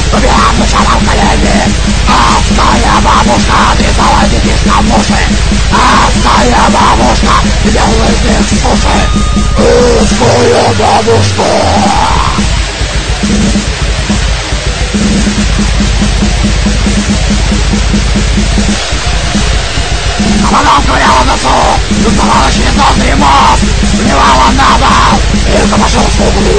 Убираться шалом колени. Отстая бабушка, отрезала детишкам уши. Отстая бабушка, делала из них суши. Отстая бабушка. Она ковыряла носу, доставала через ноздри мозг, вливала на пол и запашила скуку.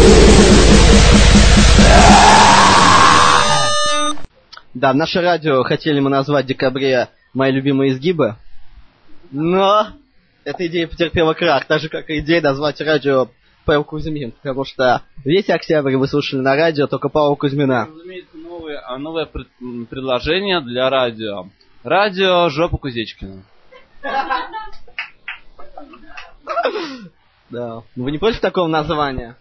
Да, наше радио хотели мы назвать в декабре «Мои любимые изгибы», но эта идея потерпела крах, так же, как и идея назвать радио Павел Кузьмин, потому что весь октябрь вы слушали на радио только Павла Кузьмина. Разумеется, новое предложение для радио. Радио «Жопа Кузечкина». Да. Вы не против такого названия?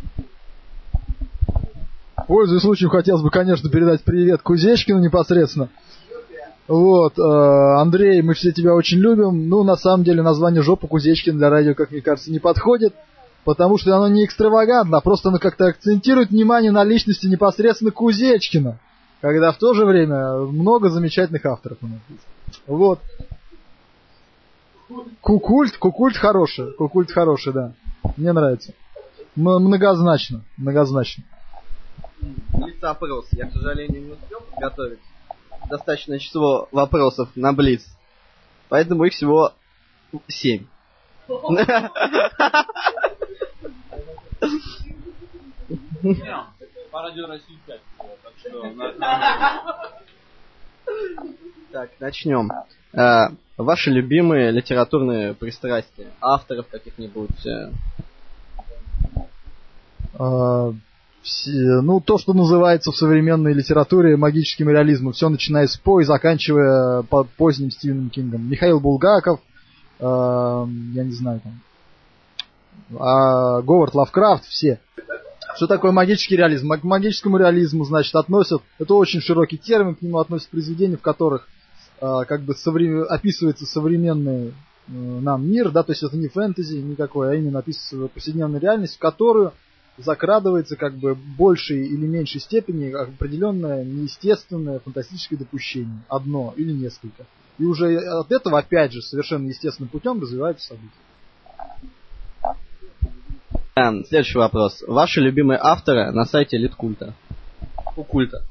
Пользуясь случаем, хотелось бы, конечно, передать привет Кузечкину непосредственно. Вот, Андрей, мы все тебя очень любим. Ну, на самом деле, название «Жопа Кузечкина» для радио, как мне кажется, не подходит, потому что оно не экстравагантно, а просто оно как-то акцентирует внимание на личности непосредственно Кузечкина, когда в то же время много замечательных авторов у нас есть. Вот. Кукульт хороший, да. Мне нравится. Многозначно. Блиц опрос. Я, к сожалению, не успел подготовить достаточное число вопросов на Блиц. Поэтому их всего 7. По радио России 5. Так что... Так, начнем. Ваши любимые литературные пристрастия? Авторов каких-нибудь? Ну, то, что называется в современной литературе магическим реализмом. Все начиная с По и заканчивая поздним Стивеном Кингом. Михаил Булгаков, я не знаю, там, Говард Лавкрафт, все. Что такое магический реализм? К магическому реализму, значит, относят, это очень широкий термин, к нему относят произведения, в которых как бы описывается современный нам мир, да, то есть это не фэнтези никакой, а именно описывается повседневная реальность, в которую закрадывается как бы в большей или меньшей степени определенное неестественное фантастическое допущение, одно или несколько. И уже от этого, опять же, совершенно естественным путем развиваются события. Следующий вопрос. Ваши любимые авторы на сайте Литкульта? У культа.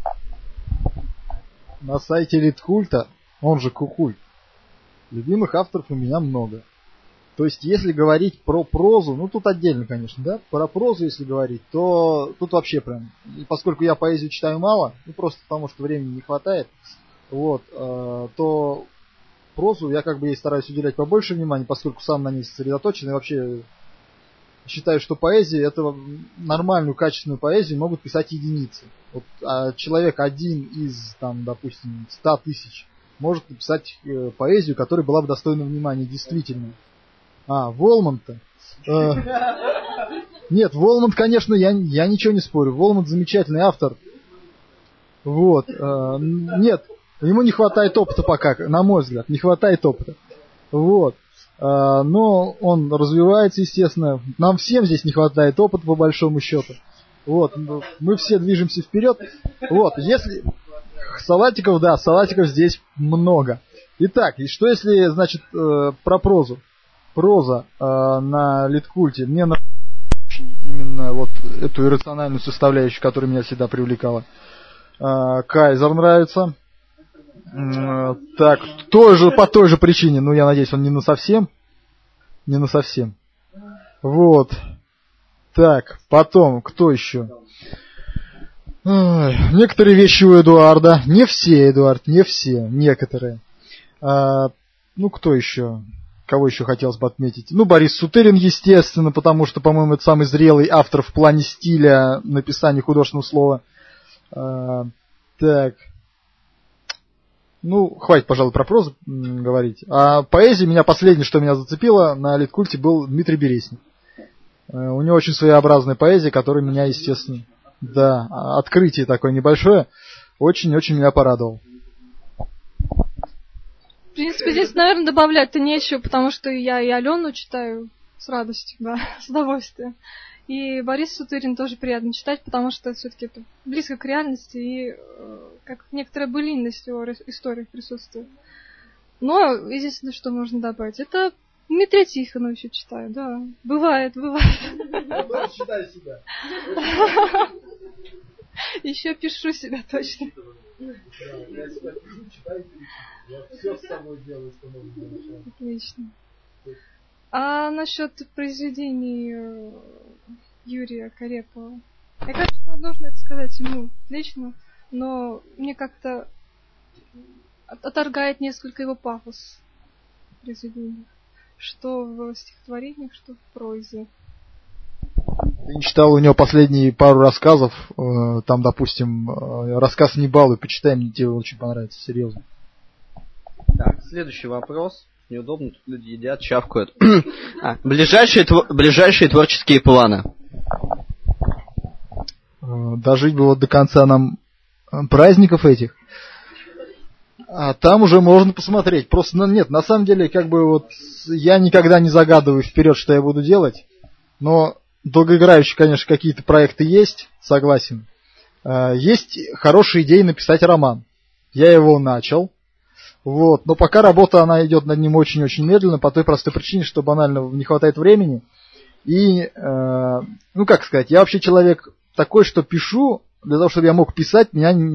На сайте Литкульта, он же Кукульт, любимых авторов у меня много. То есть, если говорить про прозу, ну тут отдельно, конечно, да, про прозу, если говорить, то тут вообще прям, поскольку я поэзию читаю мало, ну просто потому что времени не хватает, вот, то прозу я как бы ей стараюсь уделять побольше внимания, поскольку сам на ней сосредоточен, и вообще считаю, что поэзия, это нормальную, качественную поэзию могут писать единицы. Вот, а человек один из, там, допустим, 100 тысяч может написать поэзию, которая была бы достойна внимания, действительно. Волмонт-то. Нет, Волмонт, конечно, я ничего не спорю. Волмонт замечательный автор. Вот. Нет, ему не хватает опыта пока, на мой взгляд, не хватает опыта. Вот. Но он развивается, естественно. Нам всем здесь не хватает опыта, по большому счету. Вот. Мы все движемся вперед. Вот. Если... Салатиков, да, салатиков здесь много. Итак, и что если, значит, про прозу? Проза на Литкульте. Мне нравится именно вот эту иррациональную составляющую, которая меня всегда привлекала. Кайзер нравится. Так, по той же причине, ну я надеюсь, он не насовсем. Вот. Так, потом, кто еще? Некоторые вещи у Эдуарда. Не все, Эдуард, не все. Некоторые. Ну, кто еще? Кого еще хотелось бы отметить? Ну, Борис Сутырин, естественно, потому что, по-моему, это самый зрелый автор в плане стиля написания художественного слова. Так. Ну, хватит, пожалуй, про прозу говорить. А поэзия, последнее, что меня зацепило на Литкульте, был Дмитрий Бересник. У него очень своеобразная поэзия, которая меня, естественно... Да, открытие такое небольшое, очень-очень меня порадовал. В принципе, здесь, наверное, добавлять-то нечего, потому что я и Алену читаю с радостью, да, с удовольствием. И Борис Сутырин тоже приятно читать, потому что все-таки это близко к реальности и как некоторая былинность в его историях присутствует. Но единственное, что можно добавить, это Дмитрия Тихонова еще читаю, да. Бывает. Читай себя. Еще пишу себя точно. Я себя пишу, читаю. Я все с собой делаю, что можно делать. Отлично. А насчет произведений Юрия Карепова? Я, конечно, должна это сказать ему лично, но мне как-то отторгает несколько его пафос произведений. Что в стихотворениях, что в прозе. Ты не читал у него последние пару рассказов? Там, допустим, рассказ «Не балуй», почитай, мне тебе очень понравится, серьезно. Так, следующий вопрос. Неудобно, тут люди едят, чавкают. Ближайшие творческие планы. Дожить бы вот до конца нам праздников этих. А там уже можно посмотреть. Просто, нет, на самом деле, как бы вот я никогда не загадываю вперед, что я буду делать. Но долгоиграющие, конечно, какие-то проекты есть, согласен. Есть хорошая идея написать роман. Я его начал. Вот. Но пока работа, она идет над ним очень-очень медленно, по той простой причине, что банально не хватает времени. И, ну как сказать, я вообще человек такой, что пишу, для того, чтобы я мог писать,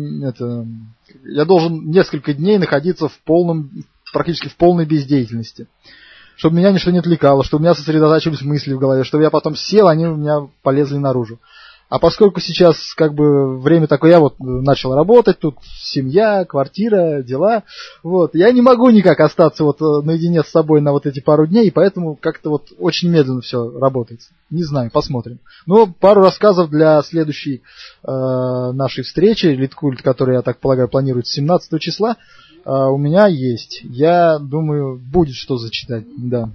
я должен несколько дней находиться практически в полной бездеятельности. Чтобы меня ничто не отвлекало, чтобы у меня сосредотачивались мысли в голове, чтобы я потом сел, они у меня полезли наружу. А поскольку сейчас как бы время такое, я вот начал работать, тут семья, квартира, дела, вот, я не могу никак остаться вот наедине с собой на вот эти пару дней, и поэтому как-то вот очень медленно все работает. Не знаю, посмотрим. Но пару рассказов для следующей нашей встречи, Литкульт, который, я так полагаю, планируется 17 числа, у меня есть. Я думаю, будет что зачитать, да.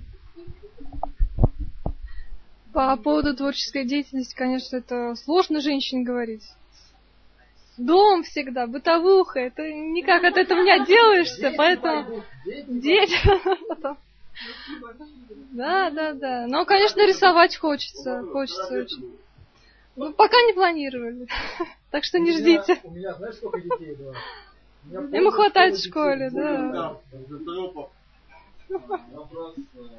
По поводу творческой деятельности, конечно, это сложно женщине говорить. Дом всегда, бытовуха, это никак от этого не отделаешься, поэтому... Дети. Да. Но, конечно, рисовать хочется очень. Ну, пока не планировали, так что не ждите. У меня, знаешь, сколько детей было? Ему хватает в школе, да. Вопрос,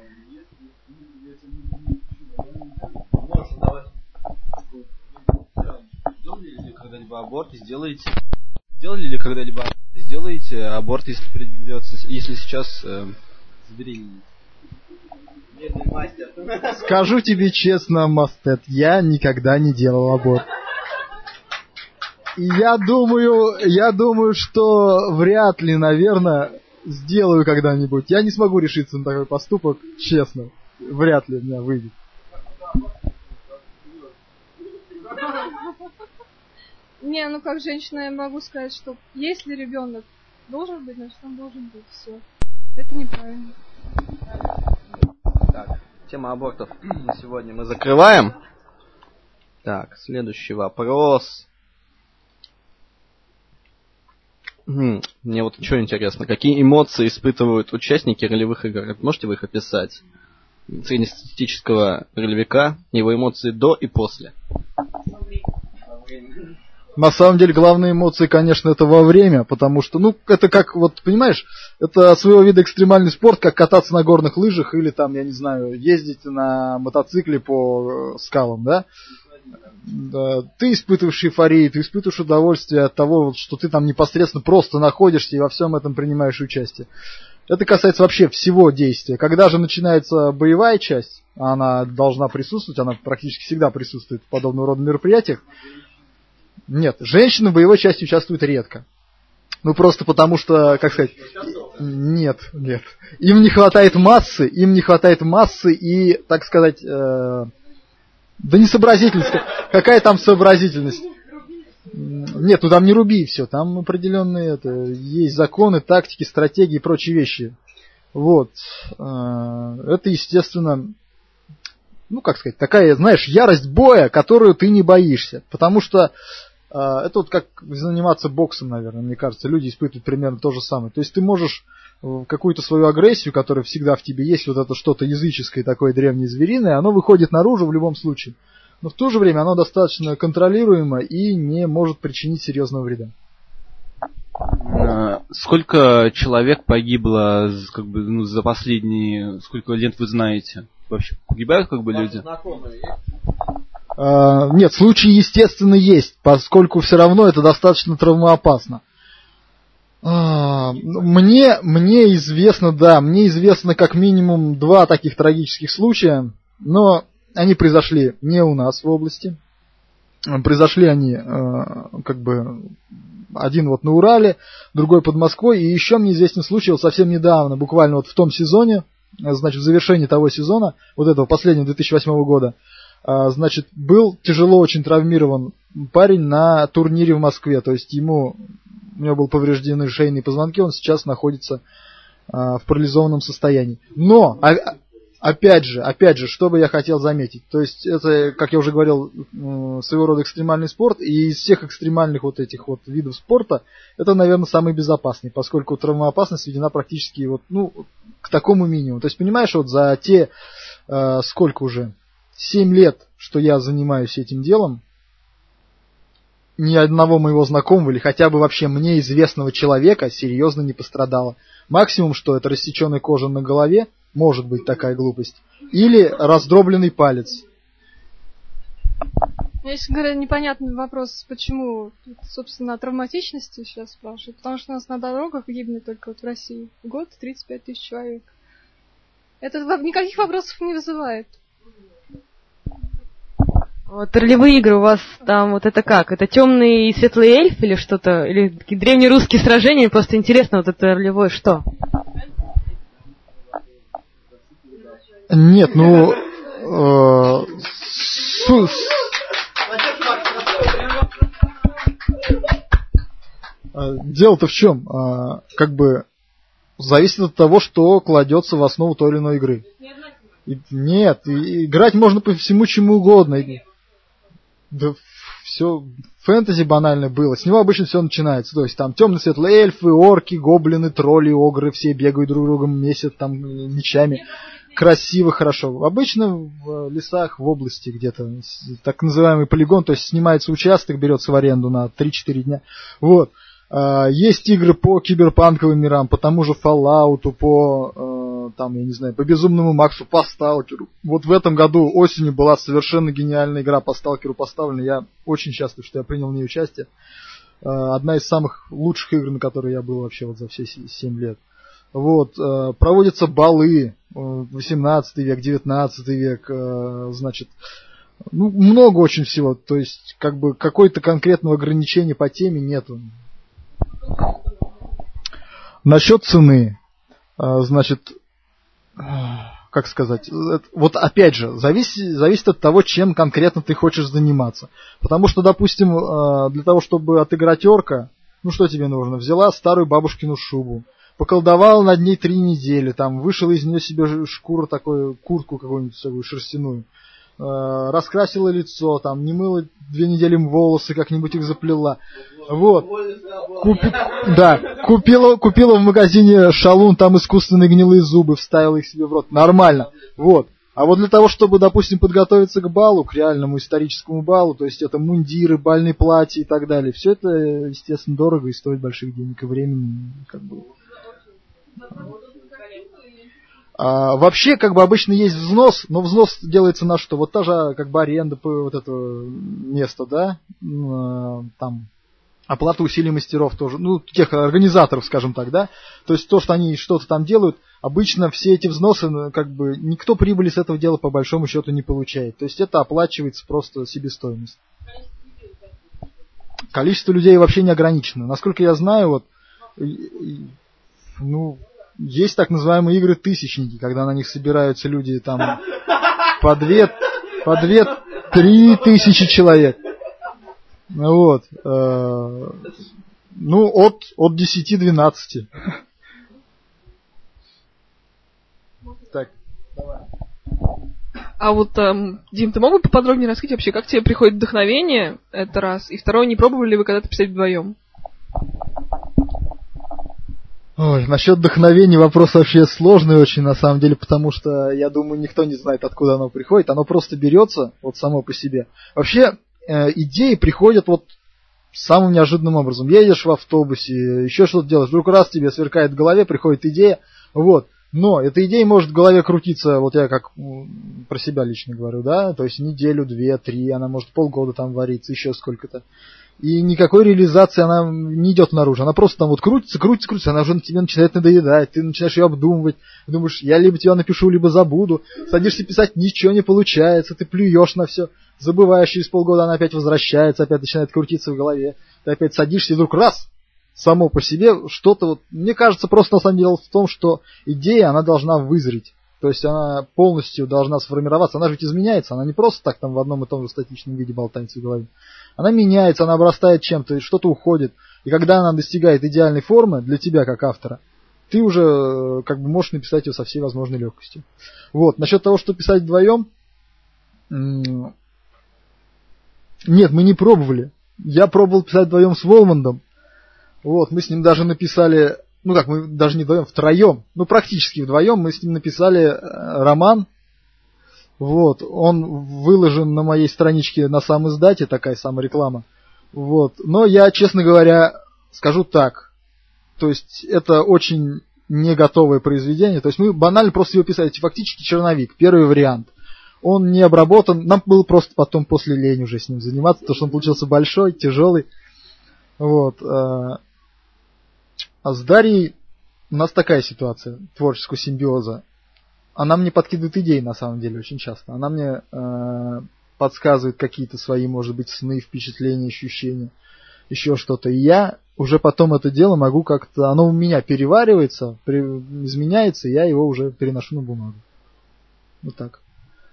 делали ли когда-либо аборт, сделаете аборт, если придется, если сейчас забеременеете? Скажу тебе честно, Мастет, я никогда не делал аборт. И я думаю, что вряд ли, наверное, сделаю когда-нибудь. Я не смогу решиться на такой поступок, честно. Вряд ли у меня выйдет. Не, ну как женщина я могу сказать, что если ребенок должен быть, значит он должен быть. Все. Это неправильно. Так, тема абортов на сегодня мы закрываем. Так, следующий вопрос. Мне вот что интересно, какие эмоции испытывают участники ролевых игр? Можете вы их описать? Среднестатистического ролевика, его эмоции до и после. На самом деле, главные эмоции, конечно, это во время, потому что, ну, это как, вот, понимаешь, это своего вида экстремальный спорт, как кататься на горных лыжах или там, я не знаю, ездить на мотоцикле по скалам, да? Ты испытываешь эйфорию, ты испытываешь удовольствие от того, что ты там непосредственно просто находишься и во всем этом принимаешь участие. Это касается вообще всего действия. Когда же начинается боевая часть, она должна присутствовать, она практически всегда присутствует в подобного рода мероприятиях. Нет, женщины в боевой части участвуют редко. Ну просто потому что, как сказать, нет. Им не хватает массы и, так сказать, да не сообразительность. Какая там сообразительность? Нет, ну там не руби все, там определенные есть законы, тактики, стратегии и прочие вещи. Вот. Это, естественно, ну как сказать, такая, знаешь, ярость боя, которую ты не боишься. Потому что это вот как заниматься боксом, наверное, мне кажется, люди испытывают примерно то же самое. То есть ты можешь какую-то свою агрессию, которая всегда в тебе есть, вот это что-то языческое, такое древнее звериное, оно выходит наружу в любом случае. но в то же время оно достаточно контролируемо и не может причинить серьезного вреда. Сколько человек погибло как бы, ну, за последние... Сколько лет вы знаете? Вообще погибают как бы люди? Нет, случаи, естественно, есть, поскольку все равно это достаточно травмоопасно. Мне известно, да, мне известно как минимум 2 таких трагических случая, но они произошли не у нас в области. Произошли они как бы один вот на Урале, другой под Москвой, и еще мне известен случай вот совсем недавно, буквально вот в том сезоне, значит, в завершении того сезона, вот этого последнего 2008 года, значит, был тяжело очень травмирован парень на турнире в Москве, то есть у него был повреждены шейные позвонки, он сейчас находится в парализованном состоянии. Но, опять же, что бы я хотел заметить, то есть это, как я уже говорил, своего рода экстремальный спорт, и из всех экстремальных вот этих вот видов спорта, это, наверное, самый безопасный, поскольку травмоопасность сведена практически вот, ну, к такому минимуму. То есть, понимаешь, вот за те, сколько уже, 7 лет, что я занимаюсь этим делом, ни одного моего знакомого или хотя бы вообще мне известного человека серьезно не пострадало. Максимум, что это рассеченная кожа на голове, может быть такая глупость, или раздробленный палец. Если говоря, непонятный вопрос, почему, собственно, о травматичности сейчас спрашивают. Потому что у нас на дорогах гибнет только вот в России в год 35 тысяч человек. Это никаких вопросов не вызывает. Вот ролевые игры у вас там, вот это как? Это темный и светлый эльф или что-то? Или такие древнерусские сражения? Просто интересно, вот это ролевое что? Нет, ну... Дело-то в чем? Как бы зависит от того, что кладется в основу той или иной игры. Нет, играть можно по всему чему угодно. Да все фэнтези банально было. С него обычно все начинается. То есть там темные светлые эльфы, орки, гоблины, тролли, огры, все бегают друг другом, месят там мечами. Красиво, хорошо. Обычно в лесах, в области где-то, так называемый полигон, то есть снимается участок, берется в аренду на 3-4 дня. Вот. Есть игры по киберпанковым мирам, по тому же Fallout, по, там, я не знаю, по Безумному Максу, по Сталкеру. Вот в этом году осенью была совершенно гениальная игра по Сталкеру поставлена. Я очень счастлив, что я принял в ней участие. Одна из самых лучших игр, на которой я был вообще вот за все 7 лет. Вот. Проводятся балы, 18 век, 19 век, значит, ну, много очень всего. То есть, как бы, какой-то конкретного ограничения по теме нету. Насчет цены, значит, как сказать, вот опять же, зависит от того, чем конкретно ты хочешь заниматься. Потому что, допустим, для того, чтобы отыграть орка, ну что тебе нужно? Взяла старую бабушкину шубу, поколдовала над ней 3 недели, там, вышила из нее себе шкуру такую, куртку какую-нибудь такую шерстяную, раскрасила лицо, там, не мыла 2 недели волосы, как-нибудь их заплела. Вот. Купила в магазине шалун, там искусственные гнилые зубы, вставила их себе в рот. Нормально. Вот. А вот для того, чтобы, допустим, подготовиться к балу, к реальному историческому балу, то есть это мундиры, бальные платья и так далее, все это, естественно, дорого и стоит больших денег и времени, как бы. Вообще, как бы обычно есть взнос, но взнос делается на что? Вот та же, как бы, аренда вот этого места, да, там, оплата усилий мастеров тоже, ну, тех организаторов, скажем так, да, то есть то, что они что-то там делают, обычно все эти взносы, как бы, никто прибыли с этого дела по большому счету не получает, то есть это оплачивается просто себестоимость. Количество людей вообще не ограничено. Насколько я знаю, вот, ну, есть так называемые игры-тысячники, когда на них собираются люди там по 2-3 тысячи человек. Вот. Ну, от 10-12. Так, давай. А вот, Дим, ты мог бы поподробнее рассказать вообще, как тебе приходит вдохновение, это раз, и второе, не пробовали ли вы когда-то писать вдвоем? Ой, насчет вдохновения вопрос вообще сложный очень, на самом деле, потому что, я думаю, никто не знает, откуда оно приходит. Оно просто берется вот само по себе. Вообще, идеи приходят вот самым неожиданным образом. Едешь в автобусе, еще что-то делаешь, вдруг раз тебе сверкает в голове, приходит идея, вот. Но эта идея может в голове крутиться, вот я как про себя лично говорю, да, то есть неделю, 2-3, она может полгода там вариться, еще сколько-то. И никакой реализации она не идет наружу. Она просто там вот крутится, она уже на тебе начинает надоедать, ты начинаешь ее обдумывать, думаешь, я либо тебя напишу, либо забуду. Садишься писать, ничего не получается, ты плюешь на все, забываешь, через полгода она опять возвращается, опять начинает крутиться в голове. Ты опять садишься и вдруг раз, само по себе что-то вот... Мне кажется, просто на самом деле в том, что идея, она должна вызреть. То есть она полностью должна сформироваться. Она же ведь изменяется. Она не просто так там в одном и том же статичном виде болтается в голове. Она меняется, она обрастает чем-то, и что-то уходит. И когда она достигает идеальной формы для тебя как автора, ты уже как бы можешь написать ее со всей возможной легкостью. Вот. Насчет того, что писать вдвоем... Нет, мы не пробовали. Я пробовал писать вдвоем с Волмандом. Вот, мы с ним даже написали... Ну как, мы даже не вдвоем, втроем, ну практически вдвоем мы с ним написали роман. Вот, он выложен на моей страничке на самоиздате, такая самореклама. Вот, но я, честно говоря, скажу так, то есть это очень не готовое произведение, то есть мы банально просто его писали, фактически черновик, первый вариант. Он не обработан, нам было просто потом после лень уже с ним заниматься, потому что он получился большой, тяжелый. Вот. А с Дарьей у нас такая ситуация творческого симбиоза. Она мне подкидывает идеи, на самом деле, очень часто. Она мне подсказывает какие-то свои, может быть, сны, впечатления, ощущения, еще что-то. И я уже потом это дело могу как-то... Оно у меня переваривается, изменяется, и я его уже переношу на бумагу. Вот так.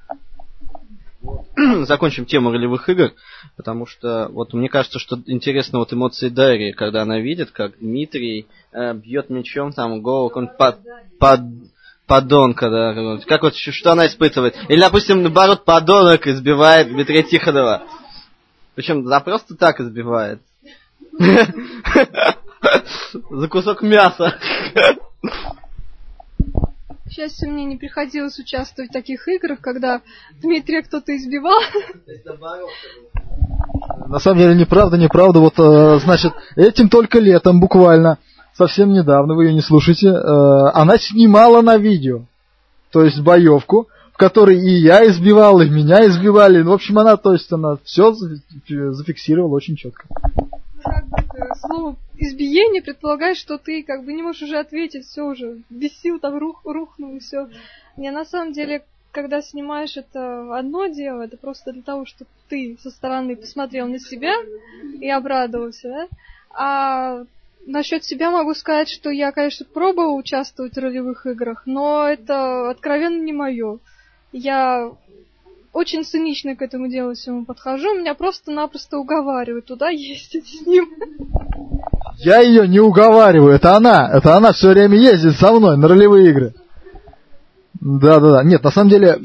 Закончим тему ролевых игр, потому что вот мне кажется, что интересно вот эмоции Дарьи, когда она видит, как Дмитрий бьет мечом там голову подонка, да, как вот что она испытывает. Или, допустим, наоборот, подонок избивает Дмитрия Тихонова. Причем да просто так избивает. За кусок мяса. К счастью, мне не приходилось участвовать в таких играх, когда Дмитрия кто-то избивал. На самом деле, неправда. Вот, значит, этим только летом, буквально, совсем недавно, вы ее не слушаете, она снимала на видео, то есть боевку, в которой и я избивал, и меня избивали. В общем, она все зафиксировала очень четко. Слово избиение предполагает, что ты как бы не можешь уже ответить, все уже бесил, там рухнул и все. Не, на самом деле, когда снимаешь, это одно дело, это просто для того, чтобы ты со стороны посмотрел на себя и обрадовался, да? А насчет себя могу сказать, что я, конечно, пробовала участвовать в ролевых играх, но это откровенно не мое. Я очень цинично к этому делу всему подхожу, меня просто-напросто уговаривают туда ездить с ним. Я ее не уговариваю, это она все время ездит со мной на ролевые игры. Да. Нет, на самом деле...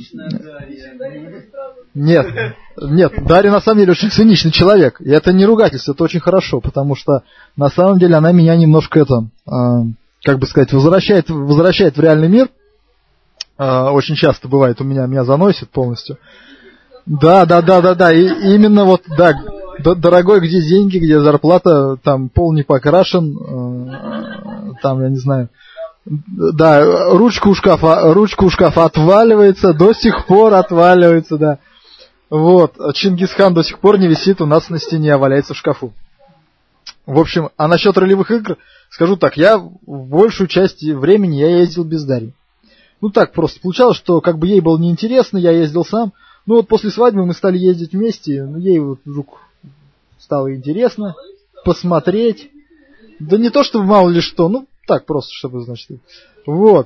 Нет, Дарья на самом деле очень циничный человек. И это не ругательство, это очень хорошо, потому что на самом деле она меня немножко возвращает в реальный мир. Очень часто бывает у меня заносит полностью. Да. И именно вот, да, дорогой, где деньги, где зарплата, там пол не покрашен, там, я не знаю. Да, ручка у шкафа отваливается, до сих пор отваливается, да. Вот, Чингисхан до сих пор не висит у нас на стене, а валяется в шкафу. В общем, а насчет ролевых игр, скажу так, я в большую часть времени я ездил без Дарьи. Ну так просто получалось, что как бы ей было неинтересно, я ездил сам. Ну вот после свадьбы мы стали ездить вместе, ей вот вдруг стало интересно посмотреть. Да не то, чтобы мало ли что, ну так просто, чтобы, значит. Вот.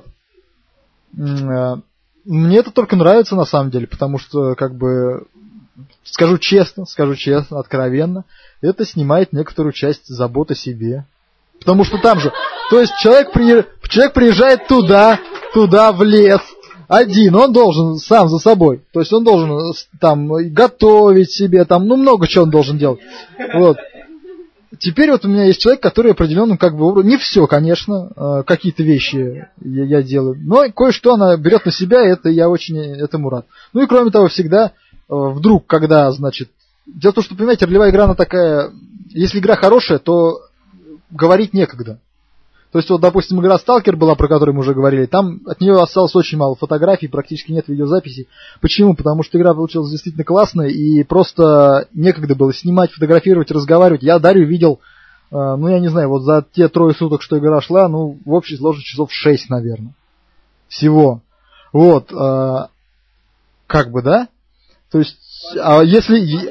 Мне это только нравится на самом деле, потому что, как бы, скажу честно, откровенно, это снимает некоторую часть забот о себе. Потому что там же, то есть человек приезжает туда, в лес, один, он должен сам за собой. То есть он должен там готовить себе, там, ну много чего он должен делать. Вот. теперь вот у меня есть человек, который определенно как бы... Не все, конечно, какие-то вещи я делаю, но кое-что она берет на себя, и это я очень этому рад. Ну и кроме того, всегда вдруг, когда, значит... Дело в том, что, понимаете, ролевая игра, она такая... Если игра хорошая, то говорить некогда. То есть, вот, допустим, игра «Сталкер» была, про которую мы уже говорили, там от нее осталось очень мало фотографий, практически нет видеозаписей. Почему? Потому что игра получилась действительно классная, и просто некогда было снимать, фотографировать, разговаривать. Я Дарью видел, ну, я не знаю, вот за те 3 суток, что игра шла, ну, в общей сложности часов 6, наверное. Всего. Вот. Как бы, да? То есть, а если...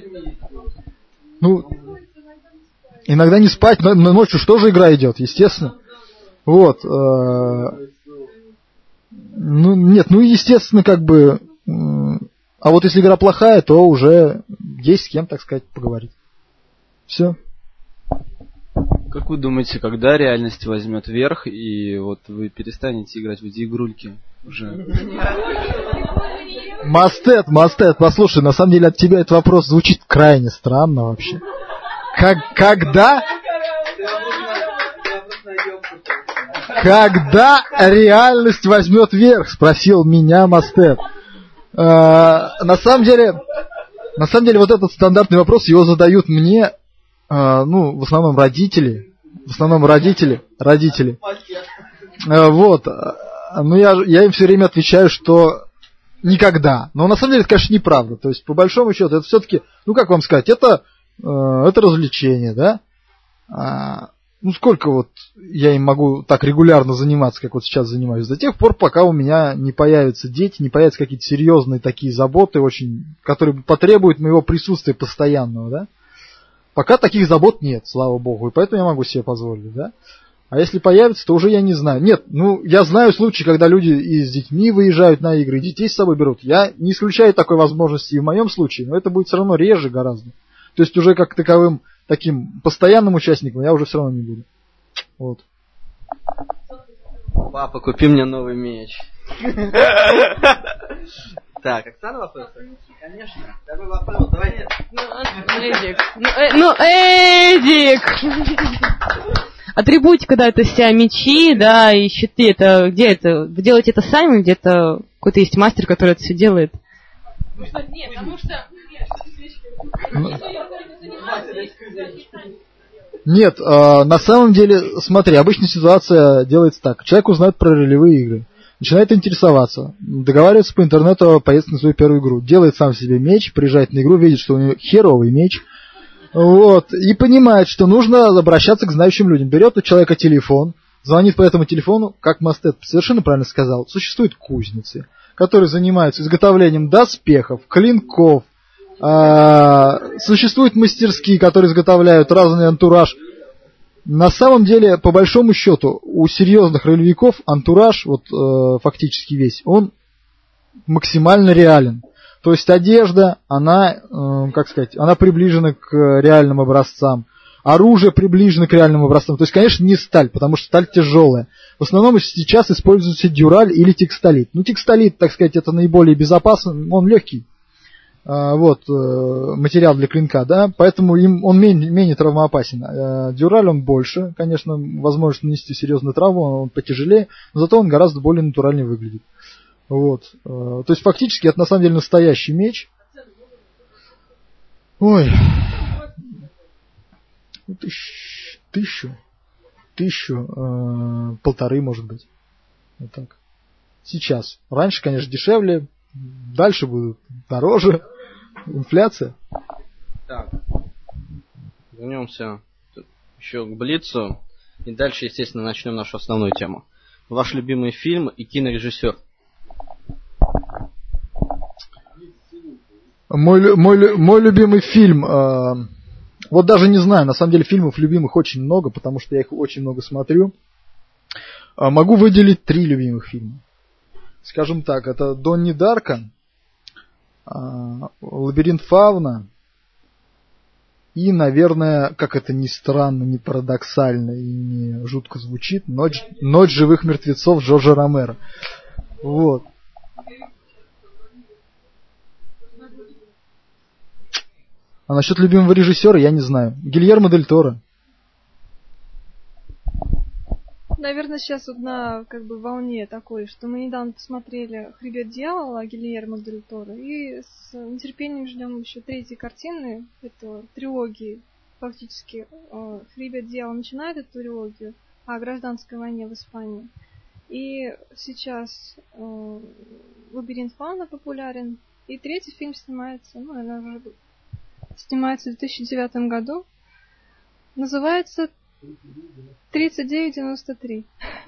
Ну... Иногда не спать, но ночью что же игра идет, естественно. Вот. Ну, нет, ну, естественно, как бы... А вот если игра плохая, то уже есть с кем, так сказать, поговорить. Все. Как вы думаете, когда реальность возьмет верх, и вот вы перестанете играть в эти игрульки уже? Мастет, послушай, на самом деле от тебя этот вопрос звучит крайне странно вообще. Когда реальность возьмет верх, спросил меня Мастет. На самом деле, вот этот стандартный вопрос, его задают мне, ну, в основном родители. Вот. Ну, я им все время отвечаю, что никогда. Но на самом деле это, конечно, неправда. То есть, по большому счету, это все-таки, ну, как вам сказать, это развлечение, да? Ну, сколько вот я им могу так регулярно заниматься, как вот сейчас занимаюсь, до тех пор, пока у меня не появятся дети, не появятся какие-то серьезные такие заботы, очень, которые потребуют моего присутствия постоянного, да? Пока таких забот нет, слава богу, и поэтому я могу себе позволить, да? А если появится, то уже я не знаю. Нет, ну, я знаю случаи, когда люди и с детьми выезжают на игры, и детей с собой берут. Я не исключаю такой возможности и в моем случае, но это будет все равно реже гораздо. То есть уже как таковым таким постоянным участником я уже все равно не буду. Вот. Папа, купи мне новый меч. Так, Оксана вопрос? Конечно. Второй вопрос, давай. Эдик! Атрибутика, да, это вся мечи, да, и щиты, это где это? Вы делаете это сами, где-то какой-то есть мастер, который это все делает? Нет, потому что... Нет, на самом деле, смотри, обычная ситуация делается так. Человек узнает про ролевые игры, начинает интересоваться, договаривается по интернету о поездке на свою первую игру, делает сам себе меч, приезжает на игру, видит, что у него херовый меч, вот, и понимает, что нужно обращаться к знающим людям. Берет у человека телефон, звонит по этому телефону, как Мастет совершенно правильно сказал, существуют кузницы, которые занимаются изготовлением доспехов, клинков, существуют мастерские, которые изготовляют разный антураж. На самом деле, по большому счету, у серьезных ролевиков антураж, вот фактически весь, он максимально реален. То есть одежда, она, как сказать, она приближена к реальным образцам. Оружие приближено к реальным образцам. То есть, конечно, не сталь, потому что сталь тяжелая. В основном сейчас используется дюраль или текстолит. Ну, текстолит, так сказать, это наиболее безопасный, он легкий. Вот, материал для клинка, да, поэтому он менее травмоопасен. Дюраль он больше, конечно, возможность нанести серьезную травму, он потяжелее, но зато он гораздо более натуральнее выглядит. Вот, то есть фактически это на самом деле настоящий меч. Ой, тысячу, полторы, может быть, вот так. Сейчас. Раньше, конечно, дешевле, дальше будут дороже. Инфляция. Так. Вернемся еще к Блицу. И дальше, естественно, начнем нашу основную тему. Ваш любимый фильм и кинорежиссер. Мой любимый фильм. Вот даже не знаю, на самом деле фильмов любимых очень много, потому что я их очень много смотрю. Могу выделить 3 любимых фильма. Скажем так, это Донни Дарко, Лабиринт Фавна и, наверное, как это ни странно, ни парадоксально и не жутко звучит, Ночь живых мертвецов Джорджа Ромеро. Вот. А насчет любимого режиссера я не знаю. Гильермо дель Торо. Наверное, сейчас вот на волне такой, что мы недавно посмотрели «Хребет дьявола» Гильермо дель Торо, и с нетерпением ждем еще третьей картины, это трилогии фактически. «Хребет дьявола» начинает эту трилогию о гражданской войне в Испании. И сейчас «Лабиринт фауна» популярен, и третий фильм снимается, снимается в 2009 году, называется 3993.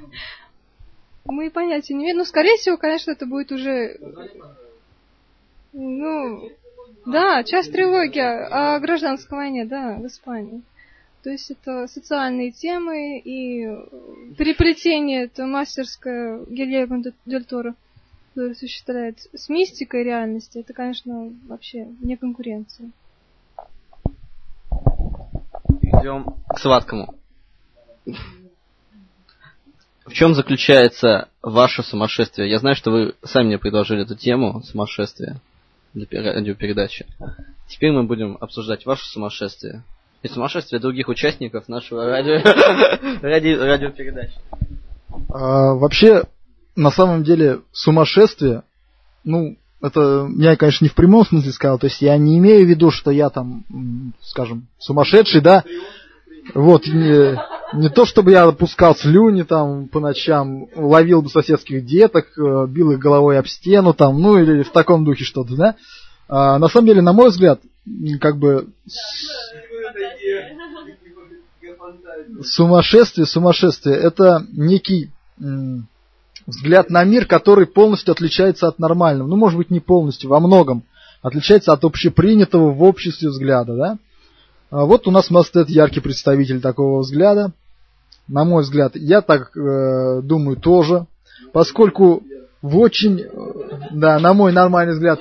Мы понятия не имеем. Скорее всего, конечно, это будет уже... да, часть трилогии о гражданской войне, да, в Испании. То есть это социальные темы и переплетение, это мастерское Гильермо дель Торо, которое осуществляет с мистикой реальности. Это, конечно, вообще не конкуренция. Идем к сладкому. В чем заключается ваше сумасшествие? Я знаю, что вы сами мне предложили эту тему сумасшествия для радиопередачи. Теперь мы будем обсуждать ваше сумасшествие и сумасшествие других участников нашего радиопередачи. Вообще, на самом деле, сумасшествие, это я, конечно, не в прямом смысле сказал, то есть я не имею в виду, что я там, скажем, сумасшедший, да, вот, не то, чтобы я пускал слюни там по ночам, ловил бы соседских деток, бил их головой об стену там, или в таком духе что-то, да. На самом деле, на мой взгляд, сумасшествие, это некий взгляд на мир, который полностью отличается от нормального. Может быть, не полностью, во многом отличается от общепринятого в обществе взгляда, да. Вот у нас стоит яркий представитель такого взгляда. На мой взгляд, я так думаю тоже, поскольку на мой нормальный взгляд,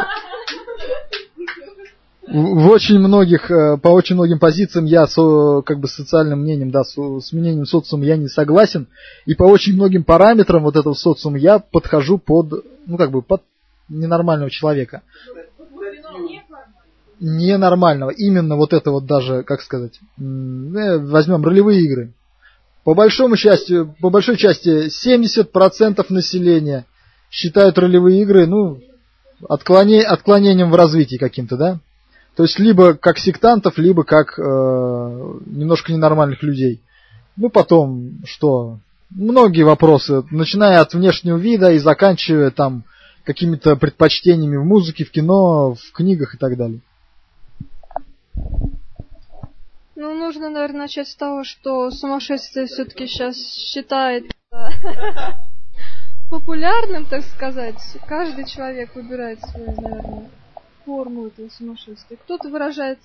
по очень многим позициям я с социальным мнением, да, с мнением социума я не согласен, и по очень многим параметрам вот этого социума я подхожу под ненормального человека. Ненормального. Именно вот это вот даже, возьмем ролевые игры. По большой части 70% населения считают ролевые игры, отклонением в развитии каким-то, да? То есть либо как сектантов, либо как немножко ненормальных людей. Потом, что? Многие вопросы, начиная от внешнего вида и заканчивая там какими-то предпочтениями в музыке, в кино, в книгах и так далее. Нужно, наверное, начать с того, что сумасшествие все-таки сейчас считается популярным, так сказать. Каждый человек выбирает свою, наверное, форму этого сумасшествия. Кого-то выражает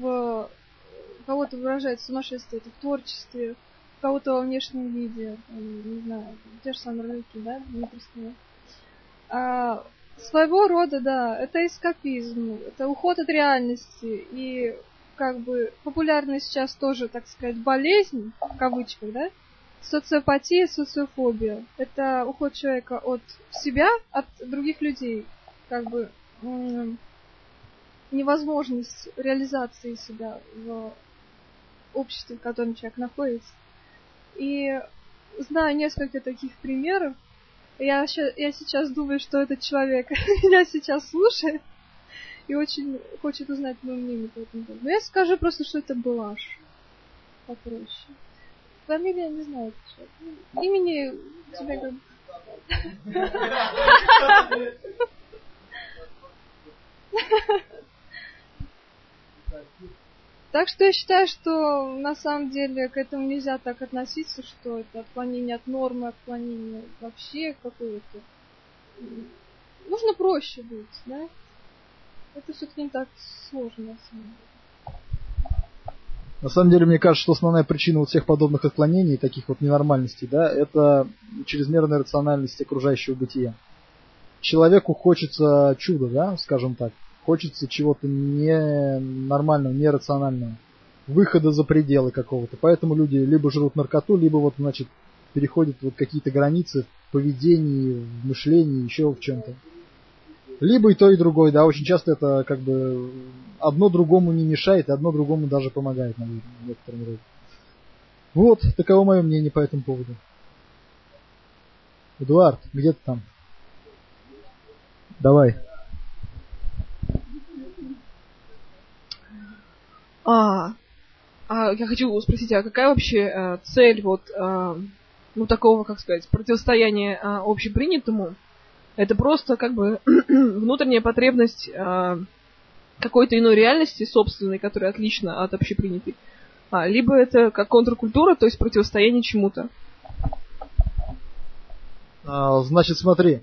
сумасшествие это в творчестве, кого-то во внешнем виде, не знаю, те же самые ролики, да, внутренние. Своего рода, да, это эскапизм, это уход от реальности, и популярна сейчас тоже, так сказать, болезнь, в кавычках, да, социопатия, социофобия. Это уход человека от себя, от других людей, невозможность реализации себя в обществе, в котором человек находится. И знаю несколько таких примеров. Я сейчас думаю, что этот человек меня сейчас слушает и очень хочет узнать мое мнение по этому поводу. Но я скажу просто, что это блажь. Попроще. Фамилия не знаю, человек. Имени тебе Так что я считаю, что на самом деле к этому нельзя так относиться, что это отклонение от нормы, отклонение вообще какое-то. Нужно проще быть, да? Это все-таки не так сложно, на самом деле. На самом деле, мне кажется, что основная причина вот всех подобных отклонений, таких вот ненормальностей, да, это чрезмерная рациональность окружающего бытия. Человеку хочется чуда, да, скажем так. Хочется чего-то ненормального, нерационального. Выхода за пределы какого-то. Поэтому люди либо жрут наркоту, либо переходят какие-то границы в поведении, в мышлении, еще в чем-то. Либо и то, и другое, да, очень часто это как бы одно другому не мешает, и одно другому даже помогает, наверное, в некотором роде. Вот, таково мое мнение по этому поводу. Эдуард, где ты там? Давай. Я хочу спросить, а какая вообще цель вот, такого, как сказать, противостояния общепринятому? Это просто как бы внутренняя потребность какой-то иной реальности собственной, которая отлична от общепринятой. Либо это как контркультура, то есть противостояние чему-то. Значит, смотри.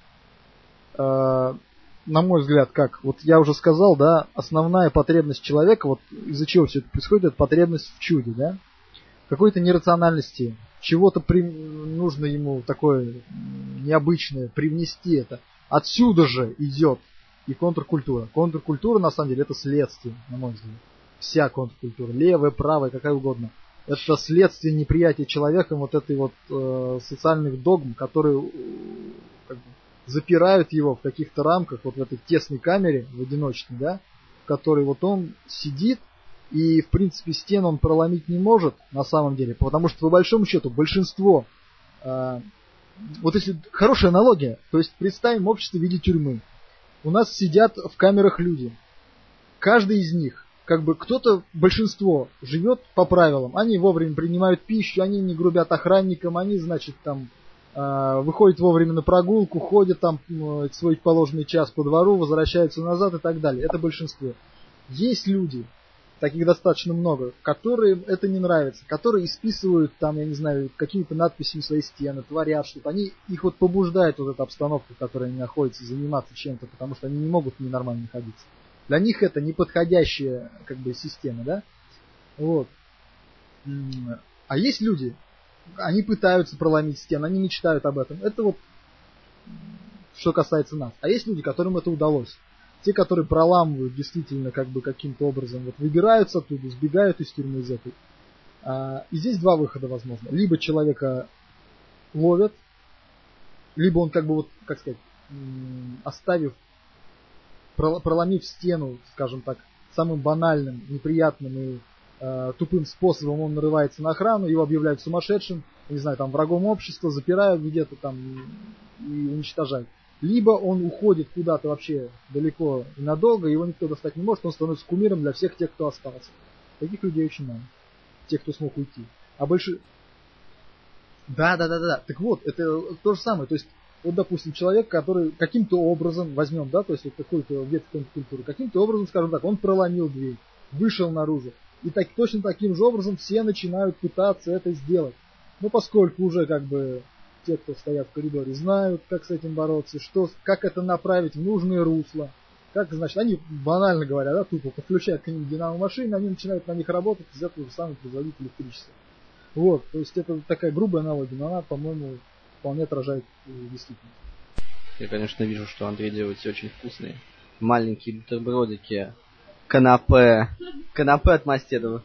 На мой взгляд, как? Вот я уже сказал, да, основная потребность человека, вот из-за чего все это происходит, это потребность в чуде, да? Какой-то нерациональности, чего-то нужно ему такое необычное привнести это. Отсюда же идет и контркультура. Контркультура, на самом деле, это следствие, на мой взгляд. Вся контркультура, левая, правая, какая угодно. Это следствие неприятия человеком вот этой вот социальных догм, которые как бы запирают его в каких-то рамках, вот в этой тесной камере, в одиночной, да, в которой вот он сидит, и, в принципе, стену он проломить не может, на самом деле, потому что, по большому счету, большинство, вот если хорошая аналогия, то есть представим общество в виде тюрьмы. У нас сидят в камерах люди. Каждый из них, как бы кто-то, большинство, живет по правилам. Они вовремя принимают пищу, они не грубят охранникам, они, значит, там, выходят вовремя на прогулку, ходят там свой положенный час по двору, возвращаются назад и так далее. Это большинство. Есть люди, таких достаточно много, которым это не нравится, которые исписывают там, я не знаю, какими-то надписями свои стены, творят что-то. Они, их вот побуждает вот эта обстановка, в которой они находятся, заниматься чем-то, потому что они не могут ненормально находиться. Для них это неподходящая как бы система, да? Вот. А есть люди, они пытаются проломить стену, они мечтают об этом. Это вот что касается нас. А есть люди, которым это удалось. Те, которые проламывают действительно как бы каким-то образом, вот выбираются оттуда, сбегают из тюрьмы из этой. И здесь два выхода возможно. Либо человека ловят, либо он как бы вот, как сказать, проломив стену, скажем так, самым банальным, неприятным и тупым способом он нарывается на охрану, его объявляют сумасшедшим, не знаю, там врагом общества, запирают где-то там и уничтожают. Либо он уходит куда-то вообще далеко и надолго, его никто достать не может, он становится кумиром для всех тех, кто остался. Таких людей очень мало. Тех, кто смог уйти. А больше... Да. Так вот, это то же самое. То есть, вот, допустим, человек, который каким-то образом, возьмем, да, то есть, вот какую-то ветвь контркультуры, каким-то образом, скажем так, он проломил дверь, вышел наружу. И так, точно таким же образом все начинают пытаться это сделать. Но поскольку уже как бы те, кто стоят в коридоре, знают, как с этим бороться, как это направить в нужное русло. Как, значит, они банально говоря, да, тупо подключают к ним динамо-машины, они начинают на них работать, из этого же самого производить электричество. Вот, то есть это такая грубая аналогия, но она, по-моему, вполне отражает действительность. Я, конечно, вижу, что Андрей делает все очень вкусные. Маленькие бутербродики. Канапе от Мастедова.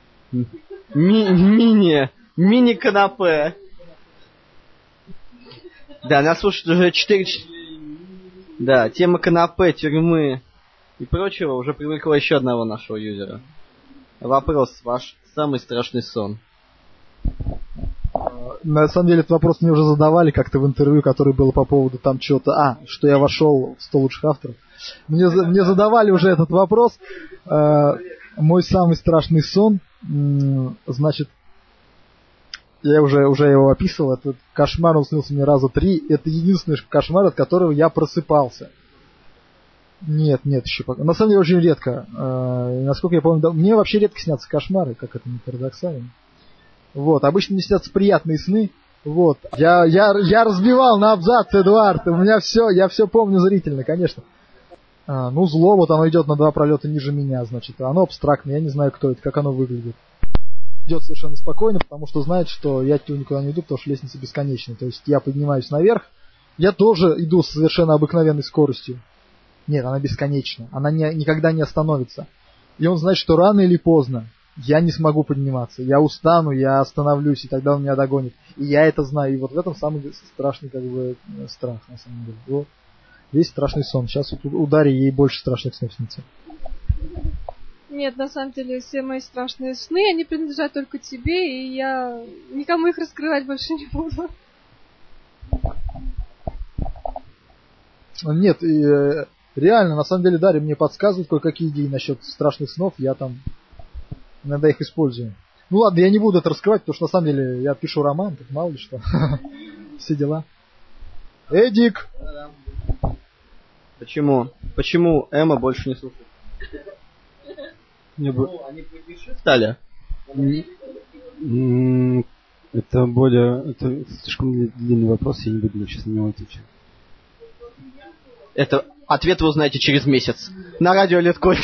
Мини-канапе. Да, нас слушают уже 4... Да, тема канапе, тюрьмы и прочего уже привлекла еще одного нашего юзера. Вопрос. Ваш самый страшный сон? На самом деле этот вопрос мне уже задавали как-то в интервью, которое было по поводу там чего-то... что я вошел в 100 лучших авторов. Мне задавали уже этот вопрос. Мой самый страшный сон, значит, я уже его описывал, этот кошмар, он снился мне раза 3. Это единственный кошмар, от которого я просыпался. Нет, еще пока. На самом деле очень редко. Насколько я помню, мне вообще редко снятся кошмары, как это не парадоксально. Вот, обычно мне снятся приятные сны. Вот. Я разбивал на абзац, Эдуард. У меня все, я все помню зрительно, конечно. Зло, вот оно идет на 2 пролета ниже меня, значит. Оно абстрактное, я не знаю, кто это, как оно выглядит. Идет совершенно спокойно, потому что знает, что я никуда не иду, потому что лестница бесконечная. То есть я поднимаюсь наверх, я тоже иду с совершенно обыкновенной скоростью. Нет, она бесконечна, она никогда не остановится. И он знает, что рано или поздно я не смогу подниматься. Я устану, я остановлюсь, и тогда он меня догонит. И я это знаю. И вот в этом самый страшный как бы страх, на самом деле. Вот. Весь страшный сон. Сейчас вот у Дарьи ей больше страшных снов снится. Нет, на самом деле, все мои страшные сны, они принадлежат только тебе, и я никому их раскрывать больше не буду. Нет, реально, на самом деле, Дарья мне подсказывает кое-какие идеи насчет страшных снов, я там иногда их использую. Ну ладно, я не буду это раскрывать, потому что на самом деле я пишу роман, так мало ли что. Все дела. Эдик! Почему? Почему Эмма больше не слушает? Они потише стали? Это слишком длинный вопрос, я не буду сейчас на него отвечать. Это ответ вы узнаете через месяц. На радио Литкульт.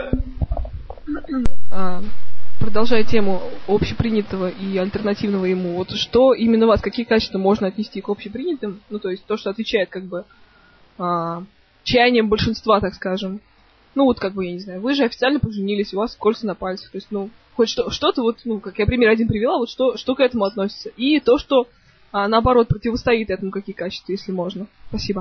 Продолжая тему общепринятого и альтернативного ему, вот что именно вас, какие качества можно отнести к общепринятым, ну то есть то, что отвечает как бы чаянием большинства, так скажем. Ну вот как бы, я не знаю, вы же официально поженились, у вас кольца на пальцах, то есть, ну, хоть что-то вот, ну, как я пример один привела, вот что к этому относится. И то, что, наоборот, противостоит этому, какие качества, если можно. Спасибо.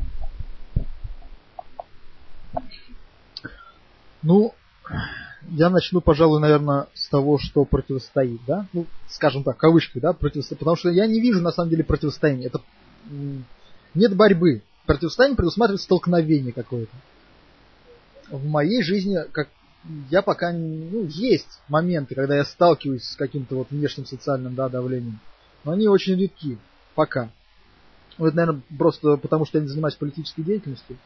Ну, я начну, пожалуй, наверное, с того, что противостоит, да? Ну, скажем так, кавычки, да, противостоит. Потому что я не вижу, на самом деле, противостояния. Это нет борьбы. Противостояние предусматривает столкновение какое-то. В моей жизни, как я пока, ну, есть моменты, когда я сталкиваюсь с каким-то вот внешним социальным, да, давлением. Но они очень редки. Пока. Ну, это, наверное, просто потому, что я не занимаюсь политической деятельностью.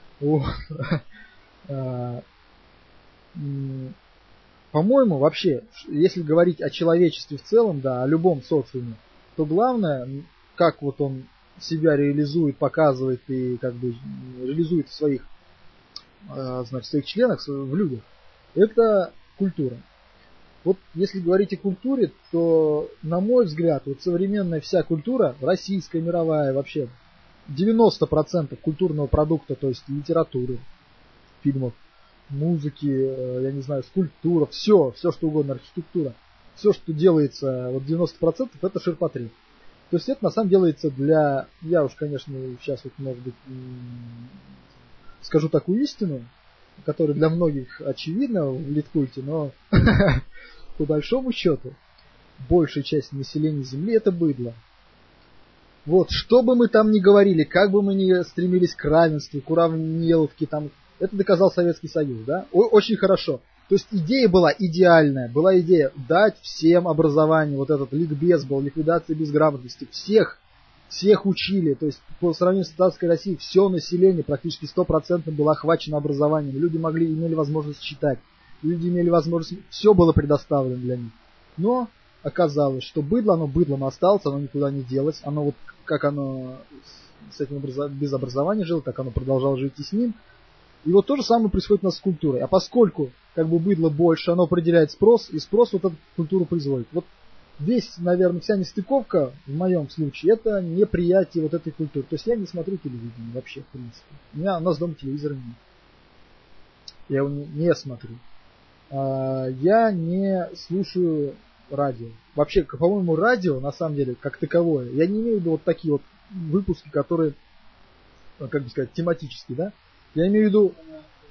По-моему, вообще, если говорить о человечестве в целом, да, о любом социуме, то главное, как вот он себя реализует, показывает и как бы реализует в своих, значит, своих членах, в людях, это культура. Вот если говорить о культуре, то, на мой взгляд, вот современная вся культура, российская, мировая, вообще 90% культурного продукта, то есть литературы, фильмов, музыки, я не знаю, скульптура, все что угодно, архитектура, все, что делается, вот 90% это ширпотреб. То есть это на самом деле делается для, я уж, конечно, сейчас вот, может быть, скажу такую истину, которая для многих очевидна в Литкульте, но по большому счету большая часть населения Земли это быдло. Вот, что бы мы там ни говорили, как бы мы ни стремились к равенству, к уравниловке, там, это доказал Советский Союз, да? Очень хорошо. То есть идея была идеальная. Была идея дать всем образование. Вот этот ликбез был, ликвидация безграмотности. Всех учили. То есть по сравнению с царской Россией все население практически 100% было охвачено образованием. Люди имели возможность читать. Люди имели возможность... Все было предоставлено для них. Но оказалось, что быдло, оно быдлом осталось, оно никуда не делось. Оно вот как оно с этим без образования жило, так оно продолжало жить и с ним. И вот то же самое происходит у нас с культурой. А поскольку как бы быдло больше, оно определяет спрос, и спрос вот эту культуру производит. Вот наверное, вся нестыковка в моем случае, это неприятие вот этой культуры. То есть я не смотрю телевидение вообще, в принципе. У нас дома телевизора нет. Я его не смотрю. Я не слушаю радио. Вообще, по-моему, радио, на самом деле, как таковое, я не имею в виду вот такие вот выпуски, которые, как бы сказать, тематические, да? Я имею в виду,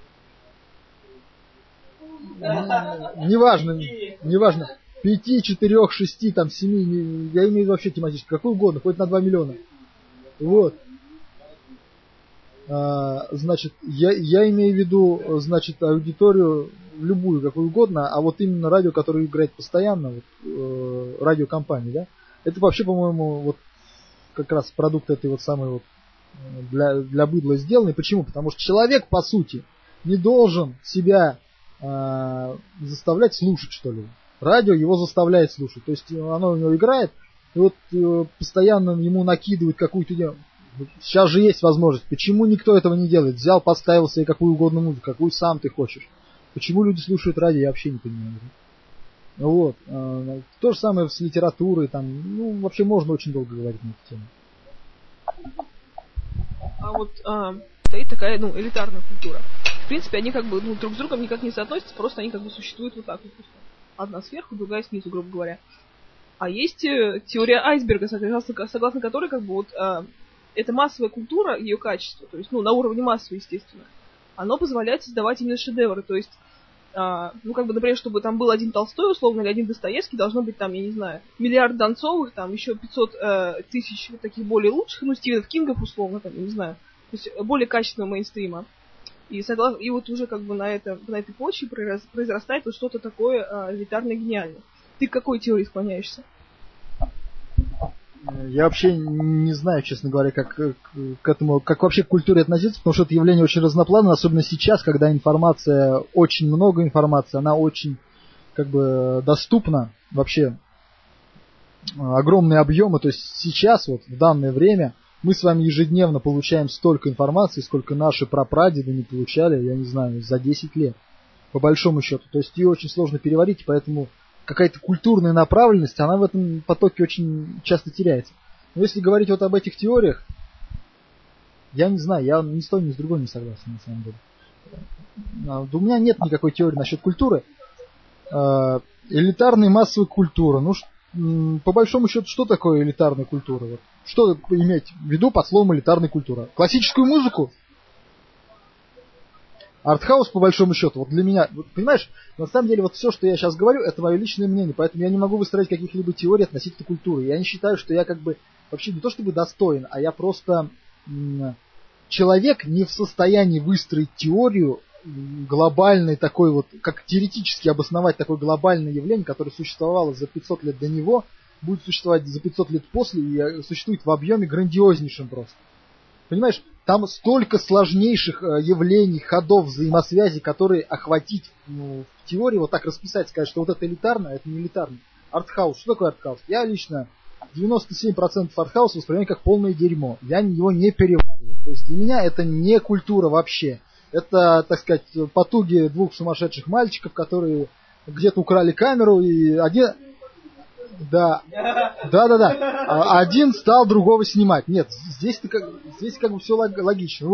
неважно, 5, 4, 6, там, 7, я имею в виду вообще тематически, какой угодно, хоть на 2 миллиона. Вот. Значит, я имею в виду, значит, аудиторию любую, какую угодно, а вот именно радио, которое играет постоянно, вот, радиокомпании, да, это вообще, по-моему, вот как раз продукт этой вот самой вот для быдла сделанный. Почему? Потому что человек, по сути, не должен себя заставлять слушать, что ли. Радио его заставляет слушать. То есть оно у него играет, и вот постоянно ему накидывают какую-то идею. Сейчас же есть возможность. Почему никто этого не делает? Взял, поставил себе какую угодно музыку, какую сам ты хочешь. Почему люди слушают радио, я вообще не понимаю. Вот. То же самое с литературой. Там, ну, вообще можно очень долго говорить на эту тему. А вот стоит такая, ну, элитарная культура. В принципе, они как бы друг с другом никак не соотносятся, просто они как бы существуют вот так вот. Одна сверху, другая снизу, грубо говоря. А есть теория айсберга, согласно которой как бы вот эта массовая культура, ее качество, то есть, на уровне массы, естественно, оно позволяет создавать именно шедевры. То есть, например, чтобы там был один Толстой, условно, или один Достоевский, должно быть там, я не знаю, миллиард Донцовых, там еще 500 тысяч таких более лучших, Стивенов Кингов, условно, там, я не знаю, то есть более качественного мейнстрима. И вот уже как бы на этой почве произрастает вот что-то такое элитарно гениальное. Ты к какой теории склоняешься? Я вообще не знаю, честно говоря, как к этому, как вообще к культуре относиться, потому что это явление очень разноплановое, особенно сейчас, когда информация, очень много информации, она очень как бы доступна, вообще огромные объемы, то есть сейчас, вот в данное время, мы с вами ежедневно получаем столько информации, сколько наши прапрадеды не получали, я не знаю, за 10 лет, по большому счету. То есть ее очень сложно переварить, поэтому какая-то культурная направленность, она в этом потоке очень часто теряется. Но если говорить вот об этих теориях, я не знаю, я ни с той, ни с другой не согласен, на самом деле. У меня нет никакой теории насчет культуры. Элитарная массовая культура. По большому счету, что такое элитарная культура? Вот. Что иметь в виду под словом элитарная культура? Классическую музыку? Артхаус, по большому счету, вот для меня, вот, понимаешь, на самом деле вот все, что я сейчас говорю, это мое личное мнение, поэтому я не могу выстроить каких-либо теорий относительно культуры. Я не считаю, что я как бы вообще не то чтобы достоин, а я просто человек не в состоянии выстроить теорию глобальной такой вот, как теоретически обосновать такое глобальное явление, которое существовало за 500 лет до него, будет существовать за 500 лет после и существует в объеме грандиознейшем просто. Понимаешь, там столько сложнейших явлений, ходов, взаимосвязей, которые охватить в теории, вот так расписать, сказать, что вот это элитарно, а это не элитарно. Артхаус. Что такое артхаус? Я лично 97% артхауса воспринимаю как полное дерьмо. Я его не перевариваю. То есть для меня это не культура вообще. Это, так сказать, потуги двух сумасшедших мальчиков, которые где-то украли камеру, и один... Да. Один стал другого снимать. Нет, здесь как бы все логично.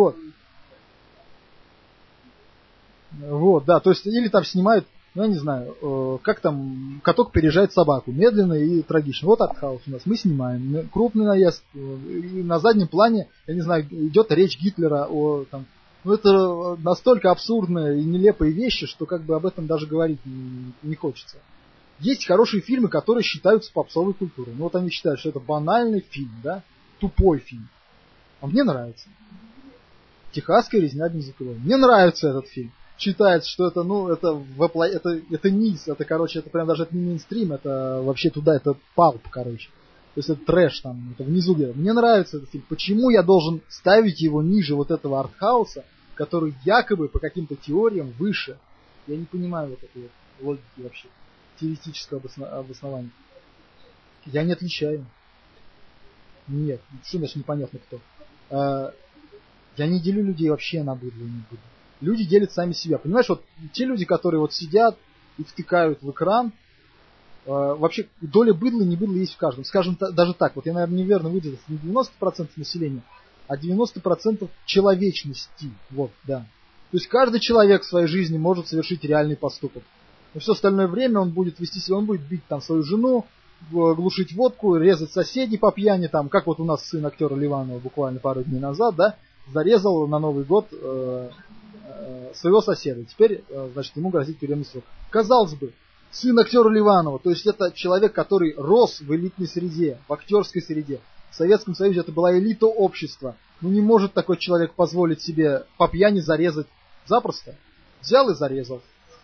Вот, да, то есть, или там снимают, я не знаю, как там каток переезжает собаку. Медленно и трагично. Вот артхаус у нас. Мы снимаем. Крупный наезд. И на заднем плане, я не знаю, идет речь Гитлера о там. Это настолько абсурдные и нелепые вещи, что как бы об этом даже говорить не хочется. Есть хорошие фильмы, которые считаются попсовой культурой. Вот они считают, что это банальный фильм, да, тупой фильм. А мне нравится. Техасская резня бензопилой. Мне нравится этот фильм. Считается, что это, это низ, это прям даже это не мейнстрим, это вообще туда, это палп, короче. То есть это трэш там, это внизу где-то. Мне нравится этот фильм. Почему я должен ставить его ниже вот этого артхауса, который якобы по каким-то теориям выше? Я не понимаю вот этой логики вообще. Теоретического обоснования. Я не отличаю. Нет, что значит непонятно кто. Я не делю людей вообще на быдло и не быдло. Люди делят сами себя. Понимаешь, вот те люди, которые вот сидят и втыкают в экран, вообще доля быдла и не быдла есть в каждом. Скажем даже так, вот я, наверное, неверно выделил, не 90% населения, а 90% человечности. Вот, да. То есть каждый человек в своей жизни может совершить реальный поступок. Но все остальное время он будет вести себя, он будет бить там свою жену, глушить водку, резать соседей по пьяни, там, как вот у нас сын актера Ливанова буквально пару дней назад, да, зарезал на Новый год своего соседа. Теперь, значит, ему грозит тюремный срок. Казалось бы, сын актера Ливанова, то есть это человек, который рос в элитной среде, в актерской среде. В Советском Союзе это была элита общества. Ну не может такой человек позволить себе по пьяни зарезать запросто. Взял и зарезал.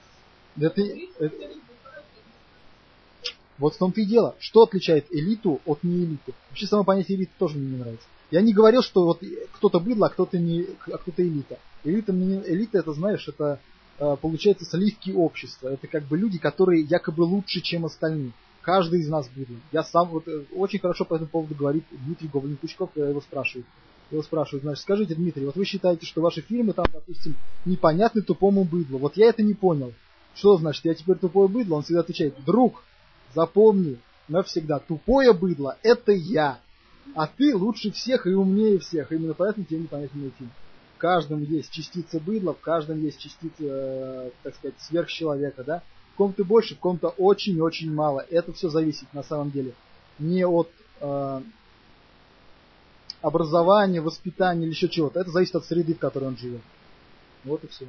Вот в том-то и дело. Что отличает элиту от неэлиты? Вообще само понятие элиты тоже мне не нравится. Я не говорил, что вот кто-то быдло, а кто-то элита. Элита, это, знаешь, это получается сливки общества. Это как бы люди, которые якобы лучше, чем остальные. Каждый из нас быдло. Я сам вот очень хорошо по этому поводу говорит Дмитрий Гоблин-Пучков, когда его спрашивают, значит, скажите, Дмитрий, вот вы считаете, что ваши фильмы там, допустим, непонятны тупому быдлу. Вот я это не понял. Что значит, я теперь тупое быдло? Он всегда отвечает, друг, запомни навсегда, тупое быдло – это я, а ты лучше всех и умнее всех. Именно поэтому тебе непонятен мой фильм. В каждом есть частица быдла, в каждом есть частица, так сказать, сверхчеловека, да? В ком-то больше, в ком-то очень-очень мало. Это все зависит на самом деле не от образования, воспитания или еще чего-то. Это зависит от среды, в которой он живет. Вот и все.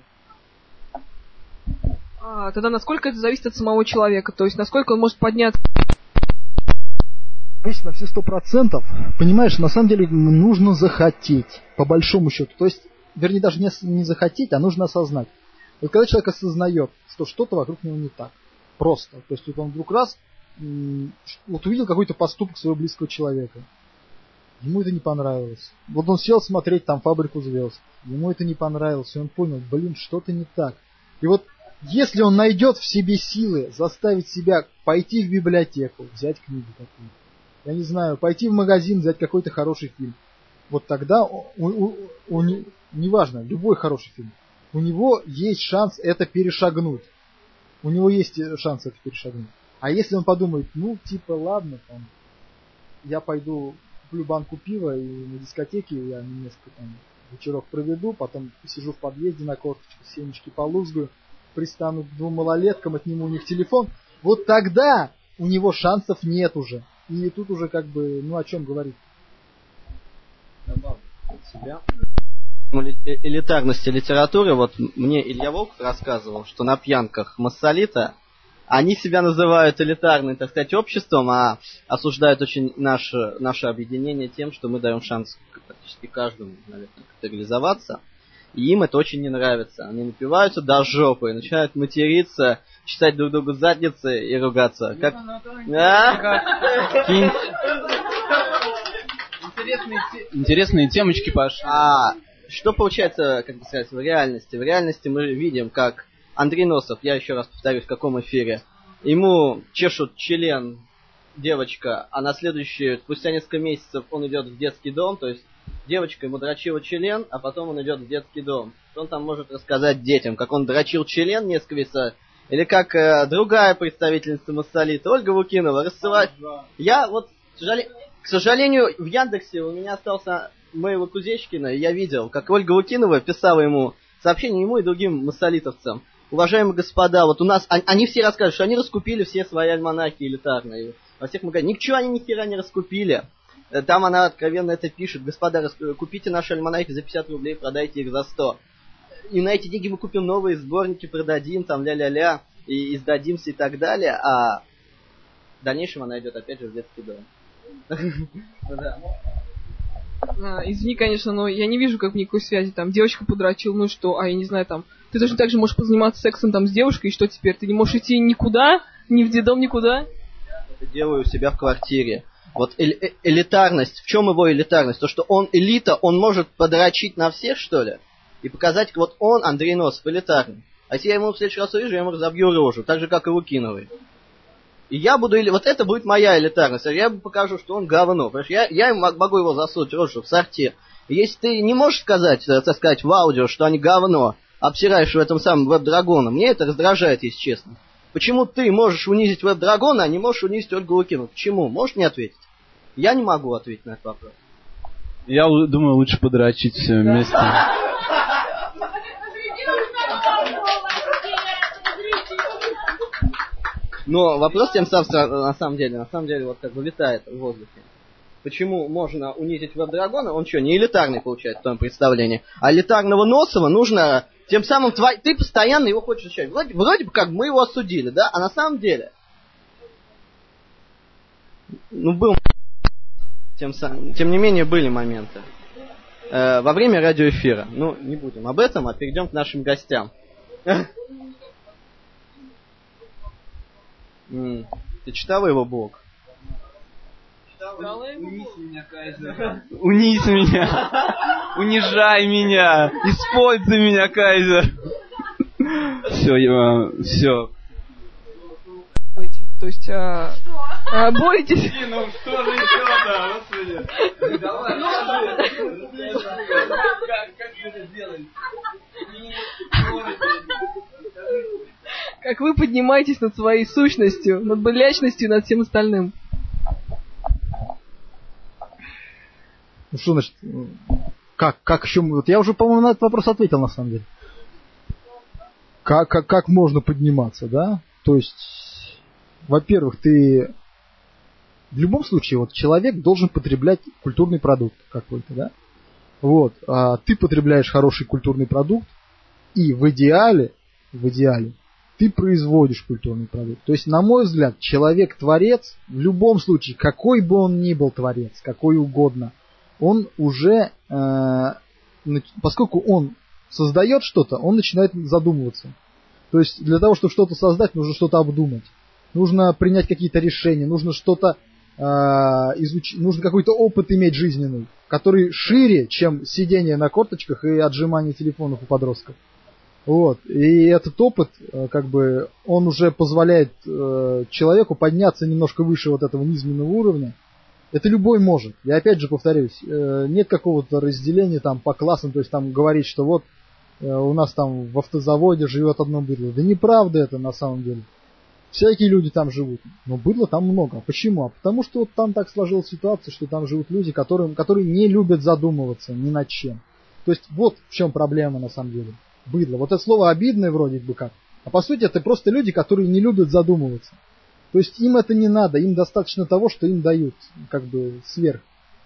Тогда насколько это зависит от самого человека? То есть насколько он может подняться? Зависит на все 100%. Понимаешь, на самом деле нужно захотеть, по большому счету. То есть, вернее, даже не захотеть, а нужно осознать. Вот когда человек осознает, что что-то вокруг него не так. Просто. То есть вот он вдруг раз вот увидел какой-то поступок своего близкого человека. Ему это не понравилось. Вот он сел смотреть там «Фабрику звезд». Ему это не понравилось. И он понял, что-то не так. И вот если он найдет в себе силы заставить себя пойти в библиотеку, взять книгу какую-то, я не знаю, пойти в магазин, взять какой-то хороший фильм, вот тогда, неважно, любой хороший фильм, у него есть шанс это перешагнуть. У него есть шанс это перешагнуть. А если он подумает, ладно, там, я пойду куплю банку пива и на дискотеке я несколько там вечеров проведу, потом посижу в подъезде на корточках, семечки полузгаю, пристану к 2 малолеткам, отниму у них телефон, вот тогда у него шансов нет уже. И тут уже как бы, о чем говорить? Элитарности литературы, вот мне Илья Волков рассказывал, что на пьянках Массолита они себя называют элитарным, так сказать, обществом, а осуждают очень наше объединение тем, что мы даем шанс практически каждому, наверное, капитализоваться. И им это очень не нравится. Они напиваются до жопы, начинают материться, чесать друг другу задницы и ругаться. Как... Интересные темочки, Паш. Что получается, как бы сказать, в реальности? В реальности мы видим, как Андрей Носов, я еще раз повторюсь, в каком эфире, ему чешут член девочка, а на спустя несколько месяцев он идет в детский дом, то есть девочка ему дрочила член, а потом он идет в детский дом. Что он там может рассказать детям, как он дрочил член несколько месяцев, или как другая представительница Массолита, Ольга Лукинова, рассылать. Я вот, к сожалению, в Яндексе у меня остался моего Кузечкина, и я видел, как Ольга Лукинова писала ему сообщение, ему и другим массолитовцам. Уважаемые господа, вот у нас, они все рассказывают, что они раскупили все свои альманахи элитарные во всех магазинах. Ничего они ни хера не раскупили. Там она откровенно это пишет. Господа, купите наши альманахи за 50 рублей, продайте их за 100. И на эти деньги мы купим новые сборники, продадим, там ля-ля-ля, и издадимся и так далее. А в дальнейшем она идет опять же в детский дом. Извини, конечно, но я не вижу как никакой связи. Там девочка подрочила, ну и что? Я не знаю, там. Ты точно так же можешь позаниматься сексом там с девушкой, и что теперь? Ты не можешь идти никуда, ни в детдом, никуда? Это делаю у себя в квартире. Вот элитарность, в чем его элитарность? То, что он элита, он может подрочить на всех, что ли? И показать, вот он, Андрей Носов, элитарный. А если я ему в следующий раз увижу, я ему разобью рожу, так же, как и Лукиновой. И я буду, вот это будет моя элитарность, я ему покажу, что он говно. Я могу его засунуть рожу в сортир. И если ты не можешь сказать, так сказать, в аудио, что они говно, обсираешь в этом самом Веб-Драгона, мне это раздражает, если честно. Почему ты можешь унизить Веб-Драгона, а не можешь унизить Ольгу Лукинову? Почему? Можешь мне ответить? Я не могу ответить на этот вопрос. Я думаю, лучше подрочить все вместе. Но вопрос тем самым, на самом деле, вот как бы витает в воздухе. Почему можно унизить Веб-Драгона? Он что, не элитарный получается в твоем представлении? А элитарного Носова нужно... Тем самым ты постоянно его хочешь защищать. Вроде бы как мы его осудили, да? А на самом деле... был... Тем не менее, были моменты. Во время радиоэфира. Не будем об этом, а перейдем к нашим гостям. Ты читала его блог? Унись меня, Кайзер. Унись меня. Унижай меня. Используй меня, Кайзер. Все. То есть, бойтесь. Что же еще-то, господи. Давай. Как вы это делаете? Как вы поднимаетесь над своей сущностью, над болячностью и над всем остальным. Что значит? Как еще? Вот я уже, по-моему, на этот вопрос ответил, на самом деле. Как можно подниматься, да? То есть, во-первых, ты в любом случае, вот человек должен потреблять культурный продукт какой-то, да? Вот, а ты потребляешь хороший культурный продукт, и в идеале, ты производишь культурный продукт. То есть, на мой взгляд, человек-творец, в любом случае, какой бы он ни был творец, какой угодно, он уже, поскольку он создает что-то, он начинает задумываться. То есть, для того, чтобы что-то создать, нужно что-то обдумать. Нужно принять какие-то решения, нужно что-то изучить, нужно какой-то опыт иметь жизненный, который шире, чем сидение на корточках и отжимание телефонов у подростков. Вот. И этот опыт, как бы, он уже позволяет человеку подняться немножко выше вот этого низменного уровня. Это любой может. Я опять же повторюсь, нет какого-то разделения там по классам, то есть там говорить, что вот у нас там в автозаводе живет одно быдло. Да неправда это на самом деле. Всякие люди там живут, но быдла там много. А почему? А потому что вот там так сложилась ситуация, что там живут люди, которые не любят задумываться ни над чем. То есть вот в чем проблема на самом деле. Быдло. Вот это слово обидное вроде бы как. А по сути это просто люди, которые не любят задумываться. То есть им это не надо, им достаточно того, что им дают, как бы сверх.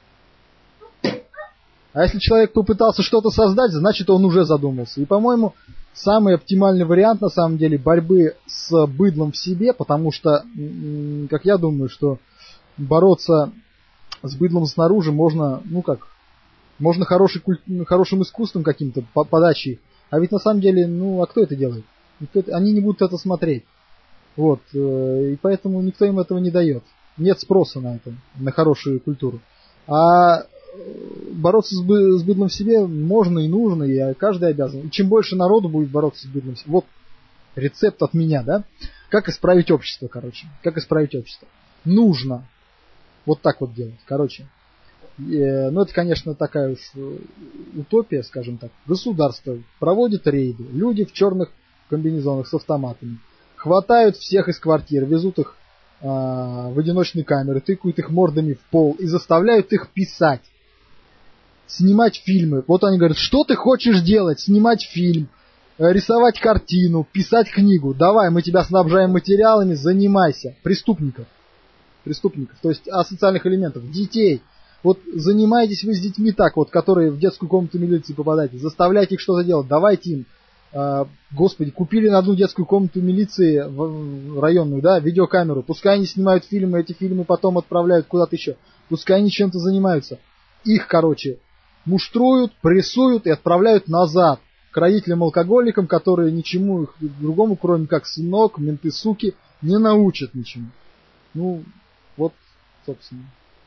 А если человек попытался что-то создать, значит он уже задумался. И, по-моему, самый оптимальный вариант, на самом деле, борьбы с быдлом в себе, потому что, как я думаю, что бороться с быдлом снаружи можно, можно хорошим искусством каким-то, подачей. А ведь на самом деле, а кто это делает? Они не будут это смотреть. Вот, и поэтому никто им этого не дает. Нет спроса на это, на хорошую культуру. А бороться с быдлом в себе можно и нужно, и каждый обязан. И чем больше народу будет бороться с быдлом в себе, вот рецепт от меня, да? Как исправить общество, Как исправить общество? Нужно вот так вот делать, это, конечно, такая уж утопия, скажем так. Государство проводит рейды, люди в черных комбинезонах с автоматами хватают всех из квартир, везут их в одиночные камеры, тыкают их мордами в пол и заставляют их писать, снимать фильмы. Вот они говорят, что ты хочешь делать? Снимать фильм, рисовать картину, писать книгу. Давай, мы тебя снабжаем материалами, занимайся. Преступников, то есть асоциальных элементов, детей. Вот занимаетесь вы с детьми так вот, которые в детскую комнату милиции попадаете, заставляйте их что-то делать, давайте им. Господи, купили на одну детскую комнату милиции районную, да, видеокамеру. Пускай они снимают фильмы, эти фильмы потом отправляют куда-то еще. Пускай они чем-то занимаются. Их, муштруют, прессуют и отправляют назад к родителям-алкоголикам, которые ничему их другому, кроме как сынок, менты, суки, не научат ничему. Вот, собственно.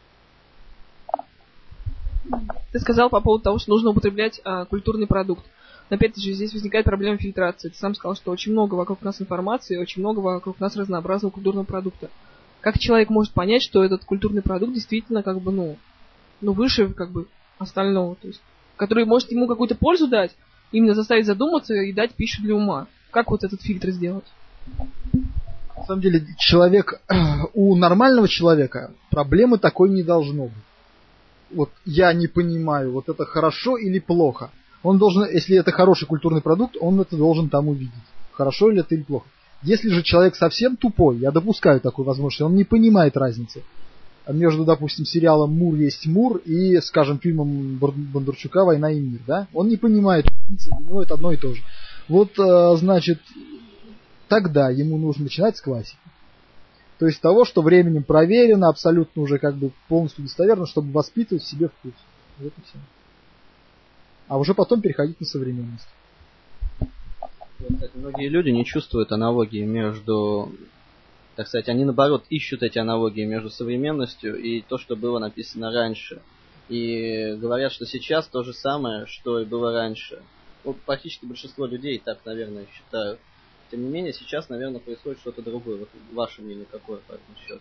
Ты сказал по поводу того, что нужно употреблять культурный продукт. Но опять же, здесь возникает проблема фильтрации. Ты сам сказал, что очень много вокруг нас информации, очень много вокруг нас разнообразного культурного продукта. Как человек может понять, что этот культурный продукт действительно выше остального, то есть, который может ему какую-то пользу дать, именно заставить задуматься и дать пищу для ума? Как вот этот фильтр сделать? На самом деле, у нормального человека проблемы такой не должно быть. Вот я не понимаю, вот это хорошо или плохо. Он должен, если это хороший культурный продукт, он это должен там увидеть. Хорошо ли это или плохо. Если же человек совсем тупой, я допускаю такую возможность, он не понимает разницы между, допустим, сериалом «Мур есть Мур» и, скажем, фильмом Бондарчука «Война и мир», да? Он не понимает, для него это одно и то же. Вот, значит, тогда ему нужно начинать с классики. То есть того, что временем проверено, абсолютно уже полностью достоверно, чтобы воспитывать в себе вкус. Вот и все. А уже потом переходить на современность. Кстати, многие люди не чувствуют аналогии между, так сказать, они наоборот ищут эти аналогии между современностью и то, что было написано раньше. И говорят, что сейчас то же самое, что и было раньше. Практически большинство людей так, наверное, считают. Тем не менее, сейчас, наверное, происходит что-то другое. Вот ваше мнение какое по этому счету?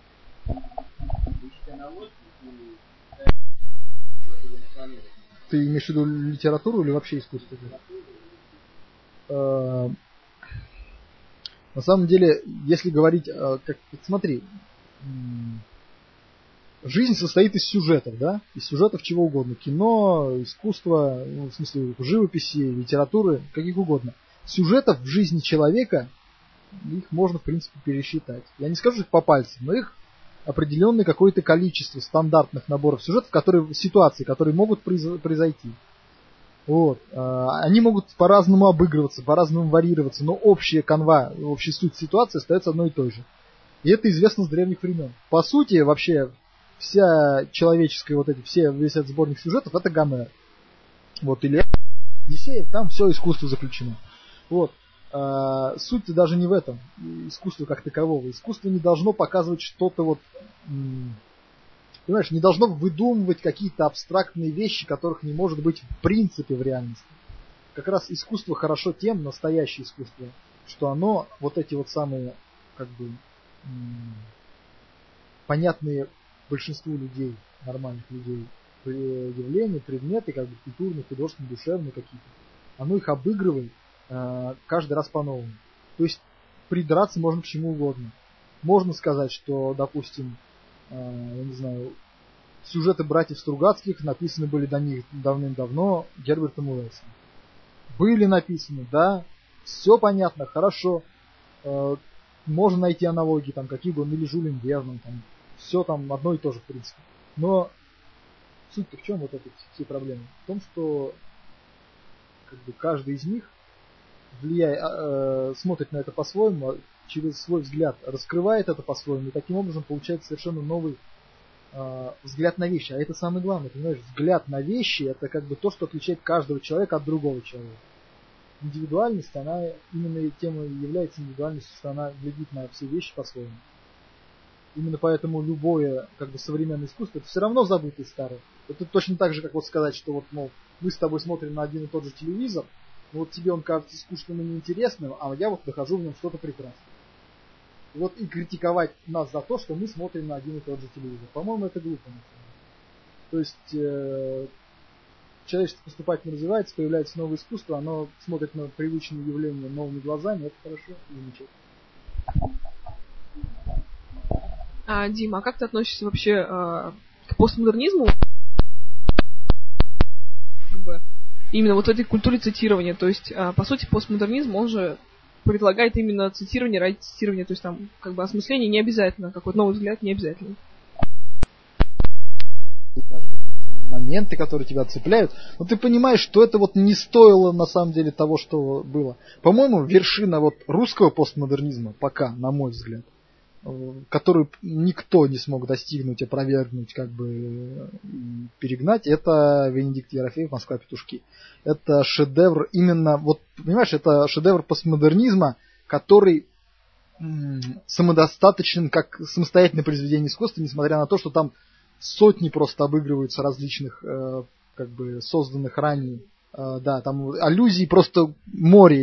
Ты имеешь в виду литературу или вообще искусство? На самом деле, если говорить, смотри, жизнь состоит из сюжетов, да? Из сюжетов чего угодно. Кино, искусство, в смысле живописи, литературы, каких угодно. Сюжетов в жизни человека, их можно, в принципе, пересчитать. Я не скажу их по пальцам, но их определенное какое-то количество стандартных наборов сюжетов, ситуаций, которые могут произойти. Вот. Они могут по-разному обыгрываться, по-разному варьироваться, но общая канва, общая суть ситуации остается одной и той же. И это известно с древних времен. По сути, вообще, вся человеческая, весь этот сборник сюжетов, это Гомер. Вот, или Одиссея, там все искусство заключено. Вот. Суть-то даже не в этом, искусство как такового. Искусство не должно показывать что-то понимаешь, не должно выдумывать какие-то абстрактные вещи, которых не может быть в принципе в реальности. Как раз искусство хорошо тем, настоящее искусство, что оно эти самые, понятные большинству людей, нормальных людей, явления, предметы, культурные, художественные, душевные какие-то, оно их обыгрывает каждый раз по-новому. То есть придраться можно к чему угодно. Можно сказать, что, допустим, я не знаю, сюжеты братьев Стругацких написаны были до них давным-давно Гербертом Уэллсом. Были написаны, да, все понятно, хорошо. Можно найти аналогии, какие бы, или Жюлем Верном, все там одно и то же, в принципе. Но суть-то в чем все проблемы? В том, что каждый из них смотрит на это по-своему, через свой взгляд раскрывает это по-своему, и таким образом получается совершенно новый взгляд на вещи. А это самое главное, понимаешь, взгляд на вещи — это то, что отличает каждого человека от другого человека. Индивидуальность, она именно тем и является индивидуальностью, что она глядит на все вещи по-своему. Именно поэтому любое современное искусство — это все равно забытый старый. Это точно так же, как сказать, что мы с тобой смотрим на один и тот же телевизор, тебе он кажется скучным и неинтересным, а я нахожу в нем что-то прекрасное. И критиковать нас за то, что мы смотрим на один и тот же телевизор. По-моему, это глупо. То есть человечество поступательно развивается, появляется новое искусство, оно смотрит на привычные явления новыми глазами, это хорошо и замечательно. Дима, а как ты относишься вообще к постмодернизму? Именно в этой культуре цитирования. То есть, по сути, постмодернизм, он же предлагает именно цитирование ради цитирования. То есть там осмысление не обязательно, какой-то новый взгляд не обязательно. Даже какие-то моменты, которые тебя цепляют. Но ты понимаешь, что это не стоило на самом деле того, что было. По-моему, вершина русского постмодернизма пока, на мой взгляд, которую никто не смог достигнуть, опровергнуть, перегнать, это Венедикт Ерофеев «Москва-петушки». Это шедевр именно, понимаешь, это шедевр постмодернизма, который самодостаточен как самостоятельное произведение искусства, несмотря на то, что там сотни просто обыгрываются различных, созданных ранее. Да, там аллюзий просто море.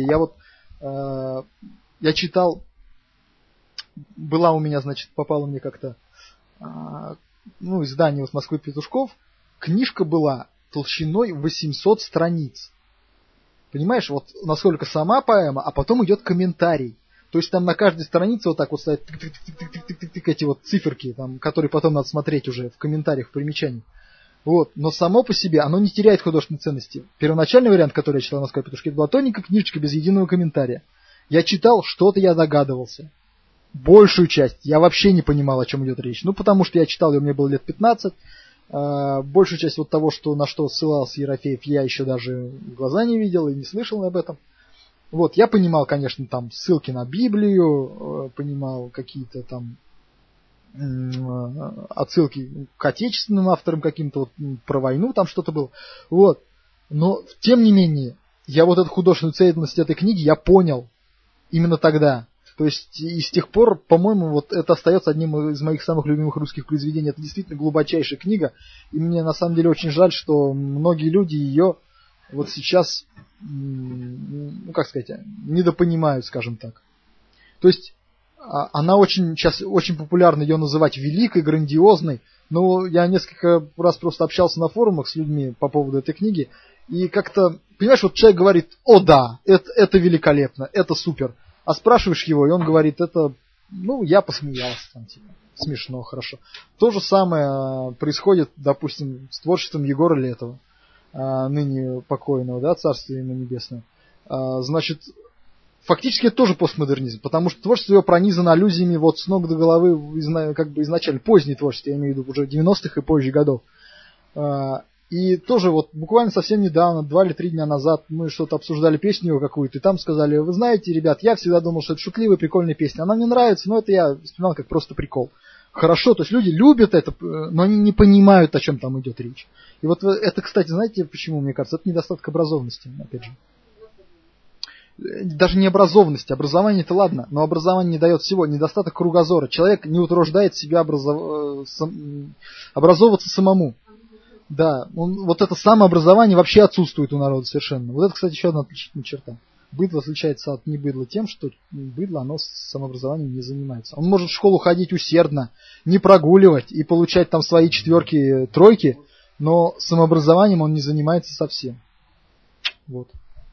Я читал, была у меня, попало мне как-то издание «Москвы петушков», книжка была толщиной 800 страниц. Понимаешь, насколько сама поэма, а потом идет комментарий. То есть там на каждой странице стоят эти циферки, которые потом надо смотреть уже в комментариях, в примечаниях. Но само по себе оно не теряет художественной ценности. Первоначальный вариант, который я читал в «Москве петушки», это была тоненькая книжечка без единого комментария. Я читал, что-то я догадывался. Большую часть я вообще не понимал, о чем идет речь. Потому что я читал ее, мне было лет 15. Большую часть того, на что ссылался Ерофеев, я еще даже в глаза не видел и не слышал об этом. Я понимал, конечно, там ссылки на Библию, понимал какие-то там отсылки к отечественным авторам каким-то, про войну там что-то было. Но, тем не менее, я эту художественную ценность этой книги я понял именно тогда. То есть и с тех пор, по-моему, это остается одним из моих самых любимых русских произведений. Это действительно глубочайшая книга. И мне на самом деле очень жаль, что многие люди ее сейчас, недопонимают, скажем так. То есть она сейчас очень популярна ее называть великой, грандиозной. Но я несколько раз просто общался на форумах с людьми по поводу этой книги. И как-то, понимаешь, человек говорит: о да, это великолепно, это супер. А спрашиваешь его, и он говорит: это, я посмеялся, смешно, хорошо. То же самое происходит, допустим, с творчеством Егора Летова, ныне покойного, да, царствие ему небесное. фактически это тоже постмодернизм, потому что творчество его пронизано аллюзиями вот с ног до головы, как бы изначально, позднее творчество, я имею в виду, уже 90-х и позже годов. И тоже вот буквально совсем недавно, 2 или 3 дня назад, мы что-то обсуждали песню его какую-то, и там сказали: вы знаете, ребят, я всегда думал, что это шутливая, прикольная песня. Она мне нравится, но это я вспоминал как просто прикол. Хорошо, то есть люди любят это, но они не понимают, о чем там идет речь. И вот это, кстати, знаете, почему, мне кажется, это недостаток образованности, опять же. Даже не образованности, образование-то ладно, но образование не дает всего, недостаток кругозора. Человек не утруждает себя образовываться самому. Да, вот это самообразование вообще отсутствует у народа совершенно. Вот это, кстати, еще одна отличительная черта. Быдло отличается от небыдла тем, что быдло, оно самообразованием не занимается. Он может в школу ходить усердно, не прогуливать и получать там свои 4, 3, но самообразованием он не занимается совсем. Вот.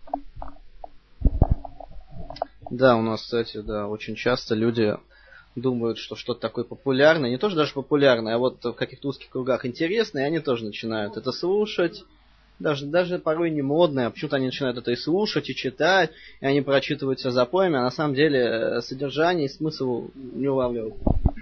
Да, у нас, кстати, да, очень часто люди думают, что что-то такое популярное, не то что даже популярное, а вот в каких-то узких кругах интересное, и они тоже начинают это слушать, даже порой не модное, а почему-то они начинают это и слушать, и читать, и они прочитывают все запоями, а на самом деле содержание и смысл не улавливают.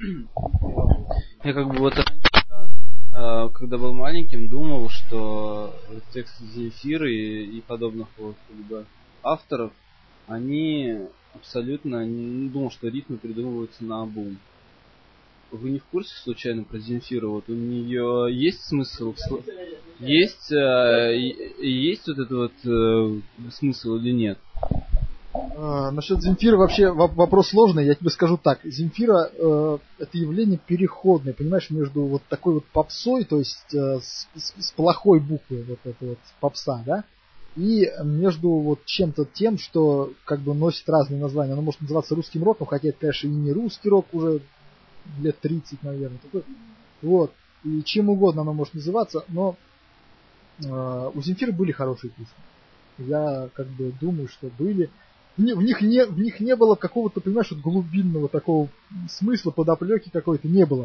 Я как бы вот когда был маленьким, думал, что тексты Земфиры и подобных вот как бы авторов, они абсолютно не думал, что ритмы придумываются наобум. Вы не в курсе случайно про Земфиру? Вот у нее есть смысл? Есть вот этот вот смысл или нет? Насчет Земфиры вообще вопрос сложный. Я тебе скажу так. Земфира это явление переходное, понимаешь, между вот такой вот попсой, то есть с плохой буквы, вот это вот попса, да? И между вот чем-то тем, что как бы носит разные названия. Оно может называться русским роком, хотя это, конечно, и не русский рок уже лет 30, наверное. Такой. Вот. И чем угодно оно может называться, но у Земфиры были хорошие песни. Я как бы думаю, что были. В них не было какого-то, понимаешь, вот глубинного такого смысла, подоплеки какой-то не было.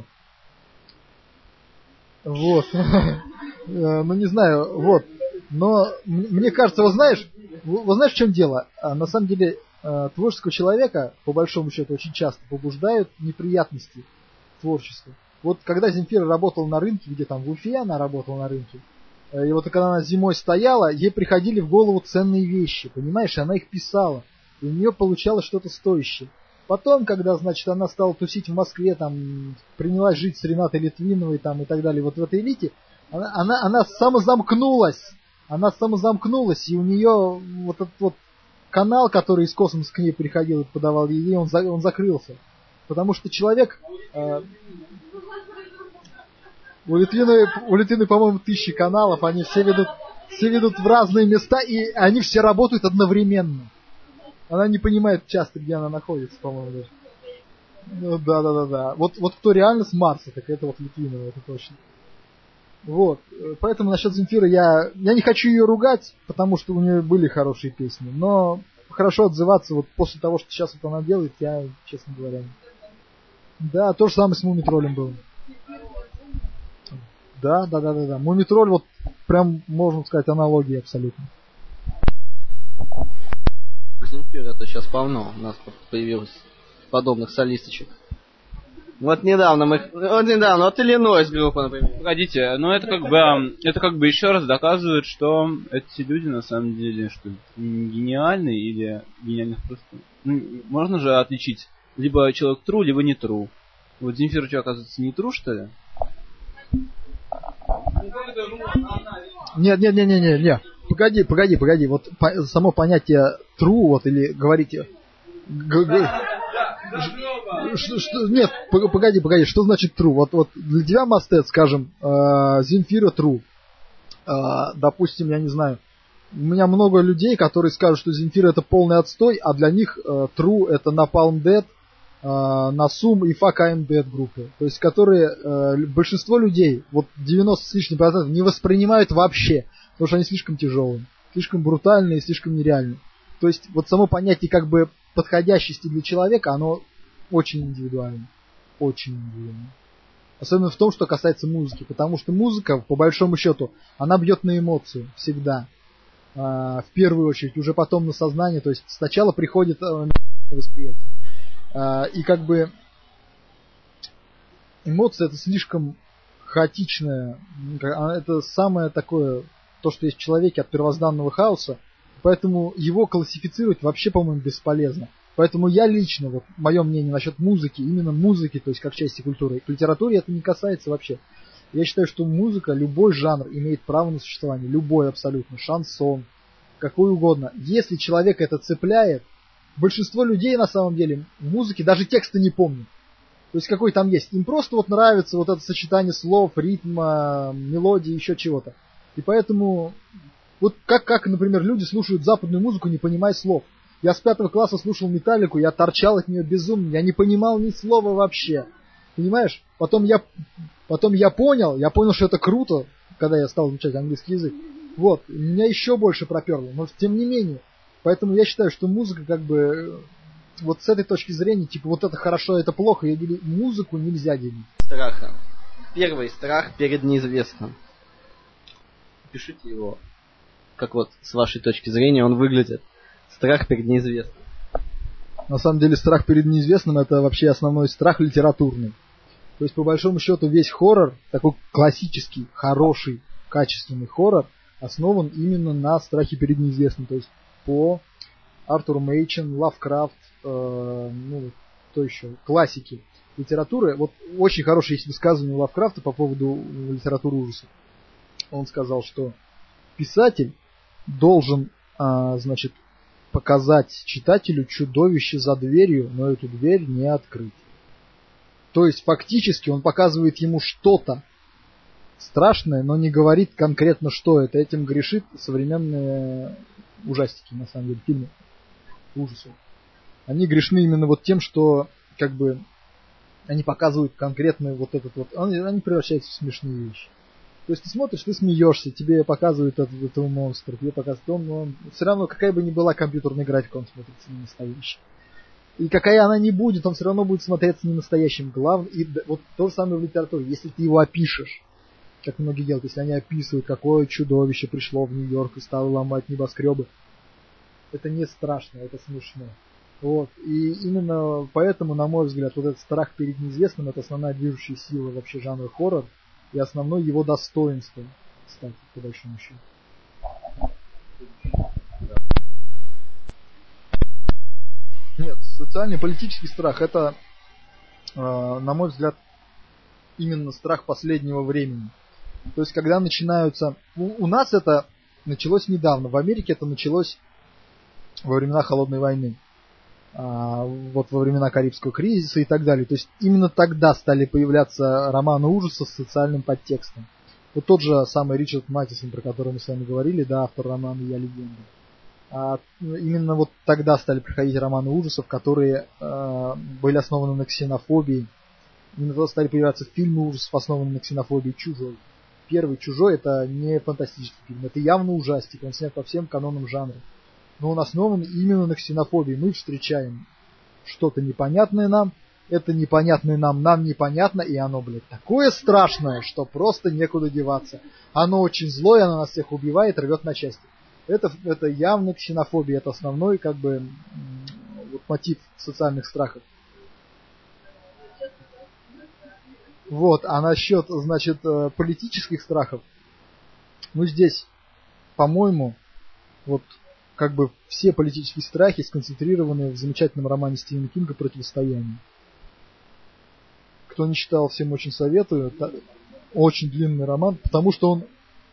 Вот. Ну не знаю, вот. Но мне кажется, вот знаешь, в чем дело? На самом деле, творческого человека, по большому счету, очень часто побуждают неприятности творчества. Вот когда Земфира работала на рынке, где там в Уфе она работала на рынке, и вот когда она зимой стояла, ей приходили в голову ценные вещи, понимаешь, и она их писала, и у нее получалось что-то стоящее. Потом, когда, значит, она стала тусить в Москве, там, принялась жить с Ренатой Литвиновой, там, и так далее, вот в этой элите, она самозамкнулась. Она самозамкнулась, и у нее вот этот вот канал, который из космоса к ней приходил и подавал ей, он закрылся. Потому что человек... У Литвиновой, по-моему, 1000 каналов, они все ведут в разные места, и они все работают одновременно. Она не понимает часто, где она находится, по-моему, даже. Ну, да. Вот кто реально с Марса, так это вот Литвинова, это точно. Вот, поэтому насчет Земфиры я не хочу ее ругать, потому что у нее были хорошие песни, но хорошо отзываться вот после того, что сейчас вот она делает, я, честно говоря. Да, то же самое с Мумитролем было. Да. Мумитроль вот прям, можно сказать, аналогия абсолютно. Земфира это сейчас полно, у нас появилось подобных солисточек. Вот недавно вот Иллинойс группа, например. Погодите, но это как бы еще раз доказывает, что эти люди на самом деле что гениальны или гениальных просто. Ну, можно же отличить либо человек true, либо не true. Вот Земфира что, оказывается, не true, что ли? Нет. Погоди. Вот само понятие true, вот или говорите. Нет, погоди, что значит true? Вот для тебя, Мастет, скажем, Земфира true. Допустим, я не знаю, у меня много людей, которые скажут, что Земфира это полный отстой, а для них true это Napalm Death, Nasum и Fuck I'm Dead группы. То есть, которые большинство людей, вот 90 с лишним процентов, не воспринимают вообще, потому что они слишком тяжелые, слишком брутальные, слишком нереальные. То есть, вот само понятие как бы подходящести для человека, оно очень индивидуально. Очень индивидуально. Особенно в том, что касается музыки. Потому что музыка, по большому счету, она бьет на эмоцию. Всегда. в первую очередь, уже потом на сознание, то есть сначала приходит восприятие. И как бы эмоция это слишком хаотичное, это самое такое, то, что есть в человеке от первозданного хаоса, поэтому его классифицировать вообще, по-моему, бесполезно. Поэтому я лично, вот мое мнение насчет музыки, именно музыки, то есть как части культуры, к литературе это не касается вообще. Я считаю, что музыка, любой жанр имеет право на существование, любой абсолютно, шансон, какой угодно. Если человека это цепляет, большинство людей на самом деле в музыке даже текста не помнят. То есть какой там есть. Им просто вот нравится вот это сочетание слов, ритма, мелодии, еще чего-то. И поэтому, вот как, например, люди слушают западную музыку, не понимая слов. Я с 5 класса слушал Металлику, я торчал от нее безумно, я не понимал ни слова вообще. Понимаешь? Потом я понял, что это круто, когда я стал изучать английский язык. Вот, меня еще больше проперло, но тем не менее. Поэтому я считаю, что музыка как бы, вот с этой точки зрения, типа вот это хорошо, это плохо, музыку нельзя делить. Страха. Первый страх перед неизвестным. Пишите его, как вот с вашей точки зрения он выглядит. Страх перед неизвестным. На самом деле страх перед неизвестным это вообще основной страх литературный. То есть по большому счету весь хоррор, такой классический, хороший, качественный хоррор, основан именно на страхе перед неизвестным. То есть по Артуру Мейчен, Лавкрафт, кто еще, классики литературы. Вот очень хорошее есть высказывание Лавкрафта по поводу литературы ужасов. Он сказал, что писатель должен, показать читателю чудовище за дверью, но эту дверь не открыть. То есть фактически он показывает ему что-то страшное, но не говорит конкретно, что это. Этим грешит современные ужастики, на самом деле, фильмы ужасов. Они грешны именно вот тем, что как бы они показывают конкретно вот этот вот, они превращаются в смешные вещи. То есть ты смотришь, ты смеешься, тебе показывают этого монстра, тебе показывают он все равно, какая бы ни была компьютерная графика, он смотрится не настоящий. И какая она ни будет, он все равно будет смотреться не настоящим. Главное, и вот то же самое в литературе, если ты его опишешь, как многие делают, если они описывают, какое чудовище пришло в Нью-Йорк и стало ломать небоскребы, это не страшно, это смешно. Вот. И именно поэтому, на мой взгляд, вот этот страх перед неизвестным, это основная движущая сила вообще жанра хоррор и основное его достоинство, кстати, по большому счету. Нет, социальный политический страх это, на мой взгляд, именно страх последнего времени. То есть, когда начинаются... У нас это началось недавно, в Америке это началось во времена Холодной войны, вот во времена Карибского кризиса и так далее. То есть, именно тогда стали появляться романы ужасов с социальным подтекстом. Вот тот же самый Ричард Маттисон, про который мы с вами говорили, да, автор романа «Я легенда». Именно вот тогда стали приходить романы ужасов, которые были основаны на ксенофобии. Именно тогда стали появляться фильмы ужасов, основанные на ксенофобии. «Чужой». Первый «Чужой» это не фантастический фильм, это явно ужастик, он снят по всем канонам жанра. Но он основан именно на ксенофобии. Мы встречаем что-то непонятное нам, это непонятное нам непонятно, и оно, такое страшное, что просто некуда деваться. Оно очень злое, оно нас всех убивает, рвет на части. Это явно ксенофобия, это основной вот мотив социальных страхов. Вот, а насчет, политических страхов, здесь, по-моему, вот все политические страхи сконцентрированы в замечательном романе Стивена Кинга «Противостояние». Кто не читал, всем очень советую. Это очень длинный роман, потому что он...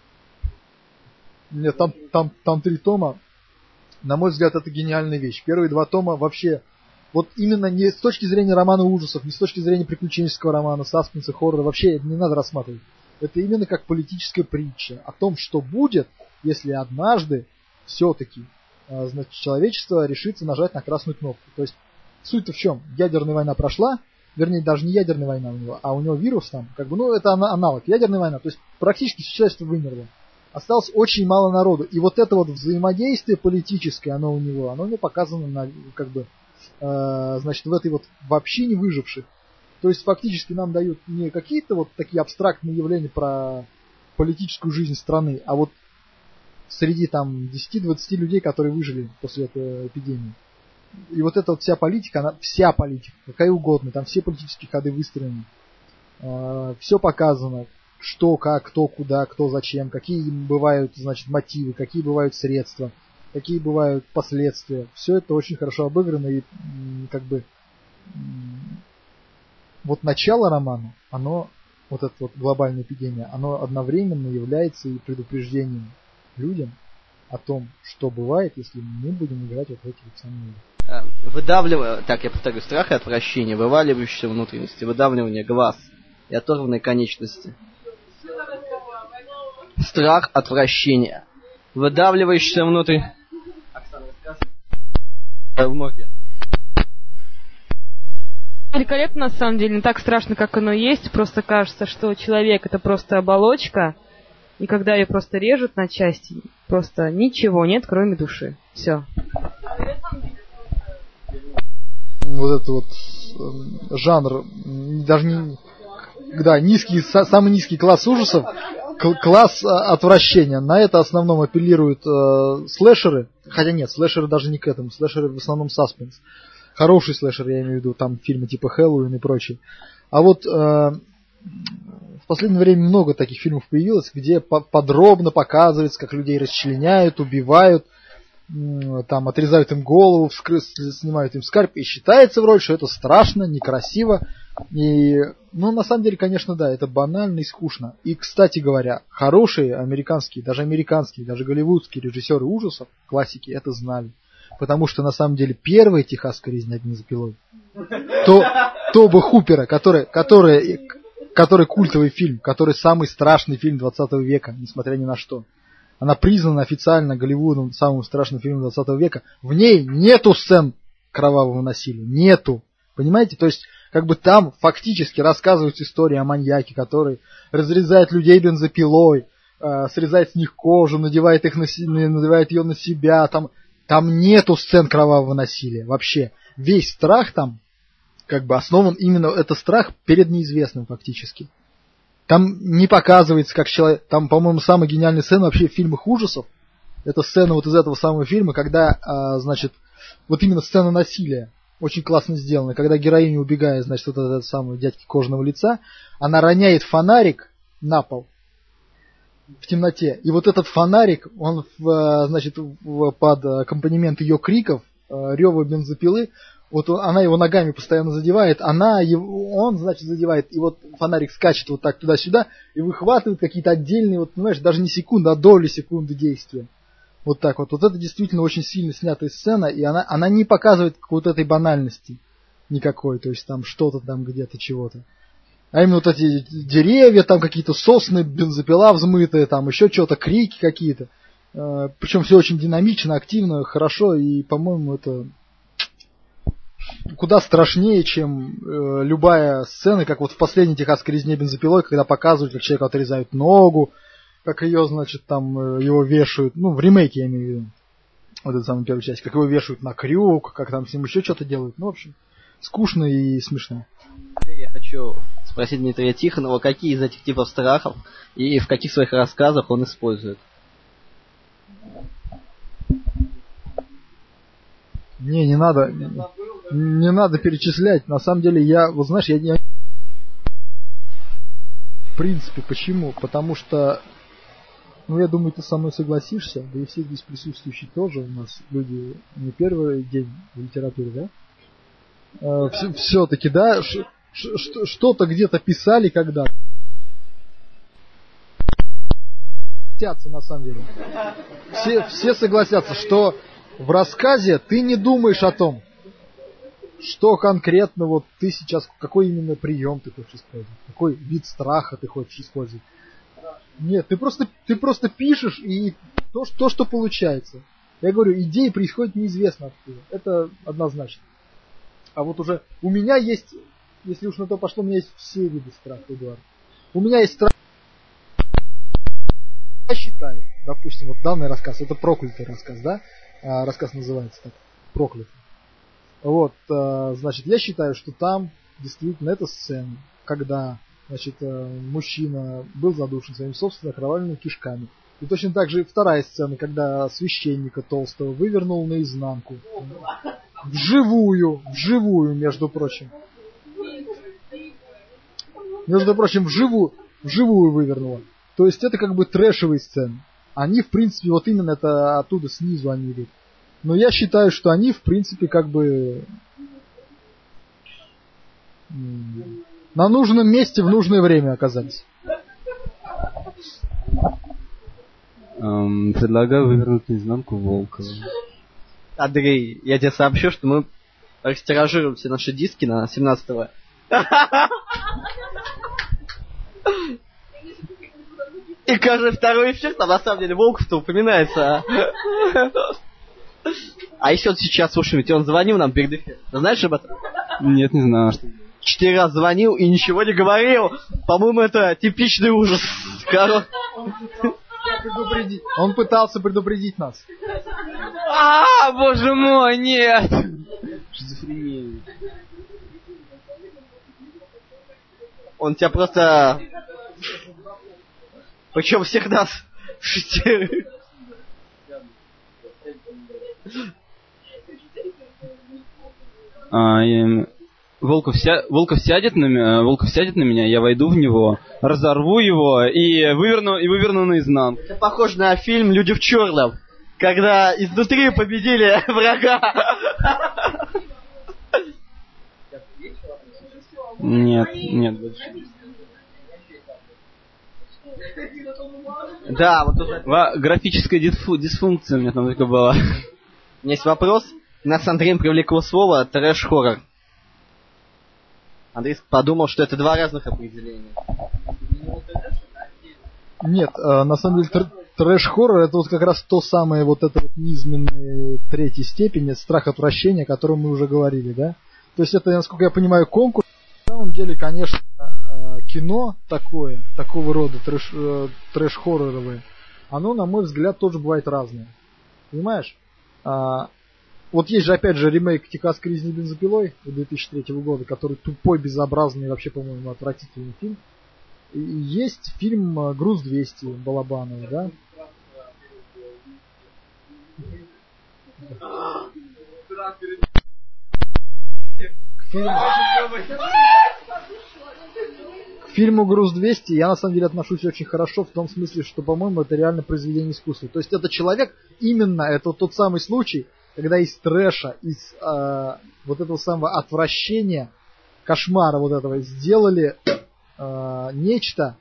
Нет, там 3 тома. На мой взгляд, это гениальная вещь. Первые 2 тома вообще... Вот именно не с точки зрения романа ужасов, не с точки зрения приключенческого романа, саспенса, хоррора, вообще это не надо рассматривать. Это именно как политическая притча о том, что будет, если однажды все-таки, человечество решится нажать на красную кнопку. То есть, суть-то в чем? Ядерная война прошла, вернее, даже не ядерная война у него, а у него вирус там, это аналог, ядерная война, то есть, практически человечество вымерло. Осталось очень мало народу, и вот это вот взаимодействие политическое, оно у него показано в этой вот вообще не выживших. То есть, фактически нам дают не какие-то вот такие абстрактные явления про политическую жизнь страны, а вот среди там 10-20 людей, которые выжили после этой эпидемии. И вот эта вот вся политика, какая угодно, там все политические ходы выстроены. Все показано, что, как, кто, куда, кто, зачем, какие бывают, значит, мотивы, какие бывают средства, какие бывают последствия. Все это очень хорошо обыграно, и как бы вот начало романа, оно, вот эта вот глобальная эпидемия, оно одновременно является и предупреждением людям о том, что бывает, если мы будем играть вот в эти вот самые... Выдавливание, так я повторю, страх и отвращение, вываливающиеся внутренности, выдавливание глаз и оторванные конечности. Страх, отвращение, выдавливающийся внутрь... Оксана, рассказывай. В морге. Великолепно, на самом деле, не так страшно, как оно есть. Просто кажется, что человек — это просто оболочка, и когда ее просто режут на части, просто ничего нет, кроме души. Все. Вот этот вот жанр, даже не... Да, самый низкий класс ужасов, класс отвращения. На это в основном апеллируют слэшеры. Хотя нет, слэшеры даже не к этому. Слэшеры в основном саспенс. Хороший слэшер, я имею в виду, там фильмы типа Хэллоуин и прочее. А вот в последнее время много таких фильмов появилось, где подробно показывается, как людей расчленяют, убивают, там отрезают им голову, снимают им скальп, и считается вроде, что это страшно, некрасиво. И, ну, на самом деле, конечно, да, это банально и скучно. И, кстати говоря, хорошие американские, даже голливудские режиссеры ужасов, классики, это знали. Потому что, на самом деле, первая техасская резня бензопилой, Тоба Хупера, который культовый фильм, который самый страшный фильм 20 века, несмотря ни на что. Она признана официально Голливудом самым страшным фильмом 20 века. В ней нету сцен кровавого насилия. Нету. Понимаете? То есть, как бы там фактически рассказывается история о маньяке, который разрезает людей бензопилой, срезает с них кожу, надевает ее на себя. Там нету сцен кровавого насилия вообще. Весь страх там как бы основан именно, это страх перед неизвестным фактически. Там не показывается, как человек... Там, по-моему, самая гениальная сцена вообще в фильмах ужасов. Это сцена вот из этого самого фильма, когда, значит, вот именно сцена насилия очень классно сделана. Когда героиня, убегая, значит, от этого самого дядьки кожаного лица, она роняет фонарик на пол в темноте. И вот этот фонарик, он, значит, под аккомпанемент ее криков, рева бензопилы, вот она его ногами постоянно задевает, он, значит, задевает, и вот фонарик скачет вот так туда-сюда, и выхватывает какие-то отдельные, вот, понимаешь, даже не секунды, а доли секунды действия. Вот так вот. Вот это действительно очень сильно снятая сцена, и она не показывает вот этой банальности никакой, то есть там что-то там где-то чего-то. А именно вот эти деревья, там какие-то сосны, бензопила взмытая, там еще что-то, крики какие-то. Причем все очень динамично, активно, хорошо, и, по-моему, это куда страшнее, чем любая сцена, как вот в последней техасской резне бензопилой, когда показывают, как человеку отрезают ногу, как ее, значит, там его вешают, ну, в ремейке я имею в виду, вот эту самую первую часть, как его вешают на крюк, как там с ним еще что-то делают, ну, в общем, скучно и смешно. Я хочу спросить Дмитрия Тихонова, какие из этих типов страхов и в каких своих рассказах он использует? Не надо перечислять. На самом деле, вот знаешь, я... В принципе, почему? Потому что, ну, я думаю, ты со мной согласишься, да и все здесь присутствующие тоже, у нас люди не первый день в литературе, да? Все-таки, да, что-то где-то писали когда-то. На самом деле. Все согласятся, что в рассказе ты не думаешь о том, что конкретно вот ты сейчас, какой именно прием ты хочешь использовать, какой вид страха ты хочешь использовать. Нет, ты просто пишешь, и то, что получается. Я говорю, идеи происходят неизвестно откуда. Это однозначно. А вот уже у меня есть, если уж на то пошло, у меня есть все виды страха, Эдуард. У меня есть страх. Я считаю, допустим, вот данный рассказ, это проклятый рассказ, да? Рассказ называется так, проклятый. Вот, значит, я считаю, что там действительно эта сцена, когда, значит, мужчина был задушен своими собственными окровавленными кишками, И точно так же и вторая сцена, когда священника толстого вывернул наизнанку. Вживую, между прочим. Вживую вывернула. То есть это как бы трэшевые сцены. Они, в принципе, вот именно это оттуда снизу они идут. Но я считаю, что они, в принципе, как бы на нужном месте в нужное время оказались. Предлагаю вывернуть наизнанку Волкова. Андрей, я тебе сообщу, что мы растиражируем все наши диски на 17-го. И каждый второй эфир там на самом деле Волков-то упоминается. А если он сейчас, слушай, ведь он звонил нам перед эфиром. Ты знаешь об этом? Нет, не знаю. 4 раза звонил и ничего не говорил. По-моему, это типичный ужас. Он пытался предупредить нас. Боже мой, нет! Шизофрения. Он тебя просто... Причем всех нас. Волков сядет на меня, я войду в него, разорву его и выверну наизнанку. Это похоже на фильм «Люди в черном», когда изнутри победили врага. Нет, больше. Да, вот уже. Графическая дисфункция у меня там только была. У меня есть вопрос. Нас с Андреем привлекло слово трэш-хоррор. Андрей подумал, что это два разных определения. Нет, на самом деле трэш-хоррор это вот как раз то самое вот это вот низменной третьей степени, страх отвращения, о котором мы уже говорили, да? То есть это, насколько я понимаю, конкурс. На самом деле, конечно, кино такого рода трэш-хорроровое, оно, на мой взгляд, тоже бывает разное. Понимаешь? Вот есть же, опять же, ремейк «Техасской резни бензопилой» 2003 года, который тупой, безобразный, вообще, по-моему, отвратительный фильм. И есть фильм «Груз-200» Балабанова, да? К фильму «Груз-200» я, на самом деле, отношусь очень хорошо, в том смысле, что, по-моему, это реально произведение искусства. То есть это человек, именно, это тот самый случай, когда из трэша, из вот этого самого отвращения, кошмара вот этого, сделали нечто,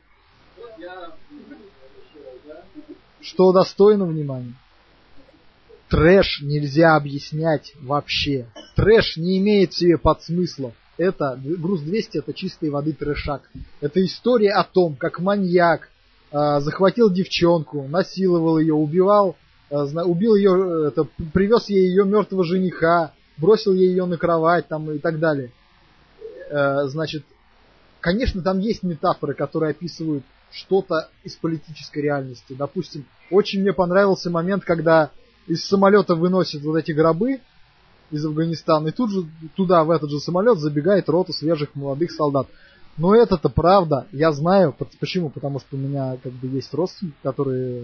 что достойно внимания. Трэш нельзя объяснять вообще. Трэш не имеет в себе подсмысла. Это «Груз-200» это чистой воды трэшак. Это история о том, как маньяк захватил девчонку, насиловал ее, убил ее, привез ей ее мертвого жениха, бросил ей ее на кровать там, и так далее. Значит, конечно, там есть метафоры, которые описывают что-то из политической реальности. Допустим, очень мне понравился момент, когда из самолета выносят вот эти гробы из Афганистана, и тут же туда, в этот же самолет, забегает рота свежих молодых солдат. Но это-то правда, я знаю. Почему? Потому что у меня как бы есть родственники, которые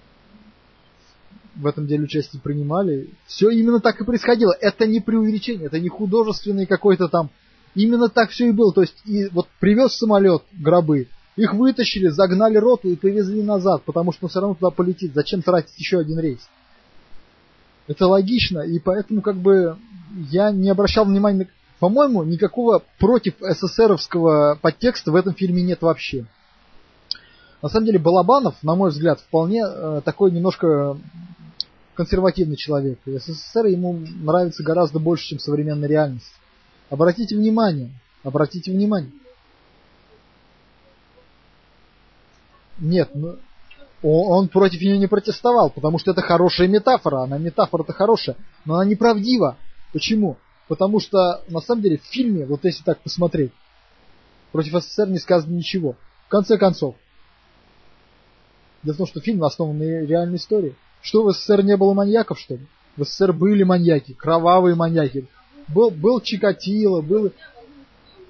в этом деле участие принимали. Все именно так и происходило. Это не преувеличение, это не художественный какой-то там. Именно так все и было. То есть, и вот привез самолет гробы, их вытащили, загнали роту и повезли назад, потому что он все равно туда полетит. Зачем тратить еще один рейс? Это логично, и поэтому как бы я не обращал внимания на... По-моему, никакого против СССРовского подтекста в этом фильме нет вообще. На самом деле Балабанов, на мой взгляд, вполне такой немножко консервативный человек. И СССР ему нравится гораздо больше, чем современная реальность. Обратите внимание. Нет, ну... Он против нее не протестовал, потому что это хорошая метафора. Метафора-то хорошая, но она неправдива. Почему? Потому что, на самом деле, в фильме, вот если так посмотреть, против СССР не сказано ничего. В конце концов. Дело в том, что фильм основан на реальной истории. Что, в СССР не было маньяков, что ли? В СССР были маньяки, кровавые маньяки. Был Чикатило, был...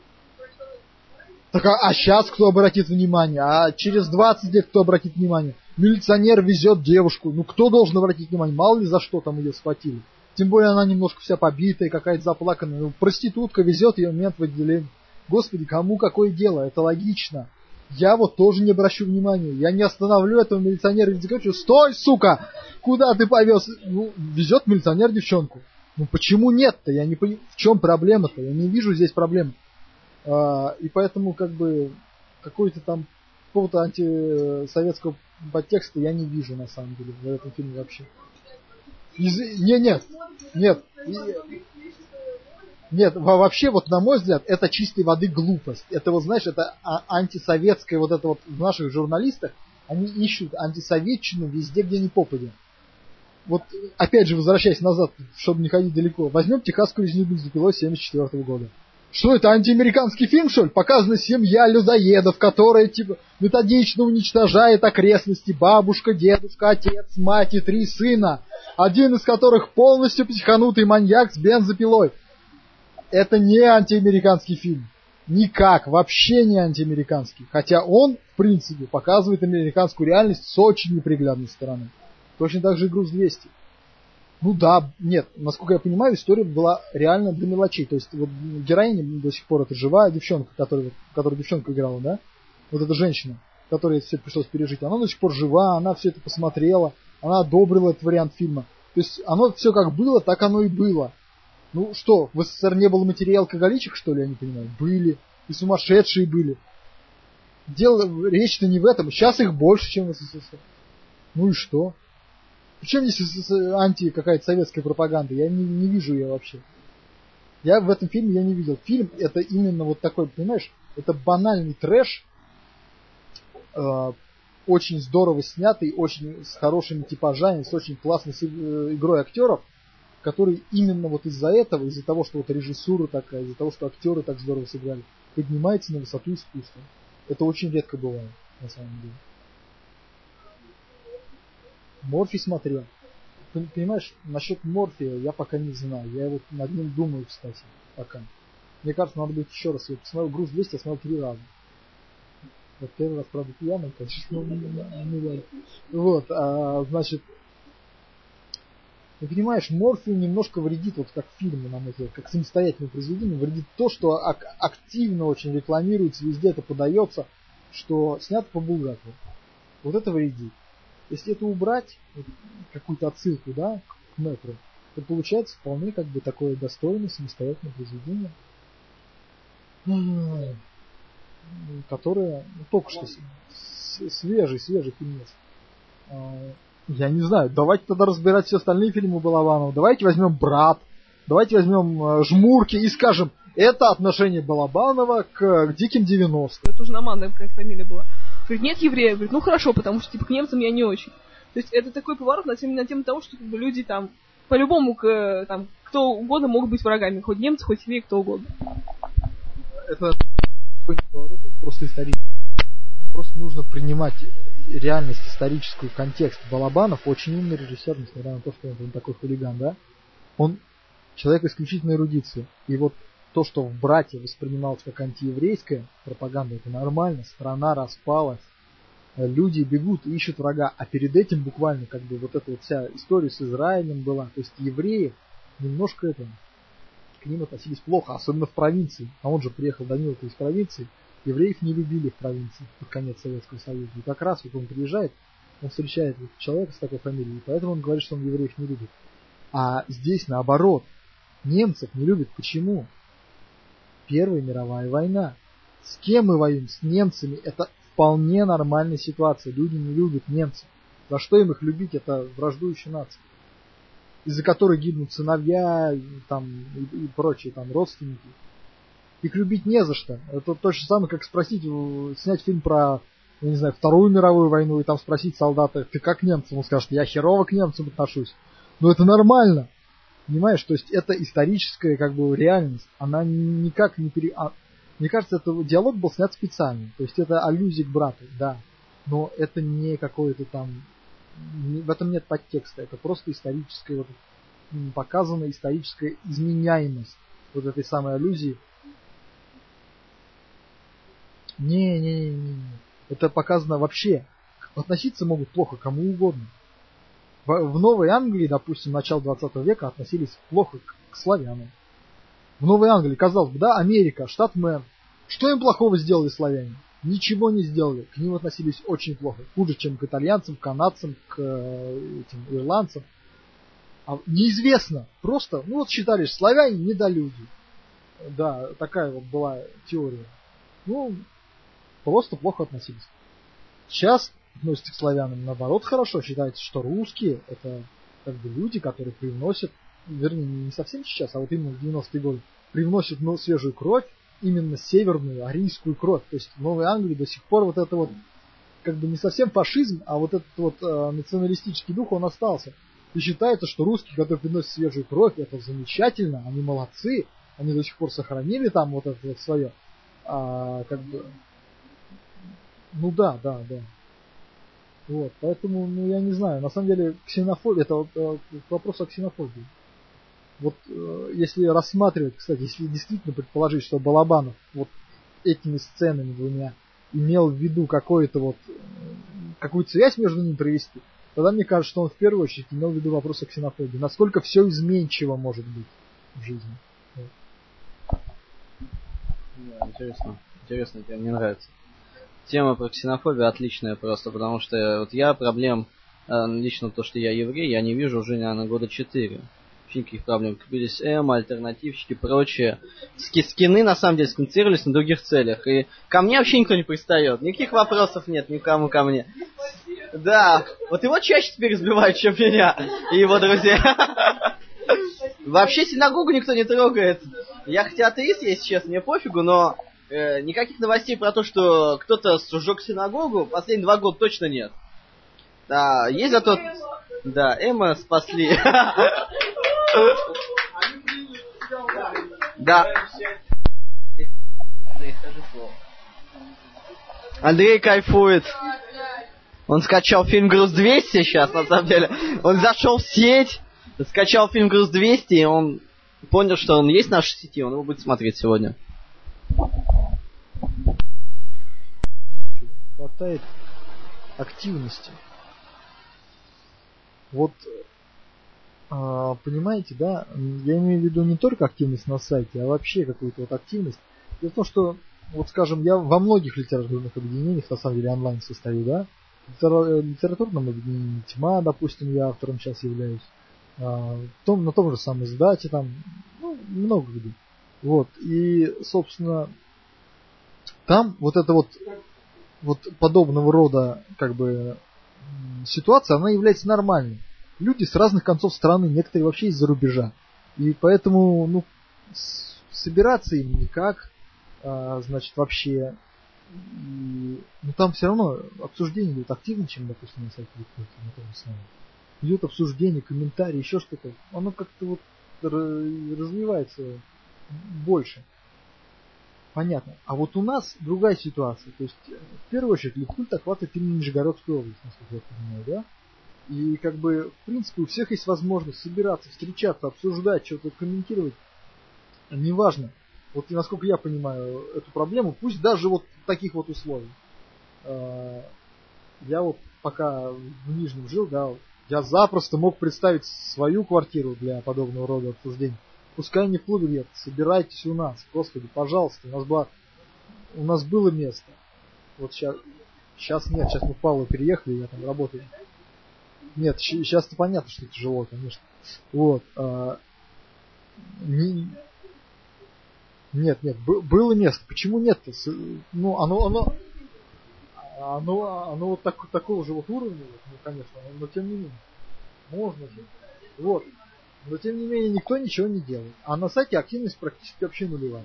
Так, а сейчас кто обратит внимание? А через 20 лет кто обратит внимание? Милиционер везет девушку. Ну, кто должен обратить внимание? Мало ли за что там ее схватили. Тем более она немножко вся побитая, какая-то заплаканная. Ну, проститутка везет ее в мент в отделение. Господи, кому какое дело? Это логично. Я вот тоже не обращу внимания. Я не остановлю этого милиционера и говорю: стой, сука! Куда ты повез? Ну, везет милиционер девчонку. Ну, почему нет-то? Я не понимаю, в чем проблема-то? Я не вижу здесь проблем. И поэтому, как бы, какой-то там какого-то антисоветского подтекста я не вижу, на самом деле, в этом фильме вообще. Нет, вообще, вот на мой взгляд, это чистой воды глупость. Это вот, знаешь, это антисоветское, вот это вот в наших журналистах, они ищут антисоветчину везде, где ни попадя. Вот, опять же, возвращаясь назад, чтобы не ходить далеко, возьмем «Техасскую резню бензопилой» 1974 года. Что это, антиамериканский фильм, что ли? Показана семья людоедов, которая, типа, методично уничтожает окрестности. Бабушка, дедушка, отец, мать и 3 сына. Один из которых полностью психанутый маньяк с бензопилой. Это не антиамериканский фильм. Никак, вообще не антиамериканский. Хотя он, в принципе, показывает американскую реальность с очень неприглядной стороны. Точно так же и «Груз-200». Ну да, нет, насколько я понимаю, история была реально до мелочей. То есть вот героиня до сих пор это живая девчонка, которую девчонка играла, да? Вот эта женщина, которой это все пришлось пережить. Она до сих пор жива, она все это посмотрела, она одобрила этот вариант фильма. То есть оно все как было, так оно и было. Ну что, в СССР не было матерей алкоголичек, что ли, я не понимаю? Были. И сумасшедшие были. Речь-то не в этом. Сейчас их больше, чем в СССР. Ну и что? Причем здесь какая-то советская пропаганда? Я не вижу ее вообще. Я в этом фильме не видел. Фильм это именно вот такой, понимаешь, это банальный трэш, очень здорово снятый, очень с хорошими типажами, с очень классной игрой актеров, который именно вот из-за этого, из-за того, что вот режиссура такая, из-за того, что актеры так здорово сыграли, поднимается на высоту искусства. Это очень редко бывает, на самом деле. Морфий смотрел. Понимаешь, насчет Морфия я пока не знаю. Я вот над ним думаю, кстати, пока. Мне кажется, надо будет еще раз. Я посмотрел «Груз-200», я смотрел 3 раза. Вот первый раз, правда, пьяный, конечно, не важно. Вот, значит, ты понимаешь, Морфию немножко вредит, вот как фильмы, на мой взгляд, как самостоятельное произведение, вредит то, что активно очень рекламируется, везде это подается, что снято по Булгакову. Вот это вредит. Если это убрать, вот, какую-то отсылку, да, к метру, то получается вполне как бы такое достойное самостоятельное произведение, которое только что свежий фильмец. Я не знаю, давайте тогда разбирать все остальные фильмы Балабанова. Давайте возьмем «Брат», давайте возьмем «Жмурки» и скажем, это отношение Балабанова к «Диким 90». Это уже Наманная какая-то фамилия была. Говорит, нет евреев. Говорит, ну хорошо, потому что типа к немцам я не очень. То есть это такой поворот на тему того, что как бы, люди там по-любому там, кто угодно могут быть врагами. Хоть немцы, хоть евреи, кто угодно. Это поворот, это просто исторический. Просто нужно принимать реальность историческую, контекст. Балабанов очень умный режиссер, несмотря на то, что он такой хулиган, да? Он человек исключительной эрудиции. И вот то, что в «Брате» воспринималось как антиеврейская пропаганда, это нормально, страна распалась, люди бегут и ищут врага, а перед этим буквально как бы вот эта вот вся история с Израилем была, то есть евреи немножко к ним относились плохо, особенно в провинции, а он же приехал Данилов из провинции, евреев не любили в провинции под конец Советского Союза, и как раз вот он приезжает, он встречает вот человека с такой фамилией, и поэтому он говорит, что он евреев не любит. А здесь наоборот, немцев не любят, почему? Первая мировая война. С кем мы воюем? С немцами. Это вполне нормальная ситуация. Люди не любят немцев. За что им их любить? Это враждующая нация. Из-за которой гибнут сыновья там, и прочие там, родственники. Их любить не за что. Это то же самое, как спросить, снять фильм про, я не знаю, Вторую мировую войну, и там спросить солдата, ты как немцам? Он скажет, я херово к немцам отношусь. Но это нормально. Понимаешь, то есть это историческая как бы реальность, она никак не Мне кажется, этот диалог был снят специально, то есть это аллюзия к брату, да, но это не какое-то там, в этом нет подтекста, это просто историческая, вот, показана историческая изменяемость вот этой самой аллюзии. Не. Это показано вообще, относиться могут плохо кому угодно. В Новой Англии, допустим, начала 20 века относились плохо к славянам. В Новой Англии, казалось бы, да, Америка, штат Мэн. Что им плохого сделали славяне? Ничего не сделали. К ним относились очень плохо. Хуже, чем к итальянцам, к канадцам, к этим ирландцам. А неизвестно. Просто, ну вот считали, что славяне недолюди. Да, такая вот была теория. Ну, просто плохо относились. Сейчас относятся к славянам наоборот хорошо. Считается, что русские это как бы люди, которые привносят, вернее, не совсем сейчас, а вот именно в 90-е годы, привносят свежую кровь, именно северную, арийскую кровь. То есть в Новой Англии до сих пор вот это вот, как бы не совсем фашизм, а вот этот вот националистический дух, он остался. И считается, что русские, которые приносят свежую кровь, это замечательно, они молодцы, они до сих пор сохранили там вот это вот свое. Как бы, ну да. Вот, поэтому, ну я не знаю, на самом деле ксенофобия, это вот, вопрос о ксенофобии. Вот если рассматривать, кстати, если действительно предположить, что Балабанов вот этими сценами двумя имел в виду какую-то связь между ними провести, тогда мне кажется, что он в первую очередь имел в виду вопрос о ксенофобии. Насколько все изменчиво может быть в жизни. Вот. Да, интересно, мне нравится. Тема про ксенофобию отличная просто, потому что вот я проблем, лично то, что я еврей, я не вижу уже, наверное, года 4. Вообще никаких проблем. Купились альтернативщики и прочее. Скины, на самом деле, сконцентрировались на других целях. И ко мне вообще никто не пристает. Никаких вопросов нет никому ко мне. Да, вот его чаще теперь избивают, чем меня и его друзья. Вообще синагогу никто не трогает. Я хотя атеист, если честно, мне пофигу, но никаких новостей про то, что кто-то сжег синагогу, последние 2 года точно нет. Да, есть зато... Да, Эмма спасли. Да. Андрей кайфует. Он скачал фильм «Груз 200» сейчас, на самом деле. Он зашел в сеть, скачал фильм «Груз 200», и он понял, что он есть в нашей сети, он его будет смотреть сегодня. Хватает активности. Вот, понимаете, да, я имею в виду не только активность на сайте, а вообще какую-то вот активность. Дело в том, что, вот скажем, я во многих литературных объединениях, на самом деле, онлайн состою, да, в литературном объединении «Тьма», допустим, я автором сейчас являюсь, на том же самом издате, там, ну, много где. Вот, и, собственно, там вот это вот подобного рода, как бы, ситуация, она является нормальной. Люди с разных концов страны, некоторые вообще из-за рубежа. И поэтому, ну, собираться им никак, значит, вообще. Но там все равно обсуждение идет активнее, чем, допустим, на сайте на том же самом. Идет обсуждение, комментарии, еще что-то. Оно как-то вот развивается больше. Понятно. А вот у нас другая ситуация. То есть, в первую очередь, Литкульт охватывает именно Нижегородскую область, насколько я понимаю, да? И, как бы, в принципе, у всех есть возможность собираться, встречаться, обсуждать, что-то комментировать. Неважно. Вот, насколько я понимаю эту проблему, пусть даже вот в таких вот условиях. Я вот пока в Нижнем жил, да, я запросто мог представить свою квартиру для подобного рода обсуждений. Пускай не в клубе где-то, собирайтесь у нас, господи, пожалуйста, у нас было место. Вот сейчас нет, сейчас мы в Павлово переехали, я там работаю. Нет, сейчас-то понятно, что тяжело, конечно. Вот. Нет, было место. Почему нет-то? Ну, оно вот такого же вот уровня, ну, конечно, но тем не менее. Можно же. Вот. Но тем не менее никто ничего не делает. А на сайте активность практически вообще нулевая.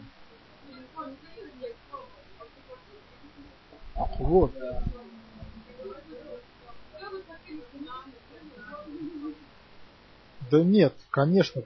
Вот. Да нет, конечно.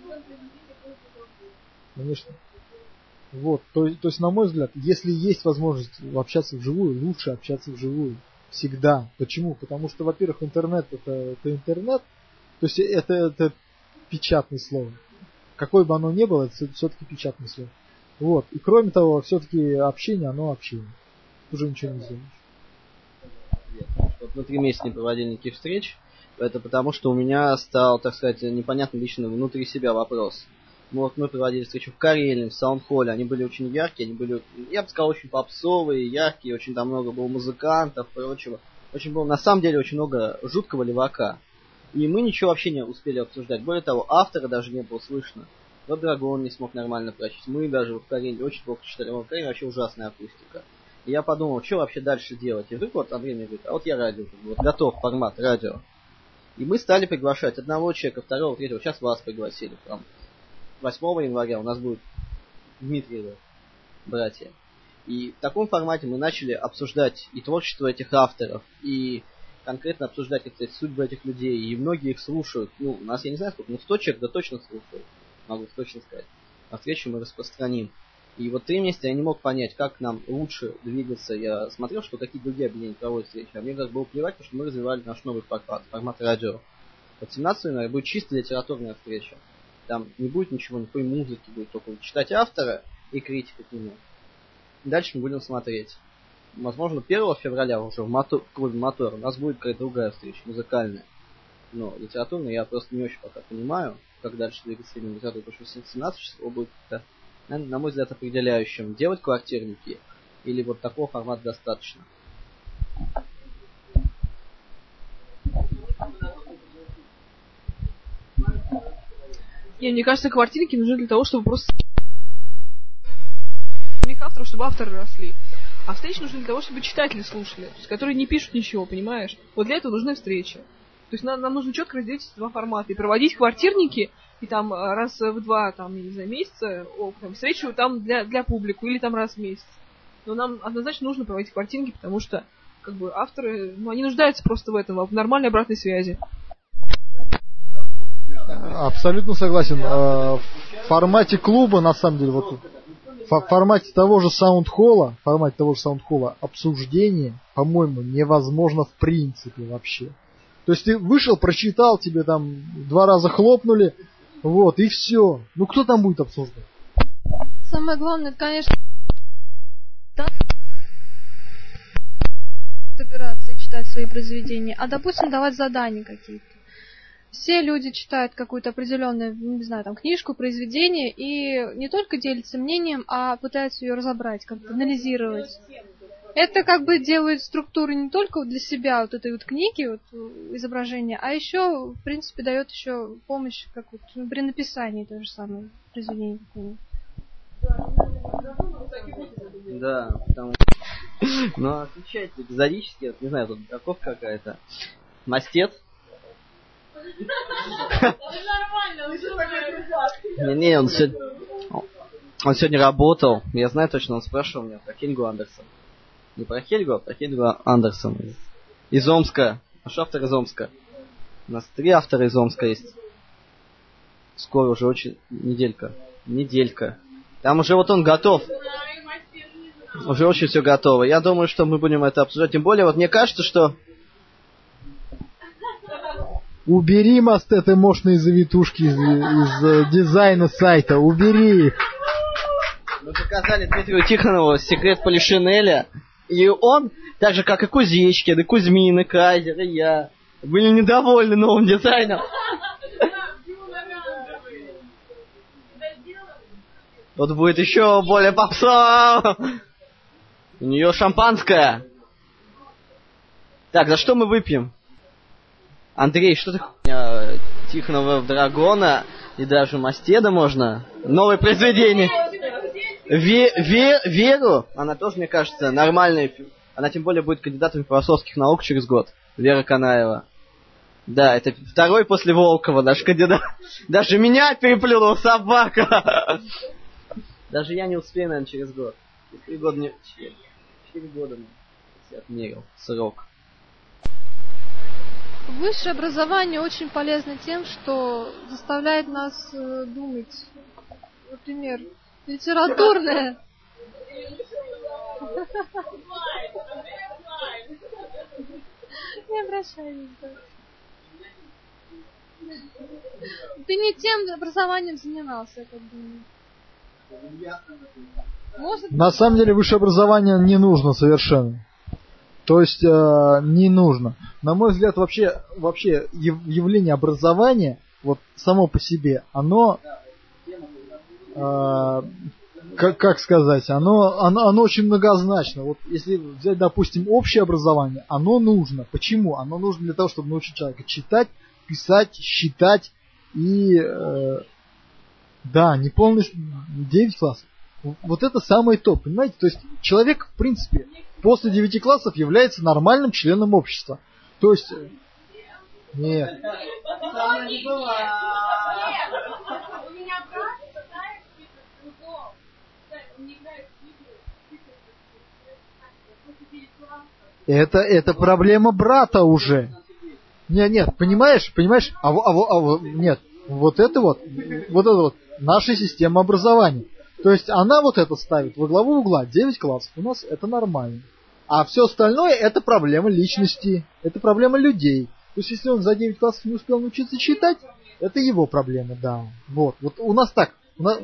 Вот, то есть, на мой взгляд, если есть возможность общаться вживую, лучше общаться вживую. Всегда. Почему? Потому что, во-первых, интернет это интернет, то есть это печатное слово. Какое бы оно ни было, это все-таки печатное слово. Вот. И кроме того, все-таки общение, оно общение. Уже ничего не сделаешь. мы 3 месяца не проводили никаких встреч. Это потому, что у меня стал, так сказать, непонятный лично внутри себя вопрос. Мы проводили встречи в Карелии, в Саундхолле, они были очень яркие, они были, я бы сказал, очень попсовые, яркие, очень там много было музыкантов и прочего. Очень было, на самом деле, очень много жуткого левака. И мы ничего вообще не успели обсуждать. Более того, автора даже не было слышно. Вот Драгон не смог нормально прочесть. Мы даже в Карелии очень плохо читали. В Карелии вообще ужасная акустика. И я подумал, что вообще дальше делать. И вдруг вот Андрей мне говорит, а вот я радио, вот готов формат радио. И мы стали приглашать одного человека, второго, третьего. Сейчас вас пригласили. Там 8 января у нас будет Дмитриевы братья. И в таком формате мы начали обсуждать и творчество этих авторов, и конкретно обсуждать, как сказать, судьбы этих людей. И многие их слушают. Ну, у нас, я не знаю сколько, но 100 человек, да точно слушают. Могу точно сказать. А встречу мы распространим. И вот 3 месяца я не мог понять, как нам лучше двигаться. Я смотрел, что какие другие объединения проводят встречи. А мне как было плевать, потому что мы развивали наш новый формат радио. Вот 17 января будет чисто литературная встреча. Там не будет ничего, никакой музыки, будет только читать автора и критика к нему. Дальше мы будем смотреть. Возможно, 1 февраля уже в клубе «Мотор» у нас будет какая-то другая встреча, музыкальная. Но литературная я просто не очень пока понимаю, как дальше двигаться именно литературу, потому что 17 число будет, на мой взгляд, определяющим. Делать квартирники или вот такого формата достаточно. Мне кажется, квартирники нужны для того, чтобы просто авторов, чтобы авторы росли. А встречи нужны для того, чтобы читатели слушали, то есть, которые не пишут ничего, понимаешь? Вот для этого нужны встречи. То есть нам нужно четко разделить эти 2 формата. И проводить квартирники, и там раз в 2, там, я не знаю, месяца, встречу там для публику, или там раз в месяц. Но нам однозначно нужно проводить квартирники, потому что, как бы, авторы, они нуждаются просто в этом, в нормальной обратной связи. Абсолютно согласен. В формате клуба, на самом деле, вот в формате того же саундхолла, обсуждение, по-моему, невозможно в принципе вообще. То есть ты вышел, прочитал, тебе там 2 раза хлопнули, вот, и все. Ну кто там будет обсуждать? Самое главное, это, конечно, собираться и читать свои произведения, а, допустим, давать задания какие-то. Все люди читают какую-то определенную, не знаю, там, книжку, произведение, и не только делятся мнением, а пытаются ее разобрать, как-то анализировать. Это как бы делает структуру не только для себя, вот этой вот книги, вот, изображения, а еще, в принципе, дает еще помощь как вот, при написании того же самого произведения. Да, потому но отвечать эпизодически, не знаю, тут драковка какая-то. Мастет. Не, он сегодня работал. Я знаю точно, он спрашивал меня про Хельгу Андерсон. Не про Хельгу, а про Хельгу Андерсон. Из Омска. Наш автор из Омска. У нас 3 автора из Омска есть. Скоро уже очень... Неделька. Там уже вот он готов. Уже очень все готово. Я думаю, что мы будем это обсуждать. Тем более, вот мне кажется, что... Убери Мастет эмошные завитушки из дизайна сайта. Убери их. Мы показали Дмитрию Тихонову секрет Полишинеля. И он, так же как и Кузечкин, и Кузьмин, и Кайзер, и я, были недовольны новым дизайном. Вот будет еще более попса. У нее шампанское. Так, за что мы выпьем? Андрей, что ты Тихонова в Драгона и даже Мастеда можно? Новое произведение. Веру, она тоже, мне кажется, нормальная. Она тем более будет кандидатом философских наук через год. Вера Канаева. Да, это 2-й после Волкова наш кандидат. Даже меня переплюнула собака. Даже я не успею, наверное, через год. 4 года не... 4 года я отмерил срок. Высшее образование очень полезно тем, что заставляет нас думать. Например, литературное. Не обращайтесь. Ты не тем образованием занимался, как бы. На самом деле высшее образование не нужно совершенно. То есть не нужно. На мой взгляд, вообще явление образования, вот само по себе, оно, как сказать, оно очень многозначно. Вот если взять, допустим, общее образование, оно нужно. Почему? Оно нужно для того, чтобы научить человека читать, писать, считать и, не полный 9 классов. Вот это самый топ, понимаете? То есть человек, в принципе, после 9 классов является нормальным членом общества. То есть... Нет. Это проблема брата уже. Нет, понимаешь? Нет. Вот это вот наша система образования. То есть она вот это ставит во главу угла. 9 классов у нас это нормально. А все остальное это проблема личности, это проблема людей. То есть если он за 9 классов не успел научиться читать, это его проблема, да. Вот у нас так,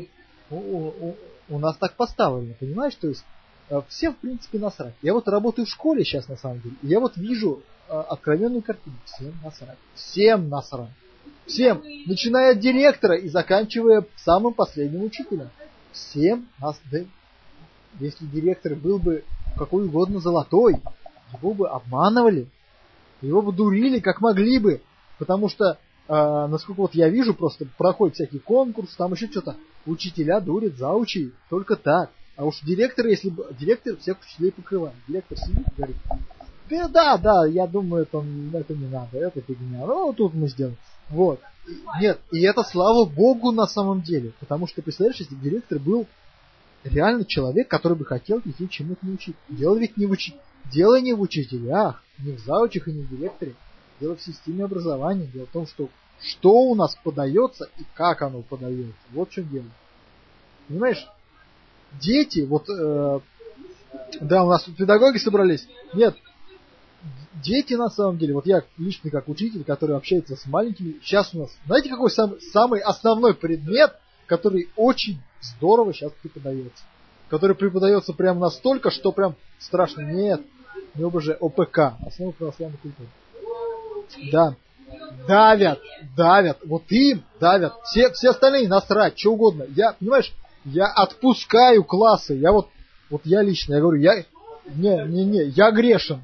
у нас так поставлено, понимаешь? То есть всем в принципе насрать. Я вот работаю в школе сейчас на самом деле, и я вот вижу откровенную картину. Всем насрать. Всем насрать. Всем, начиная от директора и заканчивая самым последним учителем. Всем нас, да, если директор был бы какой угодно золотой, его бы обманывали, его бы дурили как могли бы, потому что, насколько вот я вижу, просто проходит всякий конкурс, там еще что-то, учителя дурят заучи, только так. А уж директор, если бы, директор всех учителей покрывает, директор сидит и говорит, да, я думаю, это не надо, это фигня, ну тут мы сделаем. Вот. Нет, и это слава богу на самом деле. Потому что, представляешь, если директор был реально человек, который бы хотел детей чему-то научить. Дело ведь не в учителях, не в заучах и не в директоре. Дело в системе образования. Дело в том, что у нас подается и как оно подается. Вот в чем дело. Понимаешь? Дети, у нас тут педагоги собрались. Нет. Дети, на самом деле, вот я лично как учитель, который общается с маленькими, сейчас у нас, знаете, какой самый основной предмет, который очень здорово сейчас преподается? Который преподается прям настолько, что прям страшно. Нет, не ОБЖ, ОПК, основа православной культуры. Да, давят, вот им давят, все остальные насрать, что угодно. Понимаешь, я отпускаю классы, я лично, я говорю, я грешен,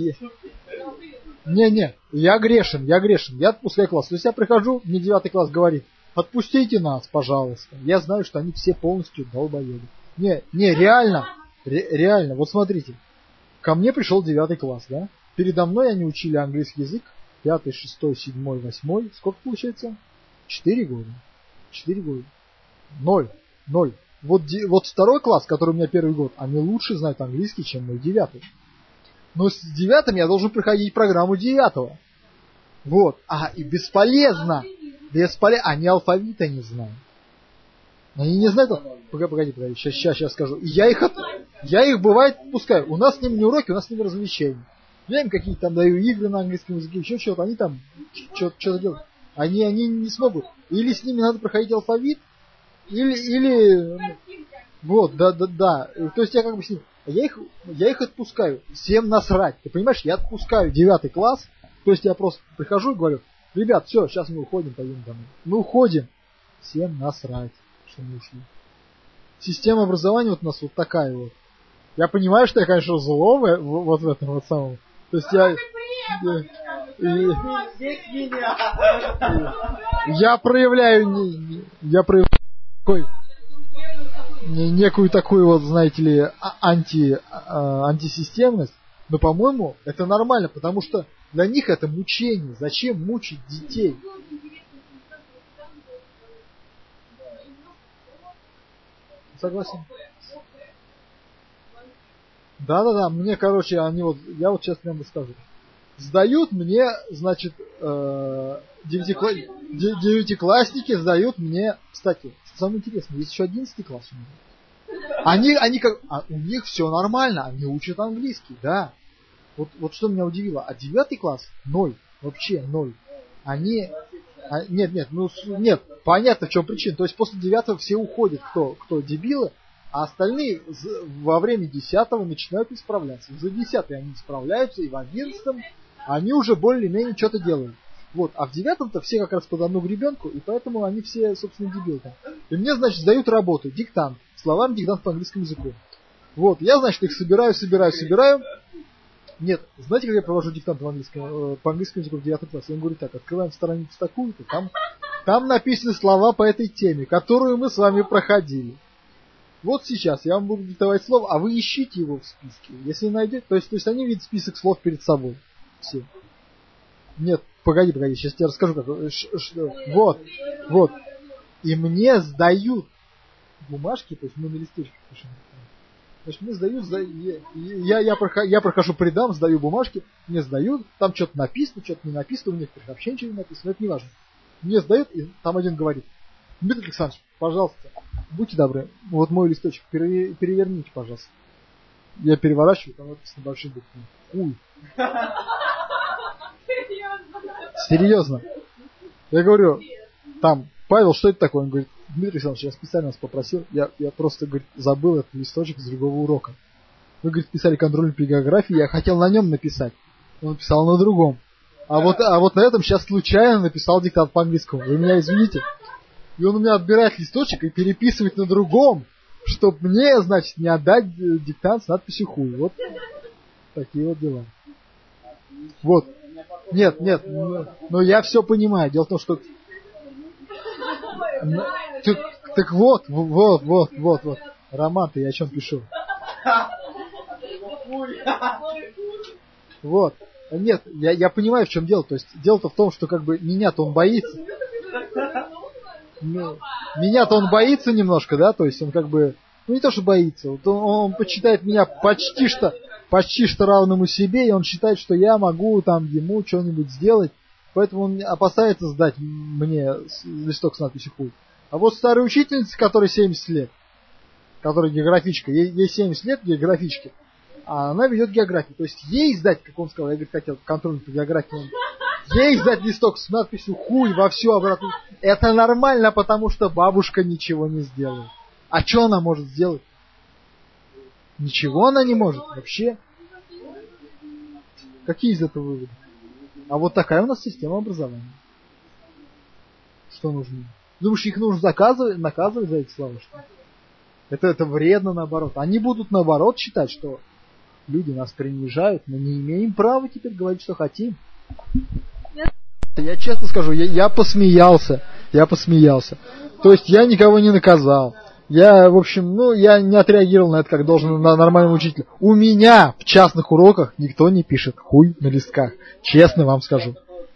я грешен, я отпускаю класс. То есть я прихожу, мне 9 класс говорит, отпустите нас, пожалуйста. Я знаю, что они все полностью долбоеды. Реально, вот смотрите, ко мне пришел 9 класс, да? Передо мной они учили английский язык, 5, 6, 7, 8, сколько получается? 4 года. 0. Вот 2 класс, который у меня 1 год, они лучше знают английский, чем мой 9. Но с 9 я должен проходить программу 9. Вот. И бесполезно. Они алфавита не знают. Они не знают. Погоди, сейчас скажу. Я их бывает отпускаю. У нас с ними не уроки, у нас с ними развлечения. Я им какие-то там даю игры на английском языке, еще что-то. Они там что-то делают. Они не смогут. Или с ними надо проходить алфавит, или вот, да. То есть я как бы с ними. Я их отпускаю. Всем насрать. Ты понимаешь, я отпускаю 9 класс. То есть я просто прихожу и говорю, ребят, все, сейчас мы уходим, пойдем домой. Мы уходим. Всем насрать, что мы ушли. Система образования вот у нас вот такая вот. Я понимаю, что я, конечно, зло вот в этом вот самом. То есть я проявляю некую такую вот, знаете ли, антисистемность, но, по-моему, это нормально, потому что для них это мучение. Зачем мучить детей? Согласен. Да, мне, короче, я вот сейчас прям расскажу. Сдают мне, значит, девятиклассники сдают мне, кстати, что самое интересное, есть еще 11 класс у них. Они как, у них все нормально, они учат английский, да. Вот что меня удивило, 9 класс 0, вообще 0. Нет, понятно, в чем причина. То есть после 9 все уходят, кто дебилы, А остальные во время 10-го начинают исправляться. За 10-й они исправляются, и в 11-м они уже более-менее что-то делают. Вот. А в 9-м-то все как раз под одну гребенку, и поэтому они все, собственно, дебилы. И мне, значит, сдают работу, диктант. Словарный диктант по английскому языку. Вот. Я, значит, их собираю. Нет, знаете, как я провожу диктант по английскому языку в 9 классе? Я им говорю так: открываем страницу такую-то, там написаны слова по этой теме, которую мы с вами проходили. Вот сейчас я вам буду диктовать слово, а вы ищите его в списке. Если найдете, то есть они видят список слов перед собой. Все. Нет, погоди, сейчас я тебе расскажу, как. Вот. И мне сдают бумажки, то есть мы на листочках пишем. Значит, мне сдают, я прохожу по рядам, сдаю бумажки, мне сдают, там что-то написано, что-то не написано, у некоторых вообще ничего не написано, но это не важно. Мне сдают, и там один говорит: Дмитрий Александрович, пожалуйста, будьте добры, вот мой листочек переверните, пожалуйста. Я переворачиваю, там написано большой буквой: хуй. Серьезно. Я говорю, там, Павел, что это такое? Он говорит: Дмитрий Александрович, я специально вас попросил, я просто, говорит, забыл этот листочек с другого урока. Вы, говорит, писали контроль по географии, я хотел на нем написать. Он написал на другом. А вот на этом сейчас случайно написал диктант по английскому. Вы меня извините. И он у меня отбирает листочек и переписывает на другом, чтобы мне, значит, не отдать диктант с надписью хуй. Вот такие вот дела. Вот. Нет, но я все понимаю. Дело в том, что... Так вот. Роман-то я о чем пишу? Вот. Нет, я понимаю, в чем дело. То есть дело-то в том, что как бы меня-то он боится. Меня-то он боится немножко, да, то есть он как бы, ну не то, что боится, вот он почитает меня почти что равному себе, и он считает, что я могу там ему что-нибудь сделать, поэтому он опасается сдать мне листок с надписью хуй. А вот старая учительница, которой 70 лет, которая географичка, ей 70 лет географички, а она ведет географию, то есть ей сдать, как он сказал, я, говорит, хотел контроль по географии, ей сдать листок с надписью хуй во всю обратную. Это нормально, потому что бабушка ничего не сделает. А что она может сделать? Ничего она не может вообще. Какие из этого выводы? А вот такая у нас система образования. Что нужно? Думаешь, их нужно наказывать за эти слова? Что? Это вредно, наоборот. Они будут, наоборот, считать, что люди нас принижают, мы не имеем права теперь говорить, что хотим. Я честно скажу, я посмеялся. То есть я никого не наказал. Я, в общем, я не отреагировал на это, как должен на нормального учителя. У меня в частных уроках никто не пишет хуй на листках. Честно вам скажу.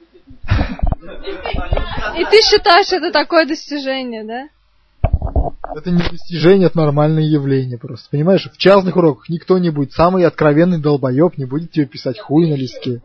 И ты считаешь, это такое достижение, да? Это не достижение, это нормальное явление просто. Понимаешь, в частных уроках никто не будет. Самый откровенный долбоеб не будет тебе писать хуй на листке.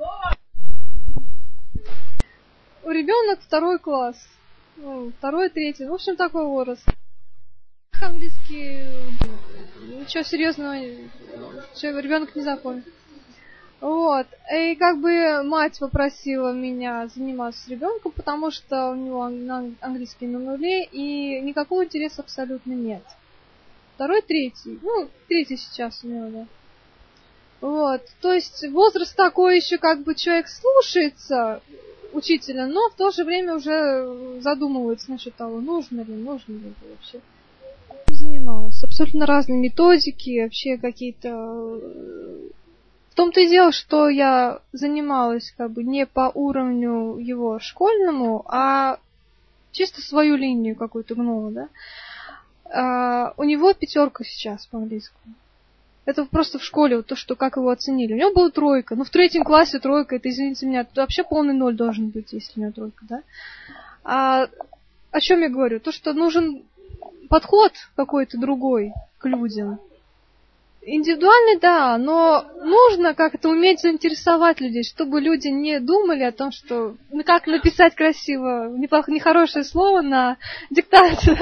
У ребенок 2 класс. 2, 3. В общем, такой возраст. Английский. Ничего серьезного. Ребенок не запомнит. Вот. И как бы мать попросила меня заниматься с ребенком, потому что у него английский на нуле, и никакого интереса абсолютно нет. 2, 3. 3 сейчас у него, да. Вот. То есть возраст такой еще, как бы человек слушается учителя, но в то же время уже задумывается насчет того, нужно ли вообще. Занималась. Абсолютно разные методики, вообще какие-то... В том-то и дело, что я занималась как бы не по уровню его школьному, а чисто свою линию какую-то гнула, да. У него 5 сейчас по английскому. Это просто в школе, вот то, что как его оценили. У него была 3. В 3 классе 3, это, извините меня, это вообще полный 0 должен быть, если у него 3, да. А о чем я говорю? То, что нужен подход какой-то другой к людям. Индивидуальный, да, но нужно как-то уметь заинтересовать людей, чтобы люди не думали о том, что как написать красиво, нехорошее слово на диктанте.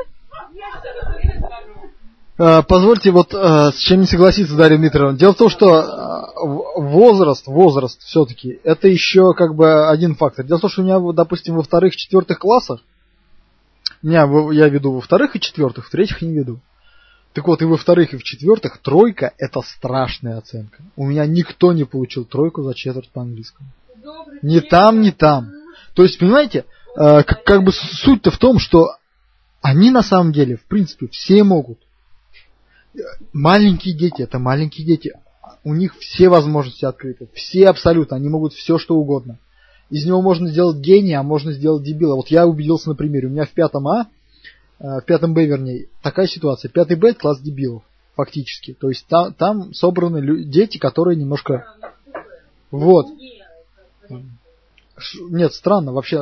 Позвольте с чем не согласиться, Дарья Дмитриевна. Дело в том, что возраст все-таки, это еще как бы один фактор. Дело в том, что у меня, допустим, во 2-4 классах, я веду во 2 и 4, в 3 не веду. Так вот, и во вторых, и в четвертых тройка — это страшная оценка. У меня никто не получил тройку за четверть по английскому. Ни там, ни там. То есть, понимаете, как бы суть-то в том, что они на самом деле, в принципе, все могут. Маленькие дети — это маленькие дети. У них все возможности открыты. Все абсолютно. Они могут все, что угодно. Из него можно сделать гения, а можно сделать дебила. Вот я убедился на примере. У меня в 5 А, в 5 Б, вернее, такая ситуация. 5 Б — это класс дебилов, фактически. То есть там собраны дети, которые немножко... Вот. Нет, странно. Вообще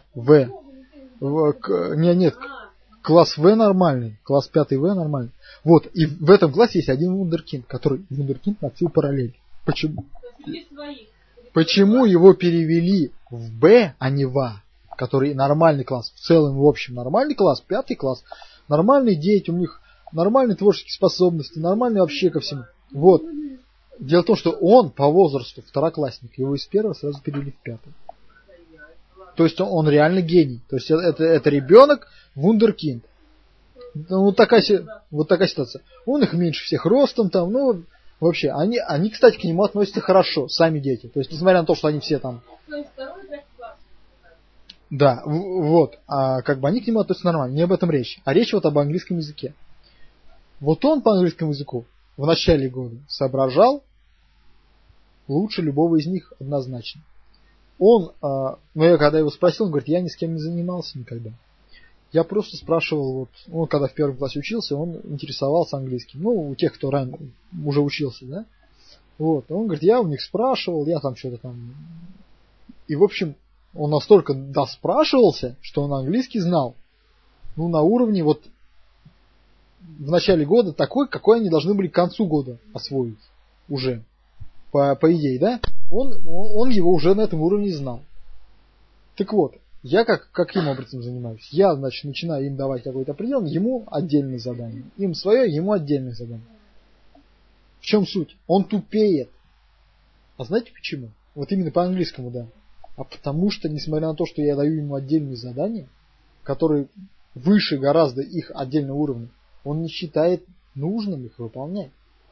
нет, класс В нормальный. Класс 5 В нормальный. Вот. И в этом классе есть один вундеркинд, который вундеркинд на всю параллель. Почему? Почему его перевели в Б, а не в А, который нормальный класс, в целом, в общем, нормальный класс, 5 класс, нормальные дети, у них нормальные творческие способности, нормальные вообще ко всему. Вот. Дело в том, что он по возрасту второклассник, его из 1 сразу перевели в 5. То есть он реально гений. То есть это ребенок вундеркинд. Ну, вот такая ситуация. Он их меньше всех ростом там, ну, вообще, они, кстати, к нему относятся хорошо, сами дети. То есть, несмотря на то, что они все там... Да, вот. А как бы они к нему относятся нормально, не об этом речь. А речь вот об английском языке. Вот он по английскому языку в начале года соображал лучше любого из них однозначно. Он, я когда его спросил, он говорит, я ни с кем не занимался никогда. Я просто спрашивал, вот, он когда в 1 классе учился, он интересовался английским. Ну, у тех, кто ранее уже учился, да. Вот, он говорит, я у них спрашивал, я там что-то там... И, в общем, он настолько доспрашивался, что он английский знал. Ну, на уровне вот в начале года такой, какой они должны были к концу года освоить уже. По идее, да? Он его уже на этом уровне знал. Так вот, я каким образом занимаюсь? Я, значит, начинаю им давать какой-то определенный, ему отдельное задание. Им свое, ему отдельное задание. В чем суть? Он тупеет. А знаете почему? Вот именно по английскому, да. А потому что, несмотря на то, что я даю ему отдельные задания, которые выше гораздо их отдельного уровня, он не считает нужным их выполнять.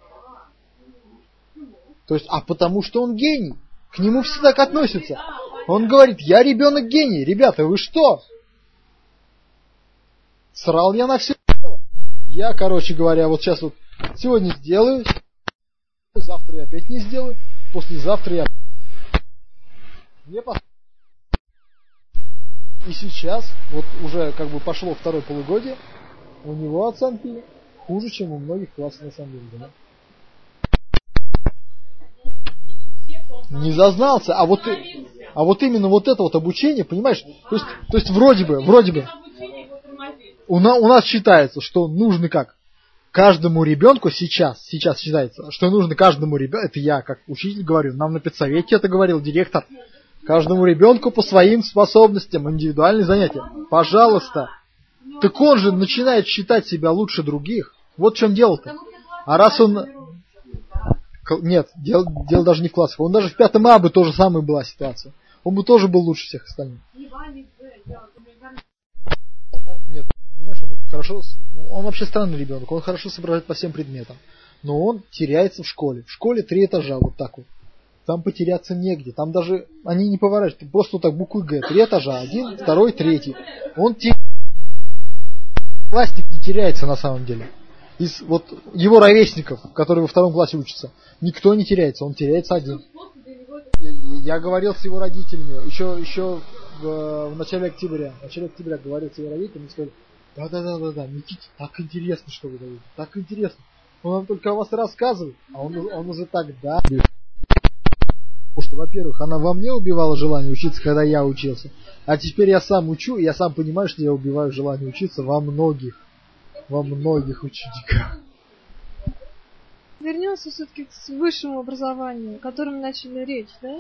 То есть, а потому что он гений. К нему все так относятся. Он говорит, я ребенок гений. Ребята, вы что? Срал я на все дело. Я, короче говоря, вот сейчас вот сегодня сделаю, завтра я опять не сделаю, послезавтра я... Мне И сейчас, вот уже как бы пошло второе полугодие, у него оценки хуже, чем у многих классов на самом деле. Да? Не зазнался, а вот именно вот это вот обучение, понимаешь, то есть вроде бы у нас считается, что нужно как каждому ребенку сейчас считается, что нужно каждому ребенку, это я как учитель говорю, нам на педсовете это говорил директор, каждому ребенку по своим способностям, индивидуальные занятия, пожалуйста. Так он же начинает считать себя лучше других, вот в чем дело-то. А раз он... Нет, дело даже не в классах. Он даже в 5 А бы тоже самая была ситуация. Он бы тоже был лучше всех остальных. Нет, понимаешь, он вообще странный ребенок. Он хорошо соображает по всем предметам. Но он теряется в школе. В школе 3 этажа, вот так вот. Там потеряться негде. Там даже они не поворачивают. Просто вот так буквы Г. 3 этажа. 1, 2, 3. Он Классник не теряется на самом деле. Из вот его ровесников, которые во 2 классе учатся, никто не теряется, он теряется один. Я говорил с его родителями, еще в начале октября говорил с его родителями, и сказали, да, Никите, так интересно, что вы даете, так интересно. Он нам только о вас рассказывает, а он уже тогда... Потому что, во-первых, она во мне убивала желание учиться, когда я учился, а теперь я сам учу, и я сам понимаю, что я убиваю желание учиться во многих учениках. Вернемся все-таки к высшему образованию, о котором начали речь, да?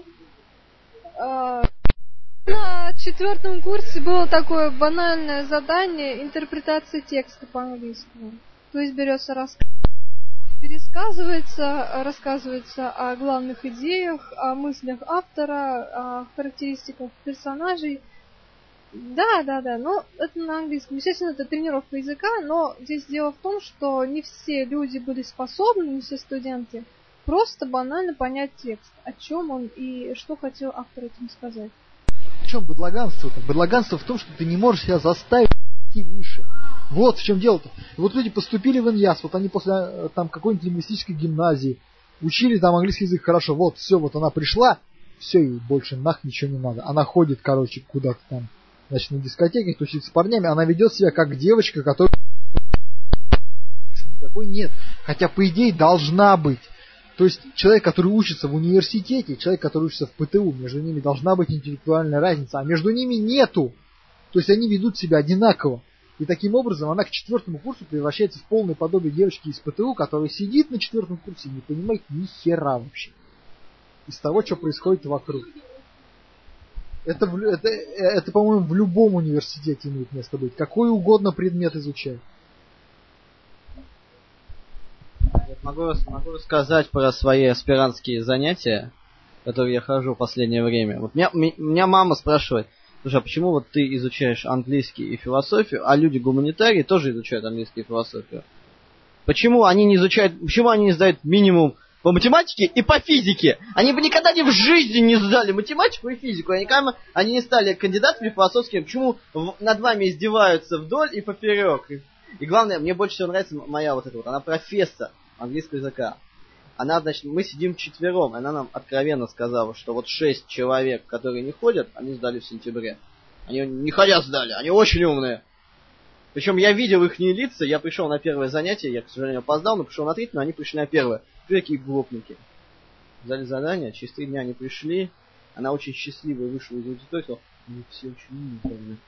На 4 курсе было такое банальное задание интерпретация текста по-английскому. То есть берется рассказ, рассказывается о главных идеях, о мыслях автора, о характеристиках персонажей. Да. Ну, это на английском. Естественно, это тренировка языка, но здесь дело в том, что не все люди были способны, не все студенты, просто банально понять текст, о чем он и что хотел автор этим сказать. В чем быдлаганство-то? Быдлаганство в том, что ты не можешь себя заставить идти выше. Вот в чем дело-то. Вот люди поступили в ИНЯС, вот они после там какой-нибудь лингвистической гимназии учили там английский язык хорошо, вот все, вот она пришла, все, ей больше ничего не надо. Она ходит, куда-то там, значит, на дискотеке, тусит с парнями, она ведет себя как девочка, которая никакой нет. Хотя, по идее, должна быть. То есть, человек, который учится в университете, и человек, который учится в ПТУ, между ними должна быть интеллектуальная разница, а между ними нету. То есть, они ведут себя одинаково. И таким образом она к 4 курсу превращается в полное подобие девочки из ПТУ, которая сидит на 4 курсе и не понимает ни хера вообще из того, что происходит вокруг. Это, по-моему, в любом университете имеет место быть. Какой угодно предмет изучай. Могу рассказать про свои аспирантские занятия, которые я хожу в последнее время. Вот меня мама спрашивает: слушай, а почему вот ты изучаешь английский и философию, а люди-гуманитарии тоже изучают английский и философию? Почему они не сдают минимум по математике и по физике? Они бы никогда в жизни не сдали математику и физику. Они не стали кандидатами философскими. Почему над вами издеваются вдоль и поперек? И главное, мне больше всего нравится моя вот эта вот, она профессор английского языка. Она, значит, мы сидим вчетвером, и она нам откровенно сказала, что вот 6 человек, которые не ходят, они сдали в сентябре. Они не ходят сдали, они очень умные. Причем я видел их лица, я пришел на первое занятие, я, к сожалению, опоздал, но пришел на третье, но они пришли на первое. Какие гопники. Взяли задание, через 3 дня они пришли, она очень счастливая вышла из аудитории, сказала: мы все очень умные.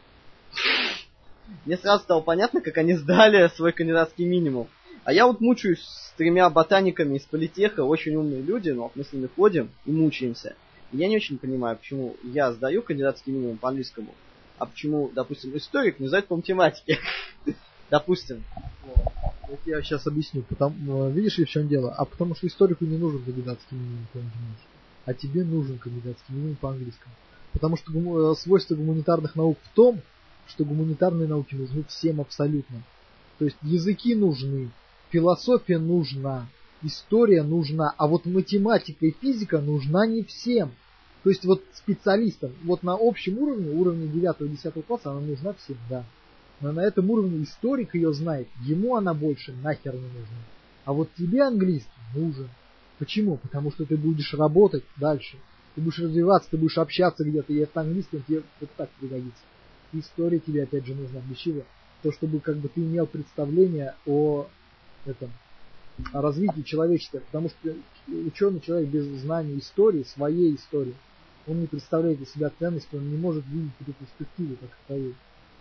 Мне сразу стало понятно, как они сдали свой кандидатский минимум. А я вот мучаюсь с 3 ботаниками из политеха, очень умные люди, но мы с ними ходим и мучаемся. И я не очень понимаю, почему я сдаю кандидатский минимум по английскому, а почему, допустим, историк не сдает по математике. Допустим. Вот я сейчас объясню. Видишь ли, в чем дело? А потому что историку не нужен кандидатский минимум по математике, а тебе нужен кандидатский минимум по английскому. Потому что свойство гуманитарных наук в том, что гуманитарные науки нужны всем абсолютно. То есть языки нужны, философия нужна, история нужна, а вот математика и физика нужна не всем. То есть вот специалистам, вот на общем уровне 9-10 класса она нужна всем, да. Но на этом уровне историк ее знает, ему она больше нахер не нужна. А вот тебе английский нужен. Почему? Потому что ты будешь работать дальше, ты будешь развиваться, ты будешь общаться где-то, и этот английский тебе вот так пригодится. История тебе опять же нужна, для чего? То, чтобы как бы ты имел представление о развитии человечества, потому что ученый человек без знания истории, своей истории, он не представляет из себя ценности, он не может видеть эту перспективу, как таковую.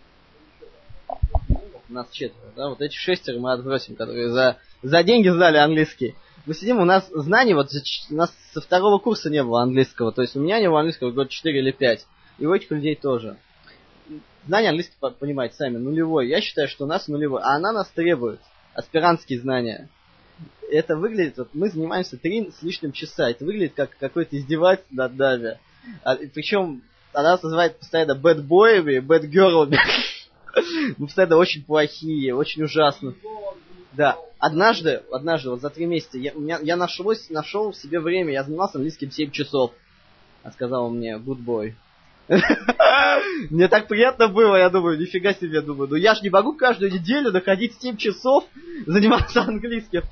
Нас 4, да, вот эти 6 мы отбросим, которые за деньги сдали английский. Мы сидим, у нас знаний, вот у нас со 2 курса не было английского, то есть у меня не было английского год 4 или 5, и у этих людей тоже. Знания английского, понимаете сами, нулевой. Я считаю, что у нас нулевой, а она нас требует. Аспирантские знания. Это выглядит, вот мы занимаемся 3 с лишним часа, это выглядит как какое-то издевательство над нами. Причем она нас называет постоянно bad boy'ами, bad girl'ами. Мы постоянно очень плохие, очень ужасно. Да, однажды, вот за 3 месяца, я нашел в себе время, я занимался английским 7 часов. Она сказала мне: good boy. Мне так приятно было, я думаю, нифига себе, думаю. Ну я ж не могу каждую неделю находить 7 часов, заниматься английским.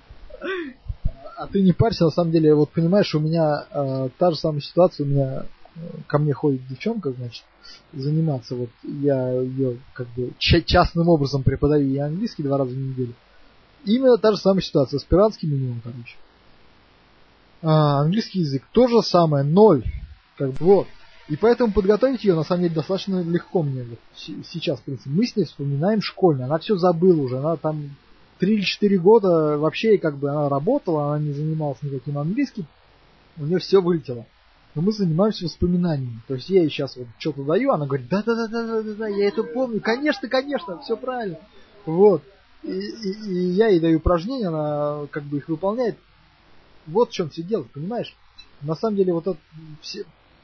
А ты не парься, на самом деле, вот понимаешь, у меня та же самая ситуация, у меня ко мне ходит девчонка, значит, заниматься, вот я ее как бы частным образом преподаю ей английский 2 раза в неделю. Именно та же самая ситуация, аспирантский минимум, короче. Английский язык, то же самое, 0, как бы вот. И поэтому подготовить ее, на самом деле, достаточно легко мне вот сейчас, в принципе. Мы с ней вспоминаем школьную, она все забыла уже, она там 3 или 4 года вообще как бы она работала, она не занималась никаким английским, у нее все вылетело. Но мы занимаемся воспоминаниями. То есть я ей сейчас вот что-то даю, она говорит: да, я это помню, конечно, все правильно. Вот. И я ей даю упражнения, она как бы их выполняет. Вот в чем все дело, понимаешь? На самом деле вот это все...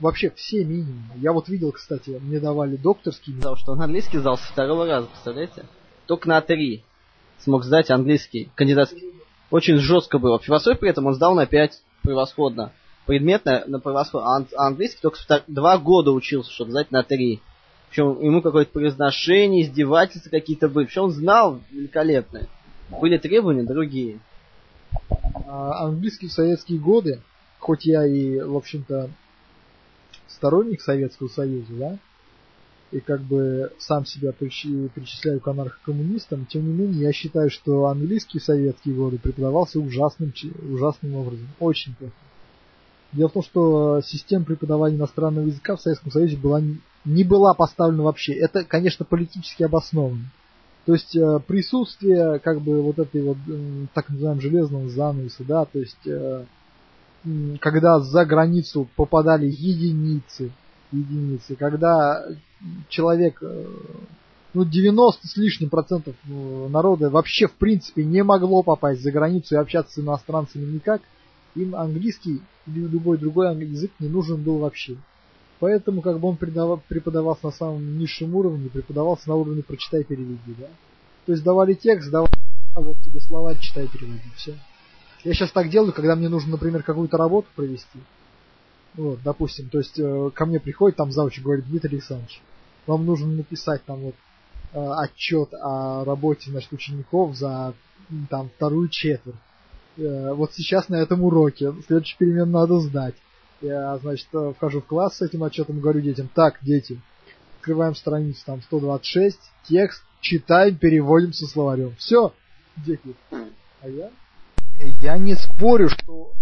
вообще все минимумы. Я вот видел, кстати, мне давали докторский. Сказал, что он английский сдал со второго раза, представляете? Только на 3 смог сдать английский, кандидатский. Очень жестко было. Философию при этом он сдал на 5 превосходно. Предмет на превосходно. А английский только 2 года учился, чтобы сдать на 3. Причем ему какое-то произношение, издевательства какие-то были. Причем он знал великолепно. Были требования другие. Английский в советские годы, хоть я и, в общем-то, сторонник Советского Союза, да, и как бы сам себя причисляю к анархокоммунистам, тем не менее я считаю, что английский в советские годы преподавался ужасным образом, очень плохо. Дело в том, что система преподавания иностранного языка в Советском Союзе не была поставлена вообще. Это, конечно, политически обоснованно. То есть присутствие как бы вот этой вот так называемого железного занавеса, да, то есть когда за границу попадали единицы, когда человек, 90 с лишним процентов народа вообще в принципе не могло попасть за границу и общаться с иностранцами никак, им английский или любой другой язык не нужен был вообще. Поэтому как бы он преподавался на самом низшем уровне, преподавался на уровне прочитай, переведи, да. То есть давали текст, давали, вот тебе словарь, читай, переведи, все. Я сейчас так делаю, когда мне нужно, например, какую-то работу провести. Вот, допустим, то есть ко мне приходит там завуч и говорит: Дмитрий Александрович, вам нужно написать там вот отчет о работе, значит, учеников за там вторую четверть. Вот сейчас на этом уроке, следующий перемен надо сдать. Я, значит, вхожу в класс с этим отчетом и говорю детям: так, дети, открываем страницу там 126, текст, читаем, переводим со словарем. Все, дети. А я не спорю, что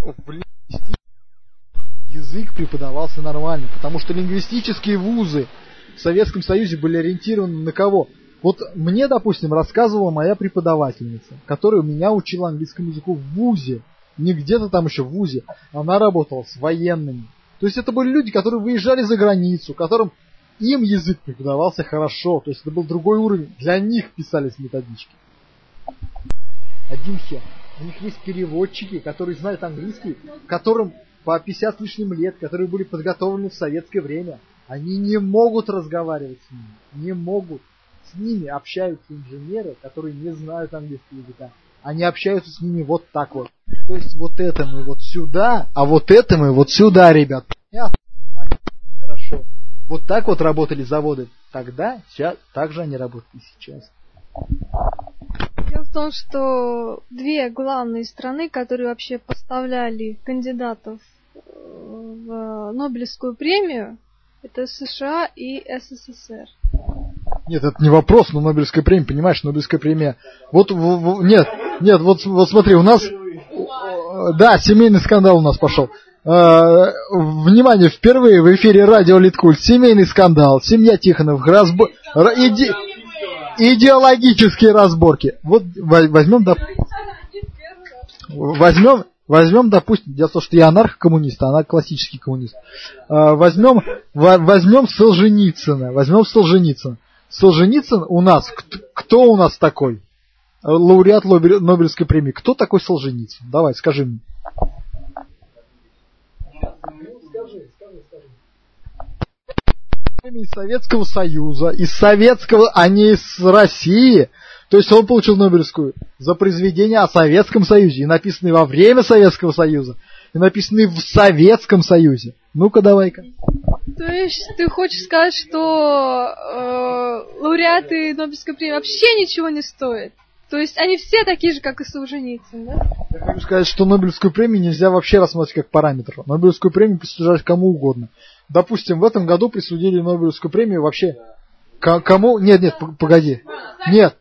язык преподавался нормально, потому что лингвистические вузы в Советском Союзе были ориентированы на кого? Вот мне, допустим, рассказывала моя преподавательница, которая меня учила английскому языку в вузе, не где-то там еще в вузе, она работала с военными. То есть это были люди, которые выезжали за границу, которым им язык преподавался хорошо, то есть это был другой уровень, для них писались методички. Один хер. У них есть переводчики, которые знают английский, которым по 50 с лишним лет, которые были подготовлены в советское время. Они не могут разговаривать с ними, не могут. С ними общаются инженеры, которые не знают английского языка. Они общаются с ними вот так вот. То есть вот это мы вот сюда, а вот это мы вот сюда, ребят. Понятно? Хорошо. Вот так вот работали заводы тогда, сейчас, так же они работают и сейчас. Дело в том, что 2 главные страны, которые вообще поставляли кандидатов в Нобелевскую премию, это США и СССР. Нет, это не вопрос, но Нобелевская премия, понимаешь, Нобелевская премия. Вот, нет, вот смотри, у нас, да, семейный скандал у нас пошел. Внимание, впервые в эфире радио Литкульт семейный скандал, семья Тихонов, идеологические разборки. Вот возьмем, допустим, дело в том, что я анархокоммунист, а она классический коммунист. Возьмем Солженицына. Солженицын у нас, кто у нас такой? Лауреат Нобелевской премии. Кто такой Солженицын? Давай, скажи мне. Из Советского Союза, а не из России. То есть он получил Нобелевскую за произведения о Советском Союзе, и написанные во время Советского Союза, и написанные в Советском Союзе. Ну-ка, давай-ка. То есть ты хочешь сказать, что лауреаты Нобелевской премии вообще ничего не стоят? То есть они все такие же, как и Солженицын, да? Я хочу сказать, что Нобелевскую премию нельзя вообще рассматривать как параметр. Нобелевскую премию присуждать кому угодно. Допустим, в этом году присудили Нобелевскую премию вообще кому... Нет, погоди. Нет.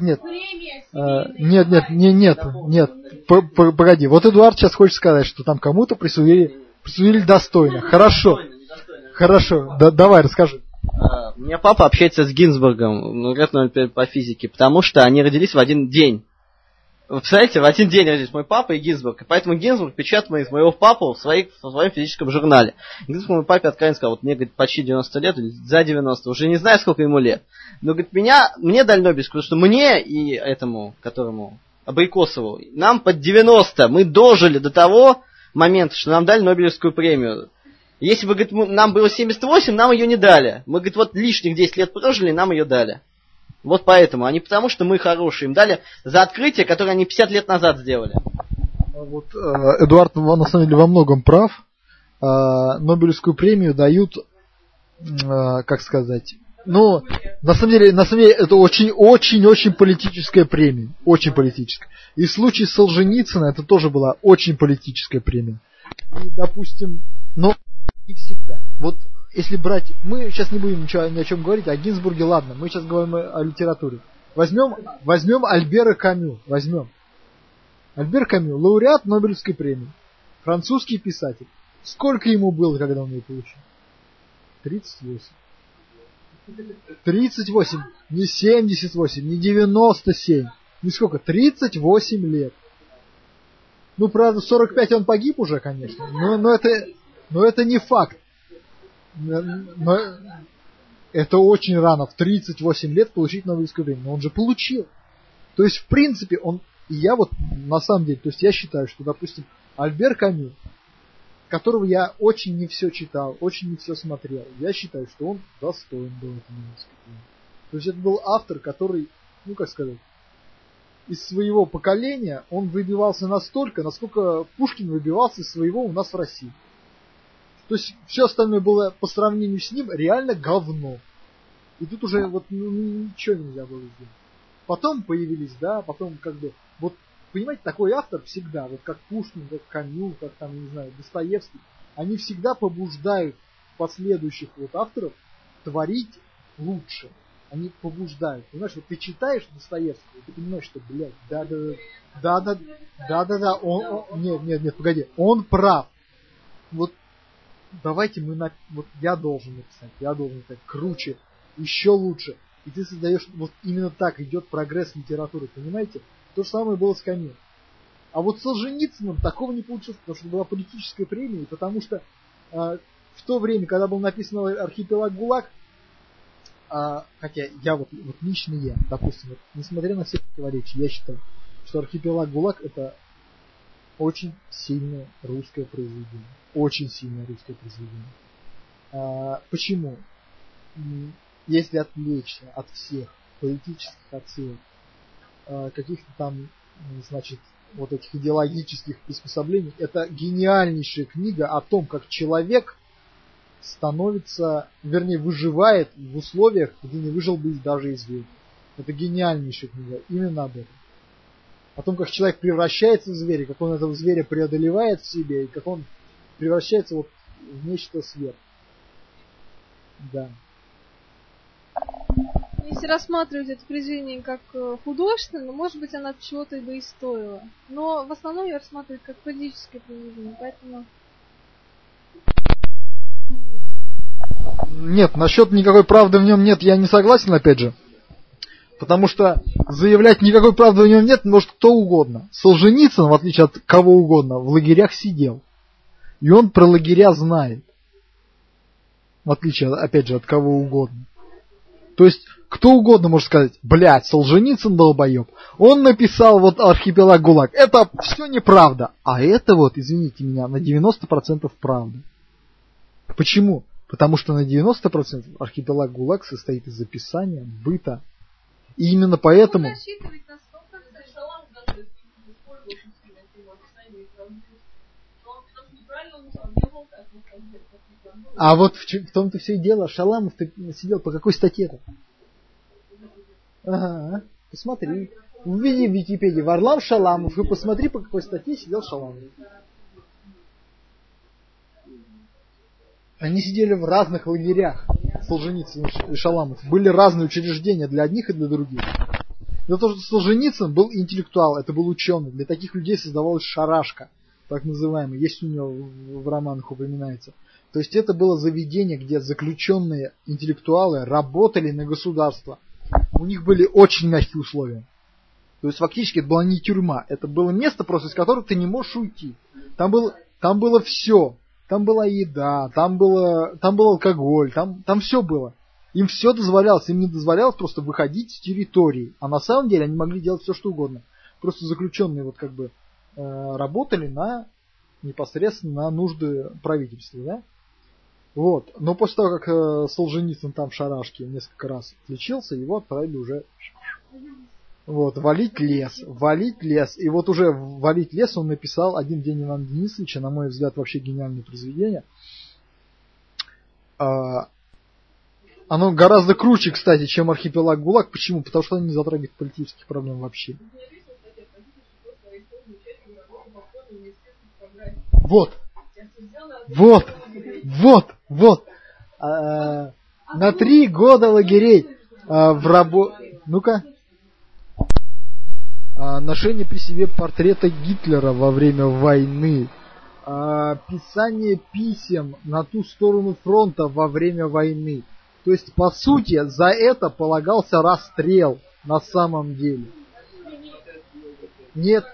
Погоди. Вот Эдуард сейчас хочет сказать, что там кому-то присудили достойно. Хорошо. Давай, расскажи. У меня папа общается с Гинзбургом, вероятно, по физике, потому что они родились в один день. Вы представляете, в один день родились мой папа и Гинзбург. И поэтому Гинзбург печатает моего папу в своем физическом журнале. Гинзбург моему папе откровенно сказал: вот мне, говорит, почти 90 лет, за 90, уже не знаю, сколько ему лет. Но, говорит, мне дали Нобелевскую, потому что мне и этому, которому, Абрикосову, нам под 90, мы дожили до того момента, что нам дали Нобелевскую премию. Если бы, говорит, нам было 78, нам ее не дали. Мы, говорит, вот лишних 10 лет прожили, нам ее дали. Вот поэтому, а не потому, что мы хорошие. Им дали за открытие, которое они 50 лет назад сделали. Вот Эдуард на самом деле во многом прав. Нобелевскую премию дают, как сказать, ну, на самом деле это очень политическая премия. Очень политическая. И в случае Солженицына это тоже была очень политическая премия. И, допустим, но не всегда. Вот если брать, мы сейчас не будем ни о чем говорить, о Гинзбурге, ладно, мы сейчас говорим о литературе. Возьмем Альбера Камю, Альбер Камю, лауреат Нобелевской премии, французский писатель. Сколько ему было, когда он ее получил? 38. 38, не 78, не 97, не сколько, 38 лет. Ну, правда, в 45 он погиб уже, конечно, но это не факт. Но это очень рано, в 38 лет получить Нобелевскую премию. Но он же получил. То есть, в принципе, я вот, на самом деле, то есть я считаю, что, допустим, Альбер Камю, которого я очень не все читал, очень не все смотрел, я считаю, что он достоин был этой Нобелевской премии. То есть это был автор, который, ну как сказать, из своего поколения он выбивался настолько, насколько Пушкин выбивался из своего у нас в России. То есть все остальное было по сравнению с ним реально говно. И тут уже вот ничего нельзя было сделать. Потом появились, потом как бы, вот понимаете, такой автор всегда, вот как Пушкин, как Камю, как там, не знаю, Достоевский, они всегда побуждают последующих вот авторов творить лучше. Они побуждают. Понимаешь, вот ты читаешь Достоевского, и ты понимаешь, что, блядь, нет, погоди, он прав. Вот давайте вот я должен написать круче, еще лучше. И ты создаешь, вот именно так идет прогресс литературы, понимаете? То же самое было с Камю. А вот с Солженицыным такого не получилось, потому что была политическая премия, и потому что в то время, когда был написан «Архипелаг ГУЛАГ», хотя я вот лично я, допустим, вот, несмотря на все противоречия, я считаю, что «Архипелаг ГУЛАГ» это очень сильное русское произведение. Очень сильное русское произведение. Почему? Если отвлечься от всех политических отсылок, каких-то там, значит, вот этих идеологических приспособлений, это гениальнейшая книга о том, как человек становится, вернее, выживает в условиях, где не выжил бы даже и зверь. Это гениальнейшая книга именно об этом. О том, как человек превращается в зверя, как он этого зверя преодолевает в себе, и как он превращается вот в нечто сверх. Да. Если рассматривать это произведение как художественное, может быть, она чего-то бы и стоила. Но в основном я рассматриваю как политическое произведение, поэтому... Нет, насчет никакой правды в нем нет, я не согласен, опять же. Потому что заявлять никакой правды в нем нет может кто угодно. Солженицын, в отличие от кого угодно, в лагерях сидел. И он про лагеря знает. В отличие, опять же, от кого угодно. То есть, кто угодно может сказать, блядь, Солженицын долбоеб. Он написал вот «Архипелаг ГУЛАГ». Это все неправда. А это вот, извините меня, на 90% правда. Почему? Потому что на 90% «Архипелаг ГУЛАГ» состоит из описания быта. И именно поэтому... А вот в том-то все и дело. Шаламов ты сидел по какой статье-то? Ага, посмотри. Введи в Википедии Варлам Шаламов и посмотри, по какой статье сидел Шаламов. Они сидели в разных лагерях, Солженицын и Шаламов. Были разные учреждения для одних и для других. Дело в том, что Солженицын был интеллектуал, это был ученый. Для таких людей создавалась шарашка, так называемая. Есть у него в романах упоминается. То есть это было заведение, где заключенные интеллектуалы работали на государство. У них были очень мягкие условия. То есть фактически это была не тюрьма. Это было место, просто из которого ты не можешь уйти. Там было все. Там была еда, там был алкоголь, там все было. Им все дозволялось, им не дозволялось просто выходить с территории. А на самом деле они могли делать все, что угодно. Просто заключенные вот как бы работали непосредственно на нужды правительства, да? Вот. Но после того, как Солженицын там в шарашке несколько раз отличился, его отправили уже вот, валить лес. И вот уже «Валить лес» он написал «Один день Ивана Денисовича», на мой взгляд, вообще гениальное произведение. Оно гораздо круче, кстати, чем «Архипелаг ГУЛАГ». Почему? Потому что он не затрагивает политических проблем вообще. Вот. На 3 года лагерей в работе. Ну-ка. Ношение при себе портрета Гитлера во время войны. Писание писем на ту сторону фронта во время войны. То есть, по сути, за это полагался расстрел на самом деле. Нет.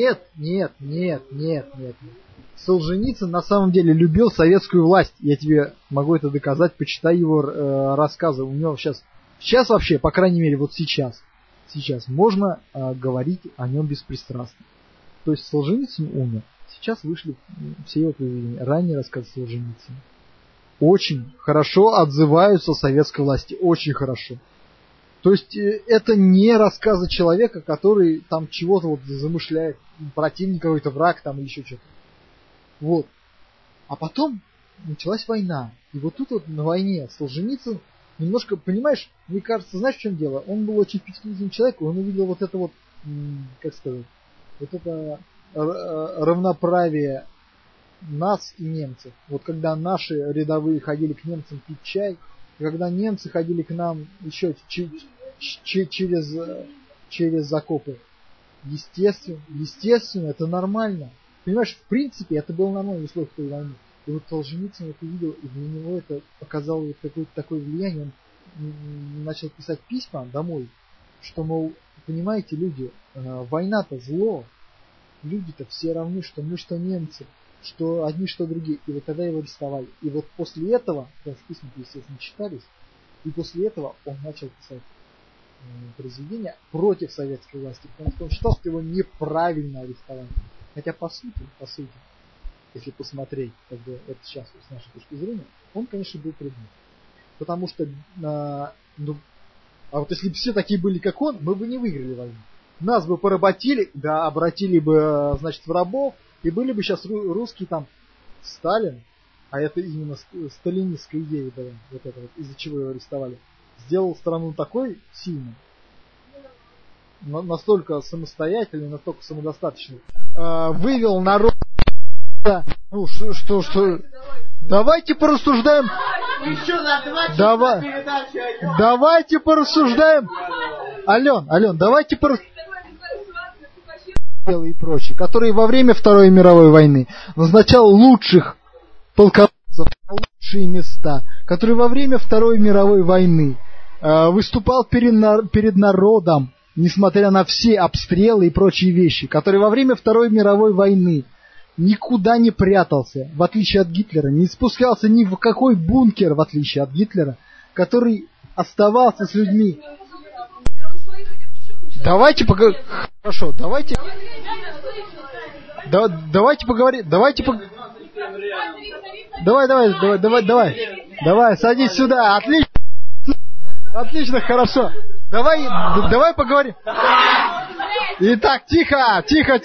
Солженицын на самом деле любил советскую власть. Я тебе могу это доказать, почитай его рассказы. У него сейчас вообще, по крайней мере, вот сейчас можно говорить о нем беспристрастно. То есть Солженицын умер. Сейчас вышли все его произведения. Ранние рассказы Солженицына очень хорошо отзываются о советской власти. Очень хорошо. То есть это не рассказы человека, который там чего-то вот замышляет, противник какой-то, враг там или еще что-то. Вот. А потом началась война. И вот тут вот на войне Солженицын немножко, понимаешь, мне кажется, знаешь, в чем дело? Он был очень впечатлительным человеком, он увидел вот это вот, как сказать, вот это равноправие нас и немцев. Вот когда наши рядовые ходили к немцам пить чай, и когда немцы ходили к нам еще через окопы. Естественно, это нормально. Понимаешь, в принципе, это было нормально в условиях той войны. И вот Солженицын это видел, и для него это оказало вот какое-то такое влияние. Он начал писать письма домой, что, мол, понимаете, люди, война-то зло, люди-то все равны, что мы, что немцы, что одни, что другие. И вот тогда его арестовали. И вот после этого, потому что письма, естественно, читались, и после этого он начал писать произведения против советской власти, потому что он считал, что его неправильно арестовали. Хотя по сути, если посмотреть, как бы это сейчас с нашей точки зрения, он, конечно, был предмет. Потому что, а вот если бы все такие были, как он, мы бы не выиграли войну. Нас бы поработили, да, обратили бы, значит, в рабов, и были бы сейчас русские там Сталин, а это именно сталинистская идея была, вот это вот, из-за чего его арестовали, сделал страну такой сильной, настолько самостоятельной, настолько самодостаточной, вывел народ. Ну, что? Давайте порассуждаем. Давайте порассуждаем. Ален, давайте порассуждаем. И прочие, которые во время Второй мировой войны назначал лучших полководцев на лучшие места, который во время Второй мировой войны выступал перед народом, несмотря на все обстрелы и прочие вещи, который во время Второй мировой войны никуда не прятался, в отличие от Гитлера, не спускался ни в какой бункер, в отличие от Гитлера, который оставался с людьми. Давайте поговорим. Хорошо, давайте поговорим. Давай, садись сюда. Отлично, хорошо. Давай поговорим. Итак, тихо.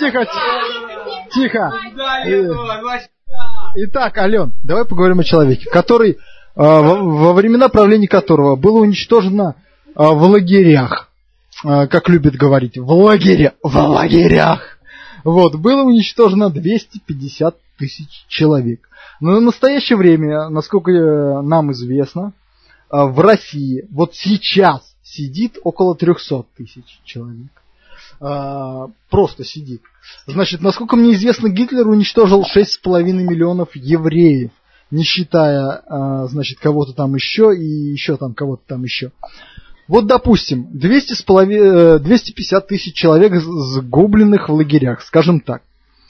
Итак, Ален, давай поговорим о человеке, который во времена правления которого было уничтожено в лагерях, как любят говорить, в лагерях. Вот, было уничтожено 250 тысяч человек. Но на настоящее время, насколько нам известно, в России вот сейчас сидит около 300 тысяч человек. Просто сидит. Значит, насколько мне известно, Гитлер уничтожил 6,5 миллионов евреев, не считая, значит, кого-то там еще и еще там кого-то там еще. Вот, допустим, 250 тысяч человек сгубленных в лагерях, скажем так.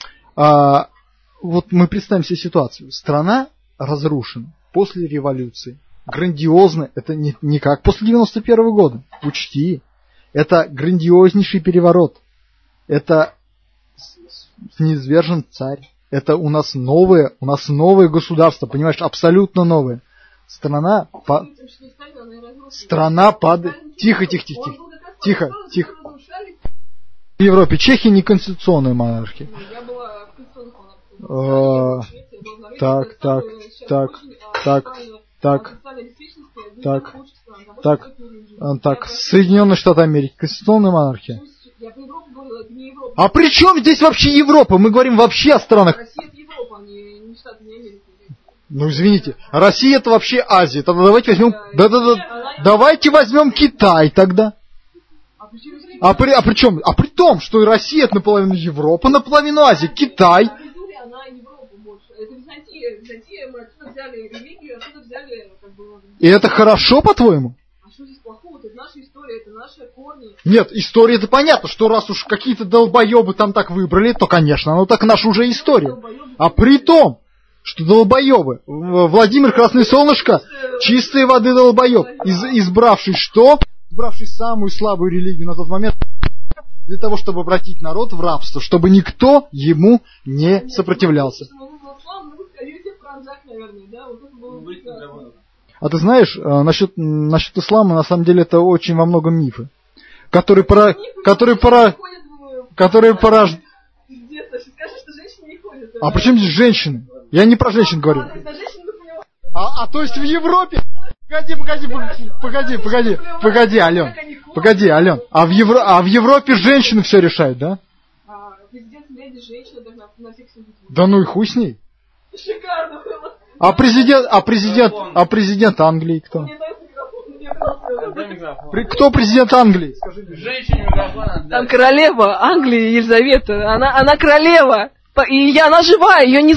Вот мы представим себе ситуацию. Страна разрушена после революции. Грандиозно, это не как после 91 года. Учти, это грандиознейший переворот. Это низвержен царь. Это у нас новое государство, понимаешь, абсолютно новое. Страна падает. Тихо. В Европе Чехия не конституционная монархия. Так. Соединенные Штаты Америки. Конституционная монархия. А при чем здесь вообще Европа? Мы говорим вообще о странах. Ну, извините. Россия это вообще Азия. Тогда давайте возьмем... Давайте возьмем Китай тогда. А при том, что и Россия это наполовину Европа, наполовину Азия. Китай. И это хорошо, по-твоему? А что здесь плохого? Это наша история, это наши корни. Нет, история это понятно, что раз уж какие-то долбоебы там так выбрали, то, конечно, ну так наша уже история. А при том, что долбоебы, Владимир Красное Солнышко, чистой воды долбоеб, избравший что? Избравший самую слабую религию на тот момент, для того, чтобы обратить народ в рабство, чтобы никто ему не сопротивлялся. А ты знаешь, насчет ислама, на самом деле, это очень во многом мифы, которые порождают... А при чем здесь женщины? Я не про женщин говорю. То есть в Европе... Погоди, Ален. А в Европе женщины все решают, да? Да ну и хуй с ней. Шикарно было. А президент Англии кто? Кто президент Англии? Женщине микрофон. Там королева Англии Елизавета. Она королева. И она живая, ее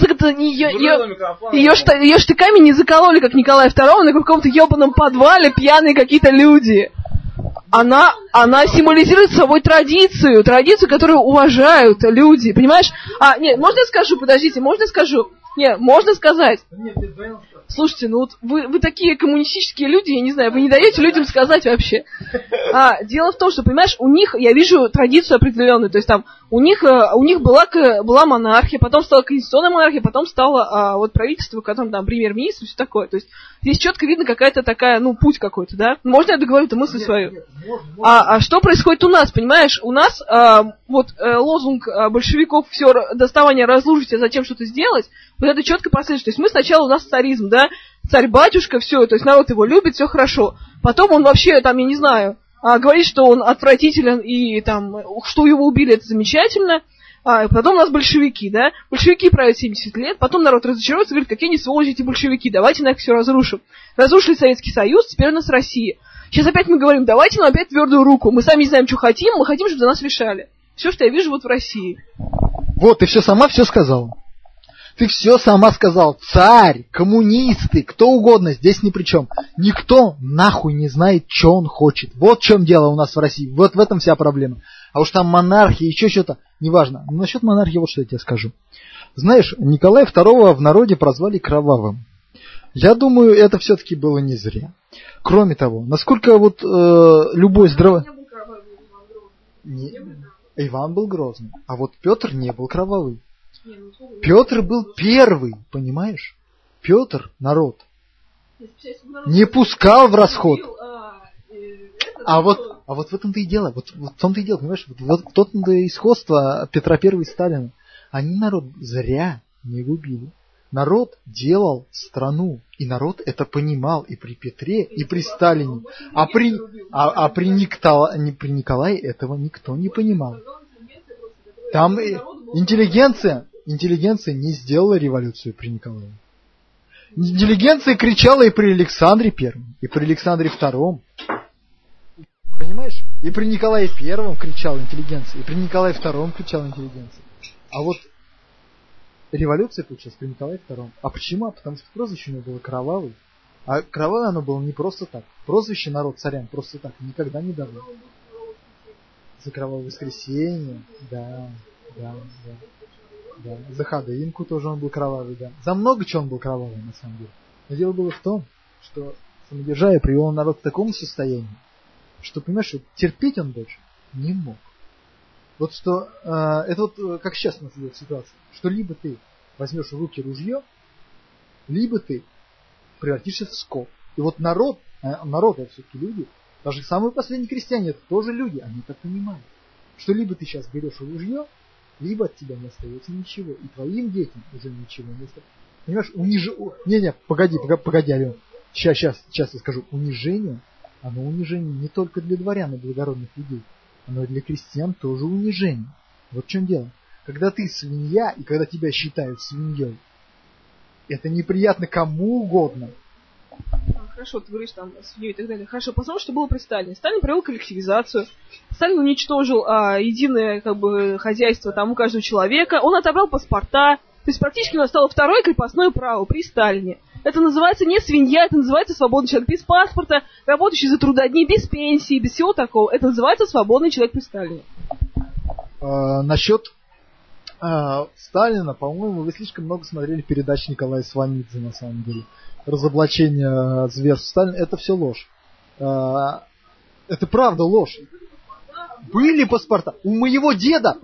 штыками не закололи, как Николая II, на каком-то ебаном подвале пьяные какие-то люди. Она символизирует собой традицию, которую уважают люди, понимаешь? Нет, можно я скажу, подождите, можно сказать. Слушайте, ну вот вы такие коммунистические люди, я не знаю, вы не даете людям сказать вообще. Дело в том, что, понимаешь, у них, я вижу традицию определенную, то есть там у них была монархия, потом стала конституционная монархия, потом стало вот правительство, в котором там премьер-министр, все такое. То есть здесь четко видно какая-то такая, путь какой-то, да? Можно я договорю эту мысль свою? Что происходит у нас, понимаешь? У нас лозунг большевиков все доставание разлужить, а затем что-то сделать, вот это четко прослеживается. То есть мы сначала у нас царизм, да? Царь-батюшка, все, то есть народ его любит, все хорошо. Потом он вообще, там, я не знаю, говорит, что он отвратителен и там, что его убили, это замечательно. Потом у нас большевики, да? Большевики правят 70 лет, потом народ разочаруется и говорит, какие они сволочи эти большевики, давайте на их все разрушим. Разрушили Советский Союз, теперь у нас Россия. Сейчас опять мы говорим, давайте нам опять твердую руку. Мы сами не знаем, что хотим, мы хотим, чтобы за нас решали. Все, что я вижу вот в России. Вот, ты все сама все сказала. Ты все сама сказал. Царь, коммунисты, кто угодно, здесь ни при чем. Никто нахуй не знает, что он хочет. Вот в чем дело у нас в России. Вот в этом вся проблема. А уж там монархия, еще что-то, неважно. Но насчет монархии вот что я тебе скажу. Знаешь, Николая II в народе прозвали кровавым. Я думаю, это все-таки было не зря. Кроме того, насколько вот любой здравый... Иван был грозный, а вот Петр не был кровавый. Петр был первый, понимаешь? Петр, народ, не пускал в расход. А вот в этом-то и дело. Вот в том-то и дело, понимаешь? Вот в том-то и сходство Петра I и Сталина. Они народ зря не губили. Народ делал страну, и народ это понимал и при Петре, и при Сталине. А при Николае этого никто не понимал. Там интеллигенция не сделала революцию при Николае. Интеллигенция кричала и при Александре Первом, и при Александре Втором. Понимаешь? И при Николае Первом кричала интеллигенция, и при Николае Втором кричала интеллигенция. А вот революция получилась при Николае II. А почему? Потому что прозвище у него было Кровавый. А кровавое оно было не просто так. Прозвище народ царям просто так никогда не давал. За кровавое воскресенье, да. За ходынку тоже он был кровавый, да. За много чего он был кровавый, на самом деле. Но дело было в том, что самодержавие привело народ к такому состоянию, что, понимаешь, вот терпеть он больше не мог. Вот что, это вот как сейчас у нас идет ситуация, что либо ты возьмешь в руки ружье, либо ты превратишься в скот. И вот народ это все-таки люди, даже самые последние крестьяне, это тоже люди, они так понимают, что либо ты сейчас берешь ружье, либо от тебя не остается ничего, и твоим детям уже ничего не остается. Понимаешь, погоди, Алена. Сейчас я скажу. Унижение, оно унижение не только для дворян и благородных людей, оно и для крестьян тоже унижение. Вот в чем дело. Когда ты свинья, и когда тебя считают свиньей, это неприятно кому угодно. Хорошо, ты говоришь там свиньей и так далее. Хорошо, посмотрим, что было при Сталине. Сталин провел коллективизацию. Сталин уничтожил единое хозяйство там у каждого человека. Он отобрал паспорта. То есть практически настало второе крепостное право при Сталине. Это называется не свинья, это называется свободный человек без паспорта, работающий за трудодни, без пенсии, без всего такого. Это называется свободный человек при Сталине. Насчет Сталина, по-моему, вы слишком много смотрели передач Николая Сванидзе, на самом деле. Разоблачение зверств Сталина, это все ложь. Это правда ложь. Были паспорта. У моего деда,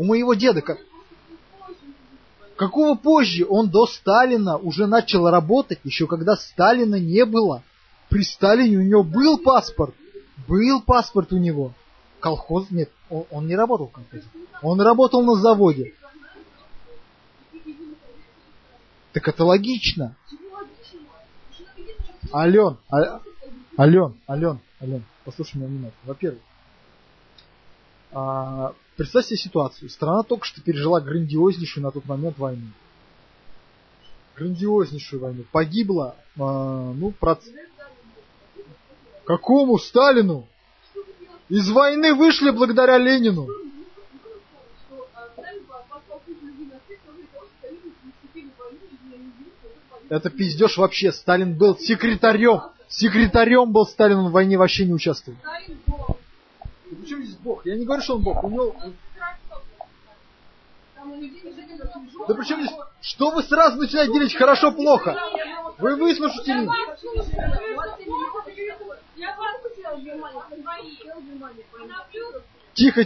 какого позже? Он до Сталина уже начал работать, еще когда Сталина не было. При Сталине у него был паспорт. Был паспорт у него. Колхоз? Нет, он не работал в колхозе. Он работал на заводе. Так это логично. Ален, послушай меня внимательно. Во-первых, представь себе ситуацию. Страна только что пережила грандиознейшую на тот момент войну. Грандиознейшую войну. Погибло, Какому Сталину? Из войны вышли благодаря Ленину. Это пиздеж вообще. Сталин был секретарем. Секретарем был Сталин, он в войне вообще не участвовал. Почему здесь Бог? Я не говорю, что он Бог. У него... Да причем здесь... Что вы сразу начинаете делить хорошо-плохо? Вы выслушайте меня. Тихо.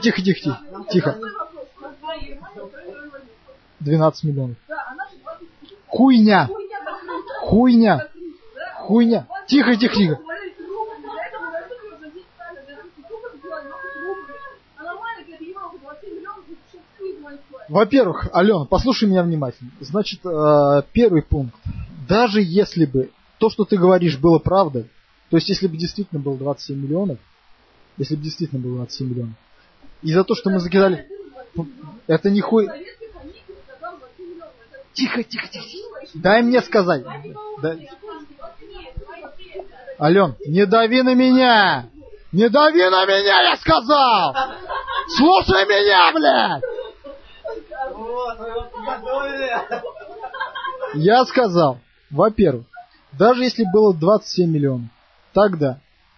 12 миллионов. Хуйня. Тихо. Во-первых, Алена, послушай меня внимательно. Значит, первый пункт. Даже если бы то, что ты говоришь, было правдой, то есть если бы действительно было 27 миллионов, и за то, что мы закидали... Это не хуй... Тихо. Дай мне сказать. Ален, не дави на меня! Не дави на меня, я сказал! Слушай меня, блядь! Я сказал, во-первых, даже если было 27 миллионов, тогда,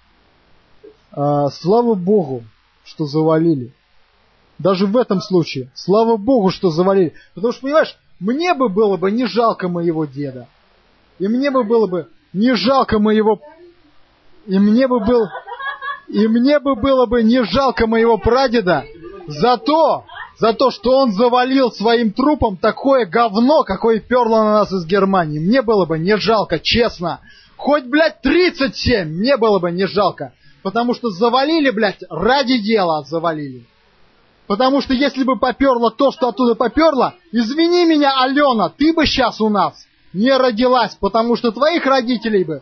слава Богу, что завалили. Даже в этом случае, слава Богу, что завалили. Потому что, понимаешь, мне бы было бы не жалко моего деда. И мне бы было бы не жалко моего... И мне бы было бы не жалко моего прадеда за то, что он завалил своим трупом такое говно, какое перло на нас из Германии. Мне было бы не жалко, честно. Хоть, блядь, 37 мне было бы не жалко. Потому что завалили, блядь, ради дела завалили. Потому что если бы поперло то, что оттуда поперло, извини меня, Алена, ты бы сейчас у нас не родилась, потому что твоих родителей бы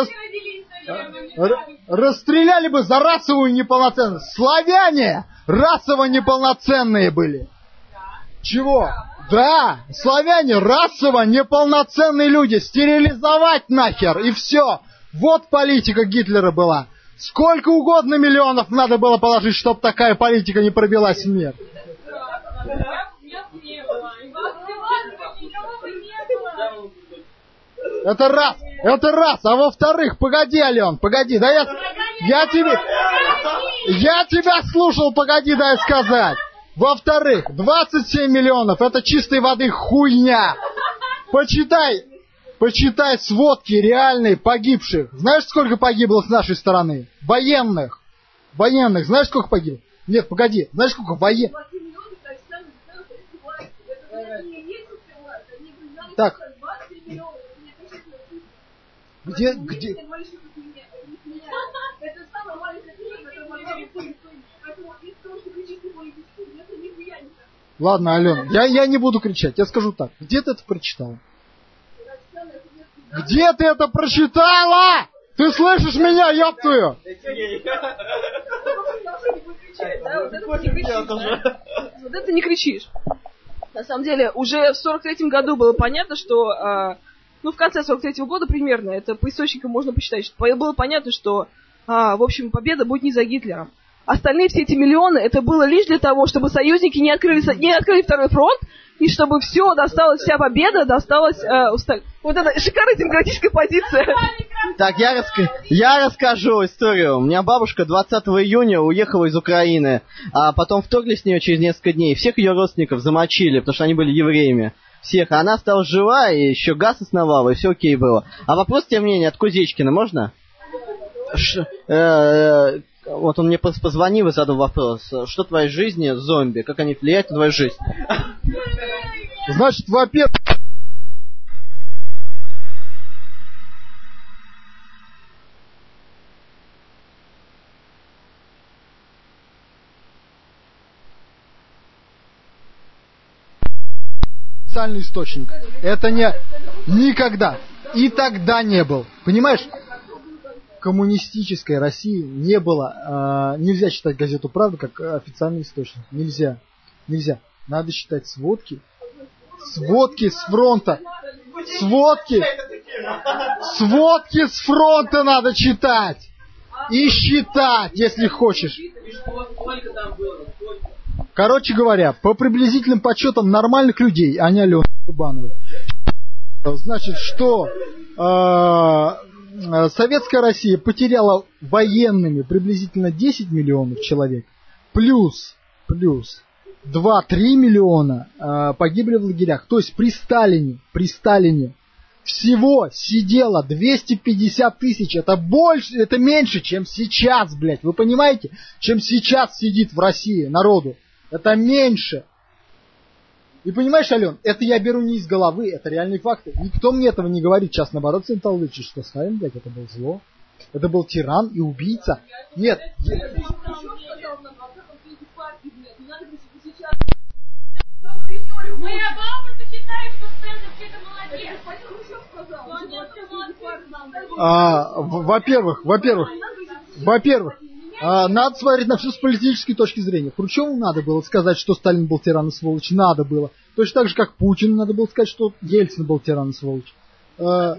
расстреляли бы за расовую неполноценность. Славяне расово неполноценные были. Чего? Да, славяне расово неполноценные люди. Стерилизовать нахер, и все. Вот политика Гитлера была. Сколько угодно миллионов надо было положить, чтобы такая политика не пробилась в мир. Это раз. А во-вторых, погоди, Ален, погоди. Да я тебя слушал, погоди, дай сказать. Во-вторых, 27 миллионов, это чистой воды хуйня. Почитай сводки реальные погибших. Знаешь, сколько погибло с нашей стороны? Военных. Знаешь, сколько погибло? Нет, погоди. Знаешь, сколько военных? Так. Где? Это самая маленькая книга, которая могла быть поэтому из того, что кричите политически, это не влияние. Ладно, Алена, я не буду кричать, я скажу так. Где ты это прочитала? Где ты это прочитала? Ты слышишь меня, ёб твою? Вот это не кричишь. На самом деле, уже в 43-м году было понятно, что... в конце 43-го года примерно, это по источникам можно посчитать, что было понятно, что, в общем, победа будет не за Гитлером. Остальные все эти миллионы, это было лишь для того, чтобы союзники не открыли второй фронт, и чтобы все досталось, вся победа досталась... Вот это шикарная демократическая позиция. Так, я расскажу историю. У меня бабушка 20 июня уехала из Украины, а потом вторглись в нее через несколько дней. Всех ее родственников замочили, потому что они были евреями. Всех. А она осталась жива, и еще газ основал, и все окей было. А вопрос, тем не менее, от Кузечкина можно? Вот он мне позвонил и задал вопрос. Что в твоей жизни зомби? Как они влияют на твою жизнь? Значит, во-первых... Официальный источник. Это никогда и тогда не был. Понимаешь? Коммунистической России не было. Нельзя считать газету «Правда» как официальный источник. Нельзя. Надо считать сводки. Сводки с фронта. Сводки с фронта надо читать. И считать, если хочешь. Короче говоря, по приблизительным подсчетам нормальных людей, а не Алены Кубановой, значит, что Советская Россия потеряла военными приблизительно 10 миллионов человек, плюс 2-3 миллиона погибли в лагерях. То есть при Сталине всего сидело 250 тысяч. Это больше, это меньше, чем сейчас, блядь. Вы понимаете? Чем сейчас сидит в России народу. Это меньше. И понимаешь, Ален, это я беру не из головы, это реальные факты. Никто мне этого не говорит. Сейчас наоборот Сенталович, что Сталин, блядь, это был зло. Это был тиран и убийца. Нет. Моя бабушка считает, что Сталин вообще-то молодец. Во-первых, надо смотреть на все с политической точки зрения. Хрущеву надо было сказать, что Сталин был тиран и сволочь. Надо было. Точно так же, как Путину надо было сказать, что Ельцин был тиран и сволочь. А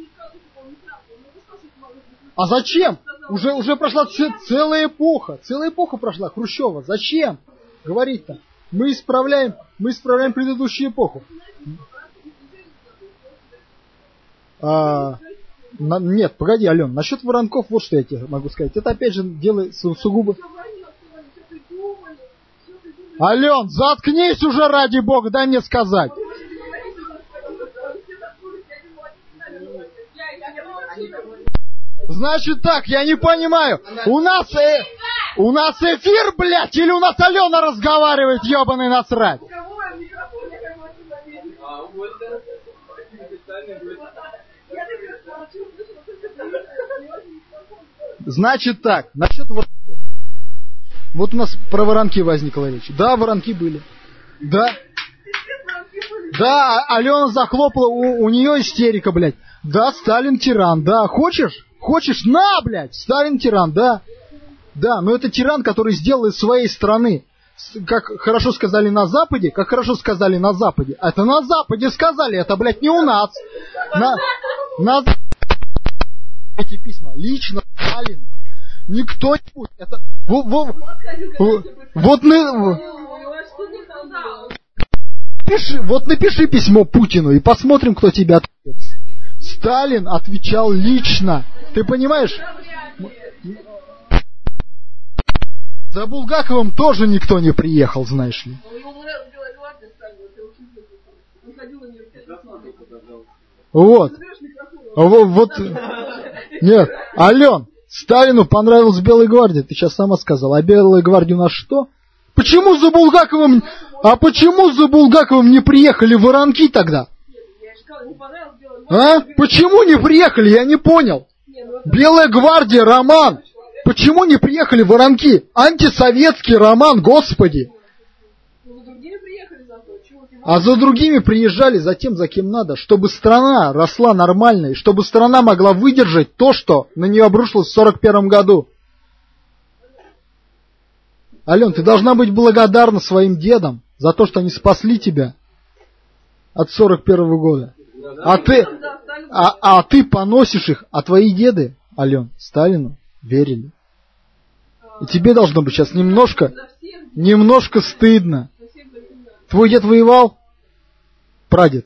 зачем? Уже прошла целая эпоха. Целая эпоха прошла Хрущева. Зачем говорить-то? Мы исправляем предыдущую эпоху. Нет, погоди, Ален, насчет Воронков вот что я тебе могу сказать. Это опять же дело сугубо... Ален, заткнись уже, ради бога, дай мне сказать. Значит так, я не понимаю. У нас эфир, блядь, или у нас Алена разговаривает, ебаный насрать? Значит так, насчет воронков. Вот у нас про воронки возникла речь. Да, воронки были. Да, Алена захлопала, у нее истерика, блядь. Да, Сталин тиран, да. Хочешь? На, блядь, Сталин тиран, да. Да, но это тиран, который сделал из своей страны, как хорошо сказали на Западе, это на Западе сказали, это, блядь, не у нас. На эти письма. Лично Сталин. Не кто-нибудь. Это... Вот напиши письмо Путину и посмотрим, кто тебе ответит. Сталин отвечал лично. Ты понимаешь? За Булгаковым тоже никто не приехал, знаешь ли. Вот. Нет, Ален, Сталину понравилась Белая гвардия, ты сейчас сама сказала. А Белая гвардия у нас что? Почему за Булгаковым не приехали воронки тогда? А? Почему не приехали? Я не понял. Белая гвардия, роман. Почему не приехали воронки? Антисоветский роман, господи. А за другими приезжали за тем, за кем надо, чтобы страна росла нормально, и чтобы страна могла выдержать то, что на нее обрушилось в 1941 году. Ален, ты должна быть благодарна своим дедам за то, что они спасли тебя от 1941 года. А ты поносишь их, а твои деды, Ален, Сталину верили. И тебе должно быть сейчас немножко стыдно. Твой дед воевал? Прадед.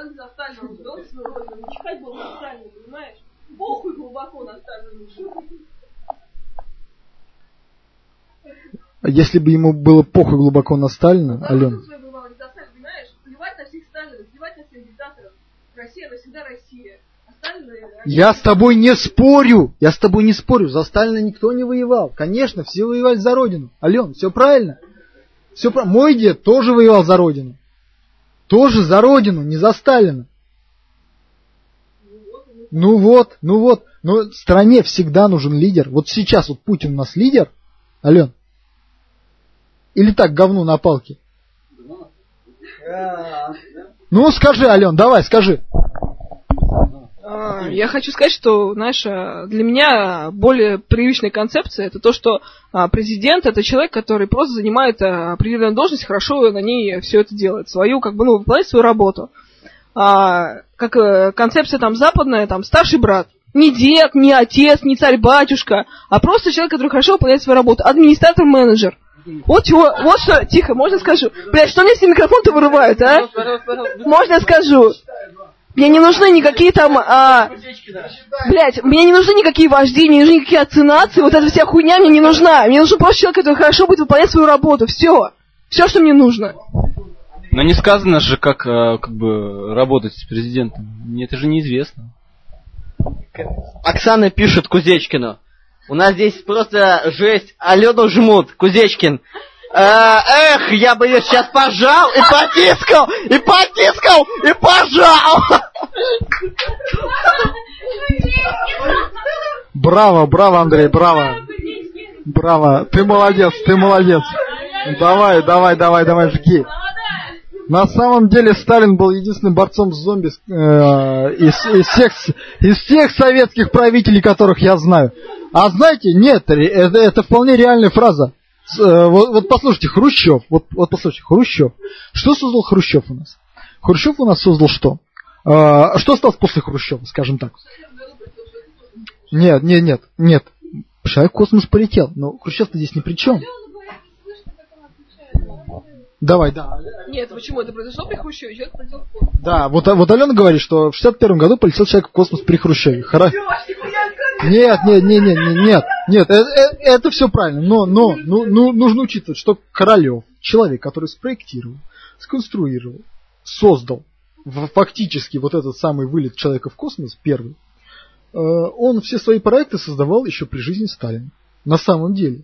Если бы ему было похуй глубоко на Сталина, Алена. Я с тобой не спорю. За Сталина никто не воевал. Конечно, все воевали за Родину. Ален, все правильно. Мой дед тоже воевал за Родину. Тоже за Родину, не за Сталина. Ну вот. Но стране всегда нужен лидер. Вот сейчас вот Путин у нас лидер, Ален. Или так, говно на палке? Ну скажи, Ален, давай, скажи. Я хочу сказать, что, знаешь, для меня более привычная концепция это то, что президент это человек, который просто занимает определенную должность, хорошо на ней все это делает, свою, выполняет свою работу. Как концепция там западная, там старший брат. Не дед, не отец, не царь-батюшка, а просто человек, который хорошо выполняет свою работу. Администратор-менеджер. Вот что, тихо, можно скажу? Блядь, что мне все микрофон-то вырывают, а? Можно скажу? Мне не нужны никакие там, мне не нужны никакие вожди, мне не нужны никакие ацинации, вот эта вся хуйня мне не нужна. Мне нужен просто человек, который хорошо будет выполнять свою работу. Все, что мне нужно. Но не сказано же, как работать с президентом. Мне это же неизвестно. Оксана пишет Кузечкину. У нас здесь просто жесть. Алену жмут. Кузечкин. Я бы ее сейчас пожал и потискал, и пожал. Браво, Андрей, браво. Ты молодец. Давай, жги. На самом деле Сталин был единственным борцом с зомби из всех советских правителей, которых я знаю. А знаете, нет, это вполне реальная фраза. Вот послушайте, Хрущев. Что создал Хрущев у нас? Хрущев у нас создал что? Что осталось после Хрущева, скажем так? Нет. Человек в космос полетел, но Хрущев-то здесь ни при чем. Давай, да. Нет, почему это произошло при Хрущеве? Человек полетел в космос. Да, вот Алена говорит, что в 1961 году полетел человек в космос при Хрущеве. Нет, это все правильно, но нужно учитывать, что Королев, человек, который спроектировал, сконструировал, создал фактически вот этот самый вылет человека в космос, первый, он все свои проекты создавал еще при жизни Сталина, на самом деле.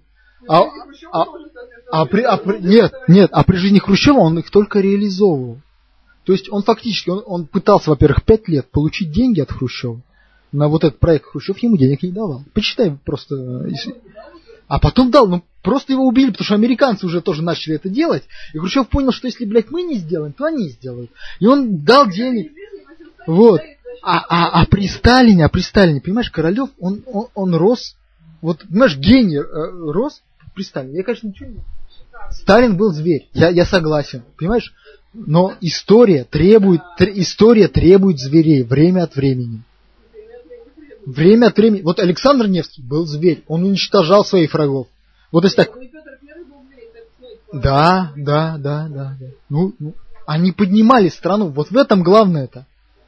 При жизни Хрущева он их только реализовывал. То есть он фактически, он пытался, во-первых, 5 лет получить деньги от Хрущева. На вот этот проект Хрущев ему денег не давал. Почитай просто. А потом дал, просто его убили, потому что американцы уже тоже начали это делать. И Хрущев понял, что если, мы не сделаем, то они сделают. И он дал денег. Вот. А при Сталине, понимаешь, Королев, он рос, понимаешь, гений рос при Сталине. Я, конечно, ничего не... Сталин был зверь, я согласен, понимаешь? Но история требует зверей время от времени. Вот Александр Невский был зверь, он уничтожал своих врагов. Вот если так... Да. Они поднимали страну, вот в этом главное-то.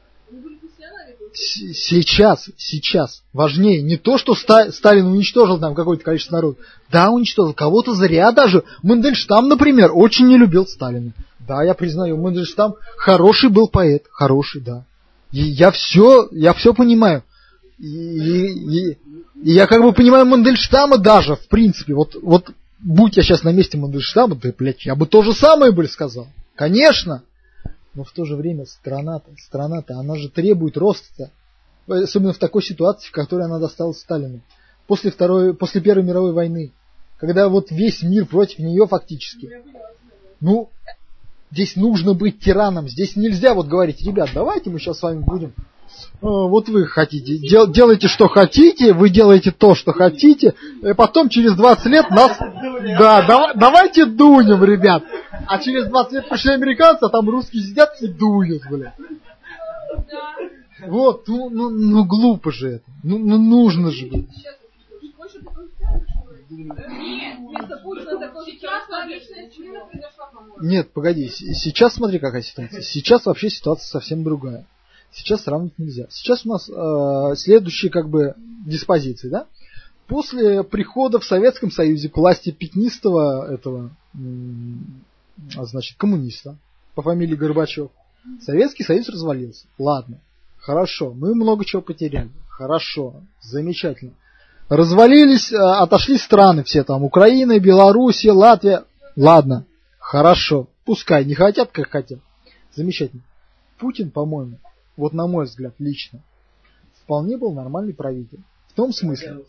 Сейчас важнее не то, что Сталин уничтожил там какое-то количество народа. Да, уничтожил кого-то зря даже. Мандельштам, например, очень не любил Сталина. Да, я признаю, Мандельштам хороший был поэт, хороший, да. И я все понимаю. И я понимаю Мандельштама даже, в принципе. Вот будь я сейчас на месте Мандельштама, да, я бы то же самое сказал. Конечно. Но в то же время страна-то, она же требует роста. Особенно в такой ситуации, в которой она досталась Сталину. После Первой мировой войны. Когда вот весь мир против нее фактически. Ну, здесь нужно быть тираном. Здесь нельзя вот говорить: ребят, давайте мы сейчас с вами будем. Вот вы хотите, делайте что хотите, вы делаете то, что хотите, и потом через 20 лет нас... Да, давайте дунем, ребят. А через 20 лет пришли американцы, а там русские сидят и дуют, блядь. Вот, ну глупо же это. Ну нужно же. Нет, погоди, сейчас смотри, какая ситуация. Сейчас вообще ситуация совсем другая. Сейчас сравнить нельзя. Сейчас у нас следующие как бы диспозиции, да? После прихода в Советском Союзе к власти пятнистого этого, значит, коммуниста по фамилии Горбачев, Советский Союз развалился. Ладно, хорошо, мы много чего потеряли. Хорошо, замечательно. Развалились, отошли страны все там, Украина, Белоруссия, Латвия. Ладно, хорошо, пускай, не хотят, как хотят. Замечательно. Путин, по-моему, вот на мой взгляд, лично, вполне был нормальный правитель. В том смысле,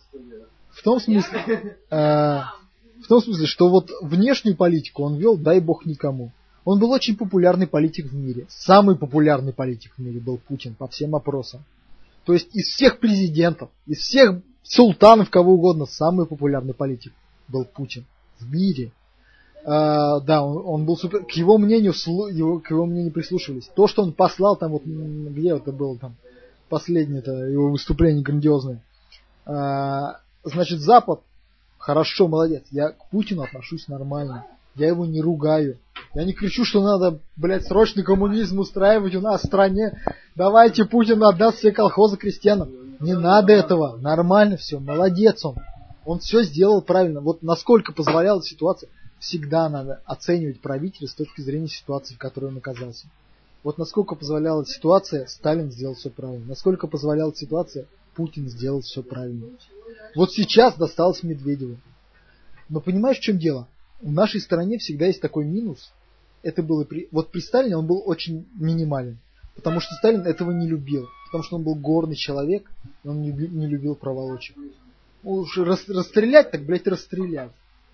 что вот внешнюю политику он вел, дай бог никому. Он был очень популярный политик в мире. Самый популярный политик в мире был Путин по всем опросам. То есть из всех президентов, из всех султанов, кого угодно, самый популярный политик был Путин в мире. Да, он был супер. К его мнению прислушивались. То, что он послал там, вот где это было там, последнее-то его выступление грандиозное. Значит, Запад, хорошо, молодец. Я к Путину отношусь нормально. Я его не ругаю. Я не кричу, что надо, блядь, срочный коммунизм устраивать у нас в стране. Давайте Путин отдаст все колхозы крестьянам. Не надо этого. Нормально все. Молодец он. Он все сделал правильно. Вот насколько позволяла ситуация. Всегда надо оценивать правителя с точки зрения ситуации, в которой он оказался. Вот насколько позволяла ситуация, Сталин сделал все правильно. Насколько позволяла ситуация, Путин сделал все правильно. Вот сейчас досталось Медведеву. Но понимаешь, в чем дело? В нашей стране всегда есть такой минус. Это было вот при Сталине он был очень минимален. Потому что Сталин этого не любил. Потому что он был горный человек, и он не любил проволочек. Уж расстрелять, так, блядь, расстрелять.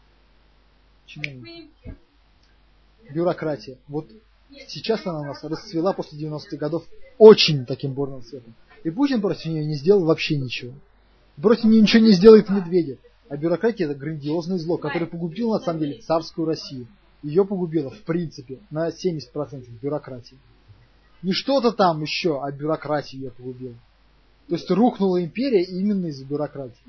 Бюрократия. Вот сейчас она у нас расцвела после 90-х годов очень таким бурным цветом. И Путин против нее не сделал вообще ничего. Против нее ничего не сделает Медведев. А бюрократия — это грандиозное зло, которое погубило на самом деле царскую Россию. Ее погубило в принципе на 70% бюрократии. Не что-то там еще, а бюрократия ее погубила. То есть рухнула империя именно из-за бюрократии.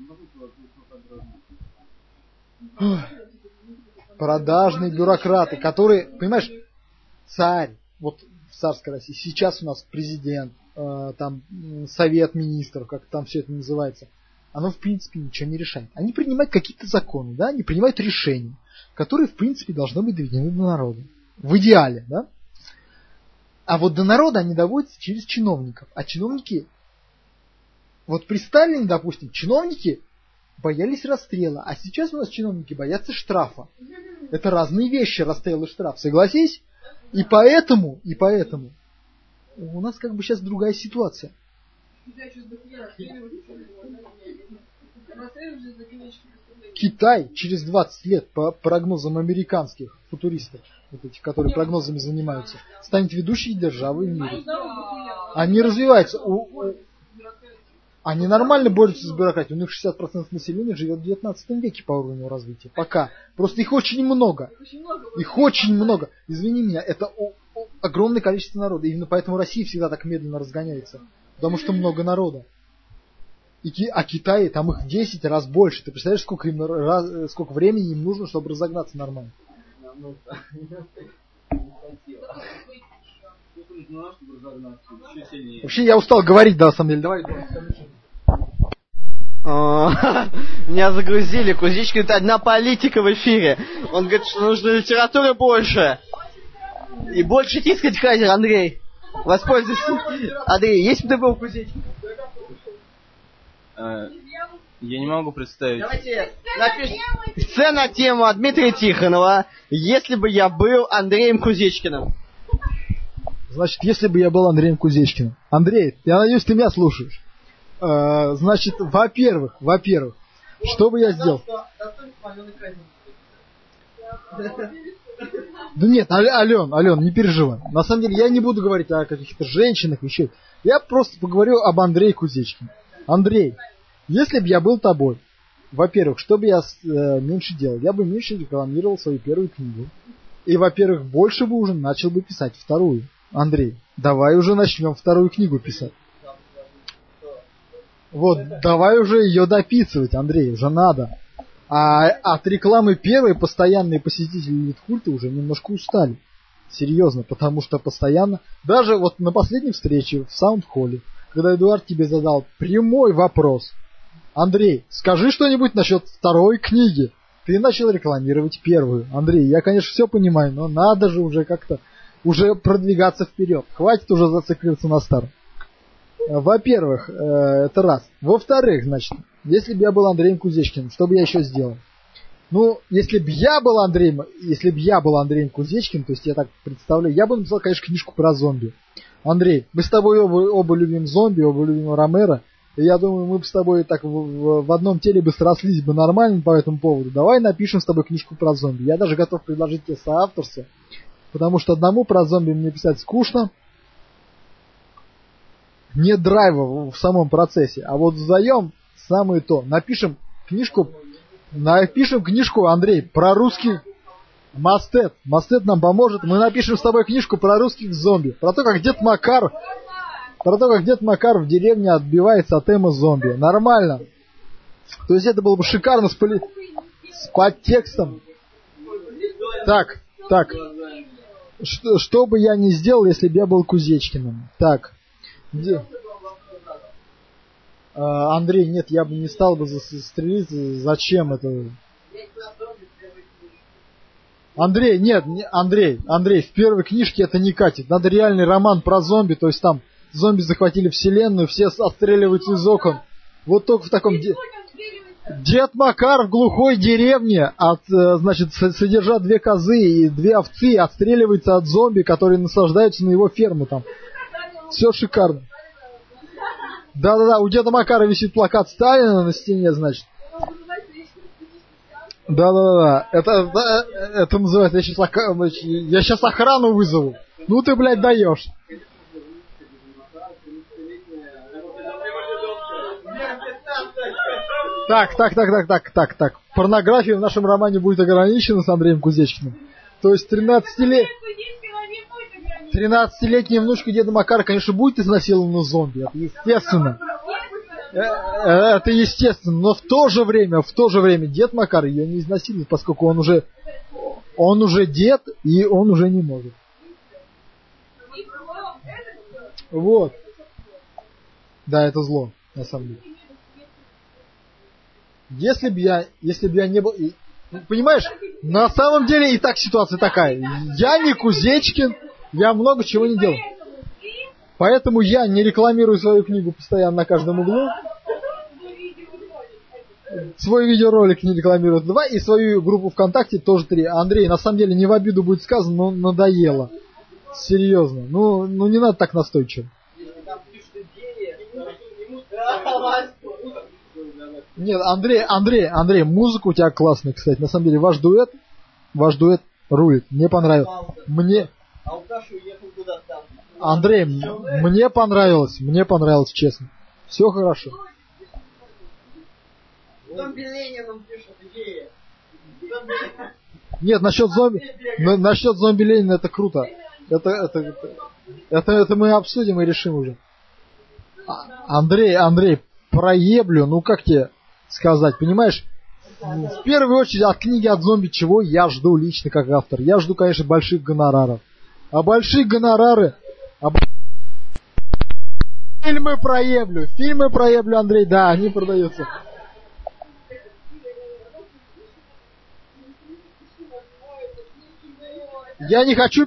Продажные бюрократы, которые, понимаешь, царь, вот в царской России, сейчас у нас президент, там совет министров, как там все это называется, оно в принципе ничего не решает. Они принимают какие-то законы, да, они принимают решения, которые в принципе должны быть доведены до народа. В идеале, да. А вот до народа они доводятся через чиновников. А чиновники, вот при Сталине, допустим, чиновники боялись расстрела, а сейчас у нас чиновники боятся штрафа. Это разные вещи, расстрел и штраф, согласись? И поэтому у нас как бы сейчас другая ситуация. Китай через 20 лет, по прогнозам американских футуристов, вот этих, которые прогнозами занимаются, станет ведущей державой в мире. Они развиваются. Они нормально борются с бюрократией. У них 60% населения живет в 19 веке по уровню развития. Пока. Просто их очень много. Их очень много. Извини меня, это огромное количество народа. Именно поэтому Россия всегда так медленно разгоняется. Потому что много народа. А Китай, там их в 10 раз больше. Ты представляешь, сколько времени им нужно, чтобы разогнаться нормально? Вообще я устал говорить, да, на самом деле. Давай. Меня загрузили. Кузичкин — это одна политика в эфире. Он говорит, что нужно литературы больше. И больше тискать хазер, Андрей. Воспользуйся. Андрей, есть бы ты был Кузичкин? Я не могу представить. Давайте напишем сцена на тему от Дмитрия Тихонова. Если бы я был Андреем Кузичкиным. Значит, если бы я был Андреем Кузечкиным. Андрей, я надеюсь, ты меня слушаешь. Значит, во-первых, что бы я сделал? Да нет, Ален, не переживай. На самом деле, я не буду говорить о каких-то женщинах, вещах. Я просто поговорю об Андрее Кузечкине. Андрей, если бы я был тобой, во-первых, что бы я меньше делал? Я бы меньше рекламировал свою первую книгу. И, во-первых, больше бы уже начал бы писать вторую. Андрей, давай уже начнем вторую книгу писать. Вот, давай уже ее дописывать, Андрей, уже надо. А от рекламы первой постоянные посетители Литкульта уже немножко устали. Серьезно, потому что постоянно... Даже вот на последней встрече в Саундхолле, когда Эдуард тебе задал прямой вопрос: Андрей, скажи что-нибудь насчет второй книги. Ты начал рекламировать первую. Андрей, я, конечно, все понимаю, но надо же уже как-то уже продвигаться вперед. Хватит уже зацикливаться на старом. Во-первых, это раз. Во-вторых, значит, если бы я был Андреем Кузечкиным, что бы я еще сделал? Ну, если бы я был Андреем Кузечкиным, то есть я так представляю, я бы написал, конечно, книжку про зомби. Андрей, мы с тобой оба любим зомби, оба любим Ромеро. И я думаю, мы бы с тобой так в одном теле бы срослись бы нормально по этому поводу. Давай напишем с тобой книжку про зомби. Я даже готов предложить тебе соавторство, потому что одному про зомби мне писать скучно. Нет драйва в самом процессе. А вот вдвоем самое то. Напишем книжку, Андрей, про русских. Мастет нам поможет. Мы напишем с тобой книжку про русских зомби. Про то, как Дед Макар в деревне отбивается от эмо зомби. Нормально. То есть это было бы шикарно с подтекстом. Так. Что бы я не сделал, если бы я был Кузечкиным? Так. Андрей, нет, я бы не стал бы застрелить. Зачем это? Андрей, в первой книжке это не катит. Надо реальный роман про зомби, то есть там зомби захватили вселенную, все отстреливаются из окон. Вот только в таком... Дед Макар в глухой деревне, содержа 2 козы и 2 овцы, отстреливается от зомби, которые наслаждаются на его ферму там. Все шикарно. Да, у Деда Макара висит плакат Сталина на стене, значит. Да. Это называется, я сейчас охрану вызову. Ну ты, блядь, даешь. Так. Порнография в нашем романе будет ограничена с Андреем Кузечкиным. То есть 13-летняя внучка Деда Макара, конечно, будет изнасилована зомби. Это естественно. Это естественно. Но в то же время Дед Макар ее не изнасилует, поскольку он уже дед, и он уже не может. Вот. Да, это зло, на самом деле. Если бы я не был... Понимаешь, на самом деле и так ситуация такая. Я не Кузечкин, я много чего не делал. Поэтому я не рекламирую свою книгу постоянно на каждом углу. Свой видеоролик не рекламирую 2, и свою группу ВКонтакте тоже 3. Андрей, на самом деле, не в обиду будет сказано, но надоело. Серьезно. Ну не надо так настойчиво. Нет, Андрей, музыка у тебя классная, кстати. На самом деле, ваш дуэт рулит. Мне понравилось. Андрей, мне понравилось, честно. Все хорошо. Зомби Ленина пишет идеи. Нет, насчет зомби Ленина это круто. Это мы обсудим и решим уже. Андрей, проеблю, ну как тебе сказать, понимаешь? В первую очередь от книги от зомби чего я жду лично как автор? Я жду, конечно, больших гонораров. А большие гонорары... Фильмы проеблю, Андрей, да, они продаются. Я не хочу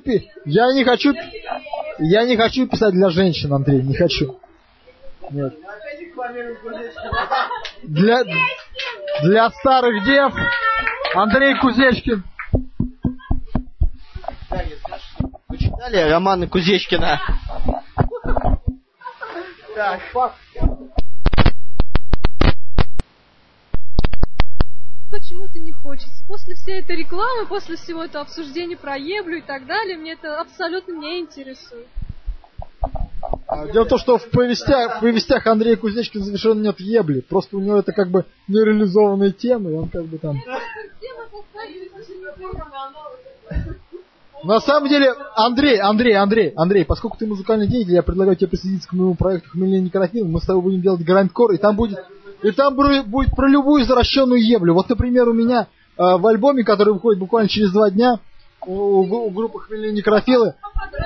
писать для женщин, Андрей, не хочу. Нет. Для старых дев Андрей Кузечкин. Вы читали? Далее романы Кузнечкина. Так. Почему-то не хочется. После всей этой рекламы, после всего этого обсуждения про еблю и так далее, мне это абсолютно не интересует. Дело в том, что в повестях Андрея Кузнечкина совершенно нет ебли. Просто у него это как бы нереализованные темы, и он как бы там... На самом деле, Андрей, поскольку ты музыкальный деятель, я предлагаю тебе присоединиться к моему проекту «Хмельные некрофилы». Мы с тобой будем делать грайндкор, и там будет про любую извращенную еблю. Вот, например, у меня в альбоме, который выходит буквально через 2 дня, у группы «Хмельные некрофилы»,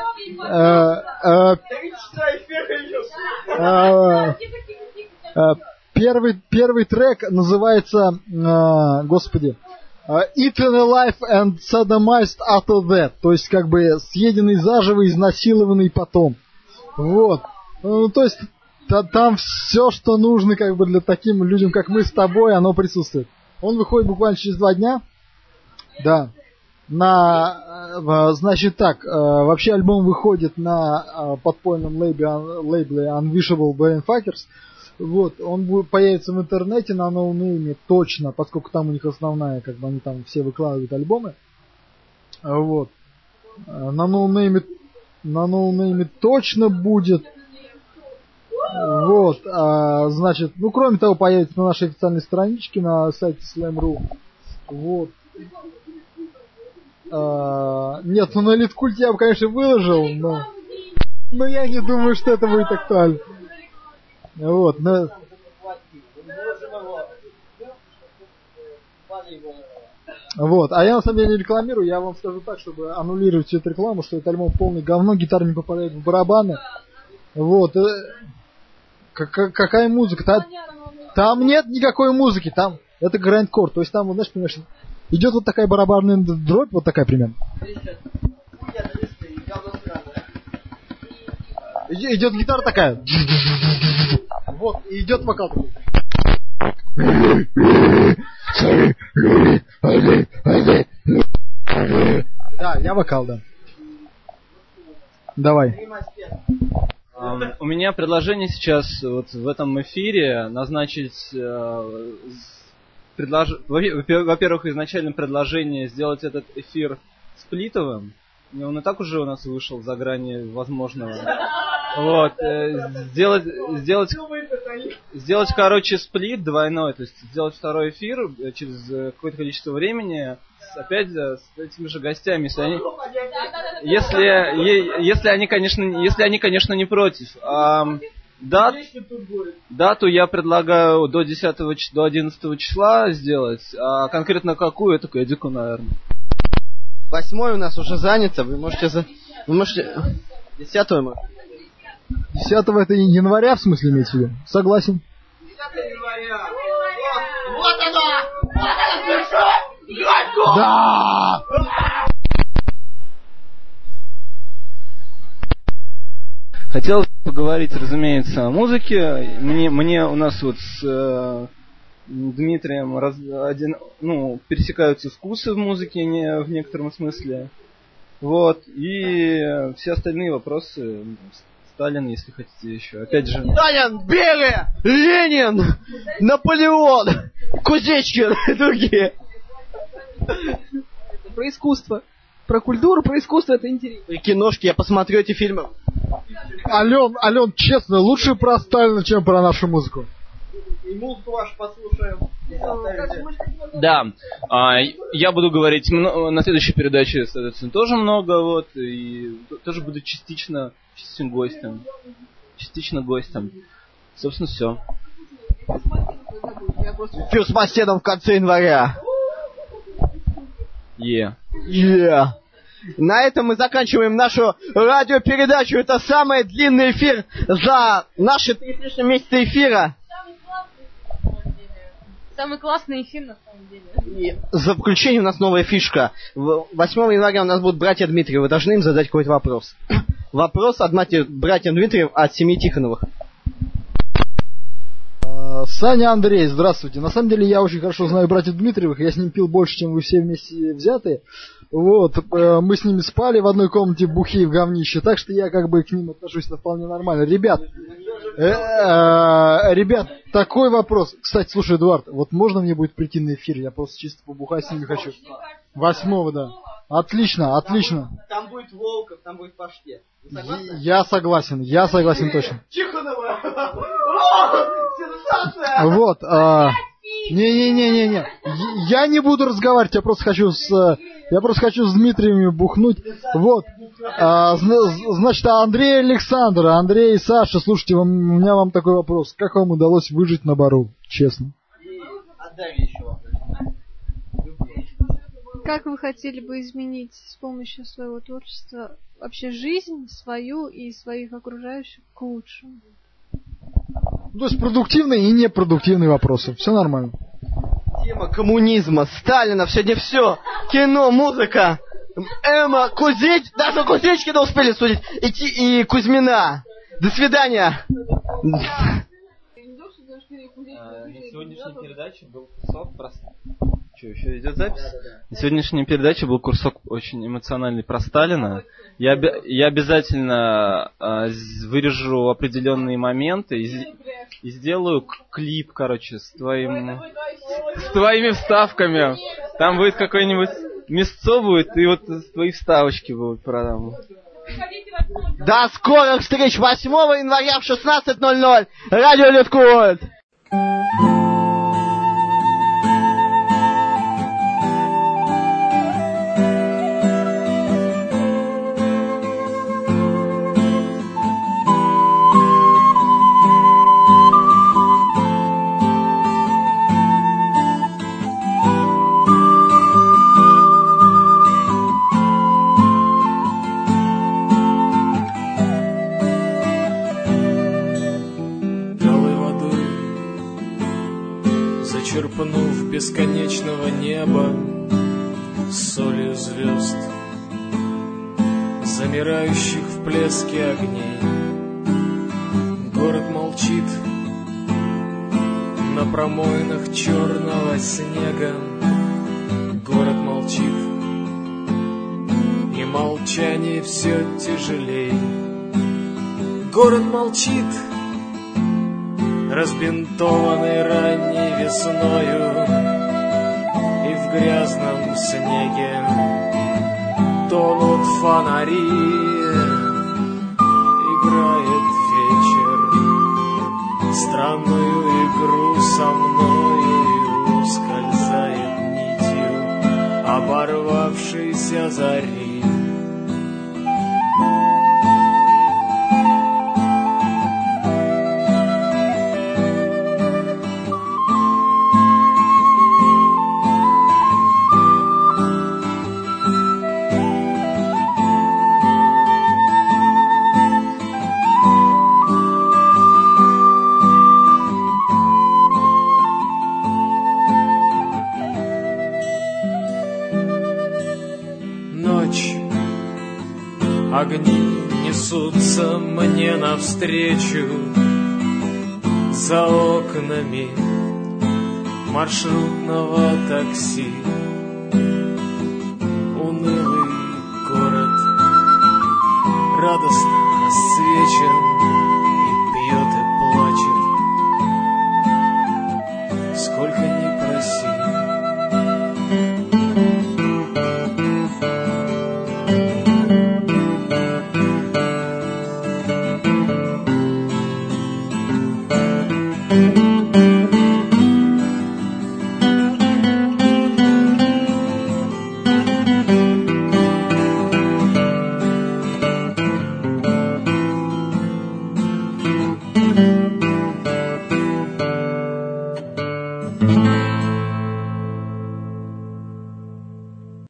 первый трек называется, Eaten Alive and Sodomized After That. То есть, как бы, съеденный заживо, изнасилованный потом. Вот. Ну, то есть, там все, что нужно, как бы, для таким людям, как мы с тобой, оно присутствует. Он выходит буквально через 2 дня. Да. Значит так, вообще альбом выходит на подпольном лейбле Unwishable Brainfuckers. Вот, он появится в интернете на ноунейме точно, поскольку там у них основная, как бы они там все выкладывают альбомы. Вот. На ноунейме точно будет. Вот, значит, ну кроме того, появится на нашей официальной страничке на сайте Slam.ru. Вот. Нет, ну на Литкульте я бы, конечно, выложил, но я не думаю, что это будет актуально. Вот, но... Вот, а я на самом деле не рекламирую, я вам скажу так, чтобы аннулировать всю эту рекламу, что это альбом полный говно, гитара не попадает в барабаны. Вот, какая музыка? Там нет никакой музыки, там это грайндкор, то есть там, вот, знаешь, понимаешь, идет вот такая барабанная дробь, вот такая примерно. Идет гитара такая. Вот, и идет вокал. Да, я вокал, да. Давай. У меня предложение сейчас вот в этом эфире назначить... Во-первых, изначально предложение сделать этот эфир сплитовым. Он и так уже у нас вышел за грани возможного. Вот. Сделать, короче, сплит двойной, то есть сделать второй эфир через какое-то количество времени, опять с этими же гостями, если они, конечно, не против. Дату я предлагаю до 11 числа сделать, а конкретно какую, это к Эдику, наверное. 8 у нас уже занято, вы можете... 10 мы. 10 это января, в смысле, имеется в виду? Согласен. 10 января! Вот оно! Вот оно, да! Хотел поговорить, разумеется, о музыке. Мне у нас вот с Дмитрием пересекаются вкусы в музыке в некотором смысле. Вот. И все остальные вопросы Сталин, если хотите еще. Опять же. Сталин, Берия, Ленин, Наполеон, Кузнечкин и другие. Про искусство. Про культуру, про искусство это интересно. И киношки, я посмотрю эти фильмы. Ален, честно, лучше про Сталина, чем про нашу музыку. И музыку вашу послушаем. Да, я буду говорить на следующей передаче, соответственно, тоже много, вот, и тоже буду частично гостем. Собственно, все. Эфир с Маседом в конце января. На этом мы заканчиваем нашу радиопередачу. Это самый длинный эфир за наши 3 с лишним месяца эфира. Самый классный эфир, на самом деле. И за включение у нас новая фишка. 8 января у нас будут братья Дмитриевы. Вы должны им задать какой-то вопрос. Вопрос от братьям Дмитриев от семьи Тихоновых. Саня Андрей, здравствуйте. На самом деле я очень хорошо знаю братьев Дмитриевых, я с ним пил больше, чем вы все вместе взятые. Вот, мы с ними спали в одной комнате бухи в говнище, так что я как бы к ним отношусь вполне нормально. Ребят, такой вопрос. Кстати, слушай, Эдуард, вот можно мне будет прийти на эфир? Я просто чисто побухать с ними хочу. 8-го, да. Отлично. Там будет Волков, там будет паштет. Я согласен точно. Тихонова! Сенсация! Вот, не. Я не буду разговаривать, я просто хочу с Дмитриевыми бухнуть. Вот. Значит, Андрей Александр, Андрей и Саша, слушайте, у меня вам такой вопрос. Как вам удалось выжить на бару, честно? Отдай еще вопрос. Как вы хотели бы изменить с помощью своего творчества вообще жизнь свою и своих окружающих к лучшему? То есть продуктивные и непродуктивные вопросы. Все нормально. Тема коммунизма, Сталина, сегодня все. Кино, музыка, Эма, Кузич, даже Кузичкина успели судить, и Кузьмина. До свидания. На сегодняшней передаче был кусок Что, еще идет запись? На сегодняшней передаче был кусок очень эмоциональный про Сталина. Я обязательно вырежу определенные моменты и сделаю клип, короче, с твоими вставками. Там будет какое-нибудь мясцо будет, и вот твои вставочки будут про. До скорых встреч 8 января в 16:00. Радио Литкульт. Зачерпнув бесконечного неба солью звезд, замирающих в блеске огней, город молчит на промоинах черного снега. Город молчит, и молчание все тяжелей. Город молчит, разбинтованный ранней весною, и в грязном снеге тонут фонари. Играет вечер странную игру со мною, ускользает нитью оборвавшейся зари. Огни несутся мне навстречу за окнами маршрутного такси. Унылый город радостно расцвечен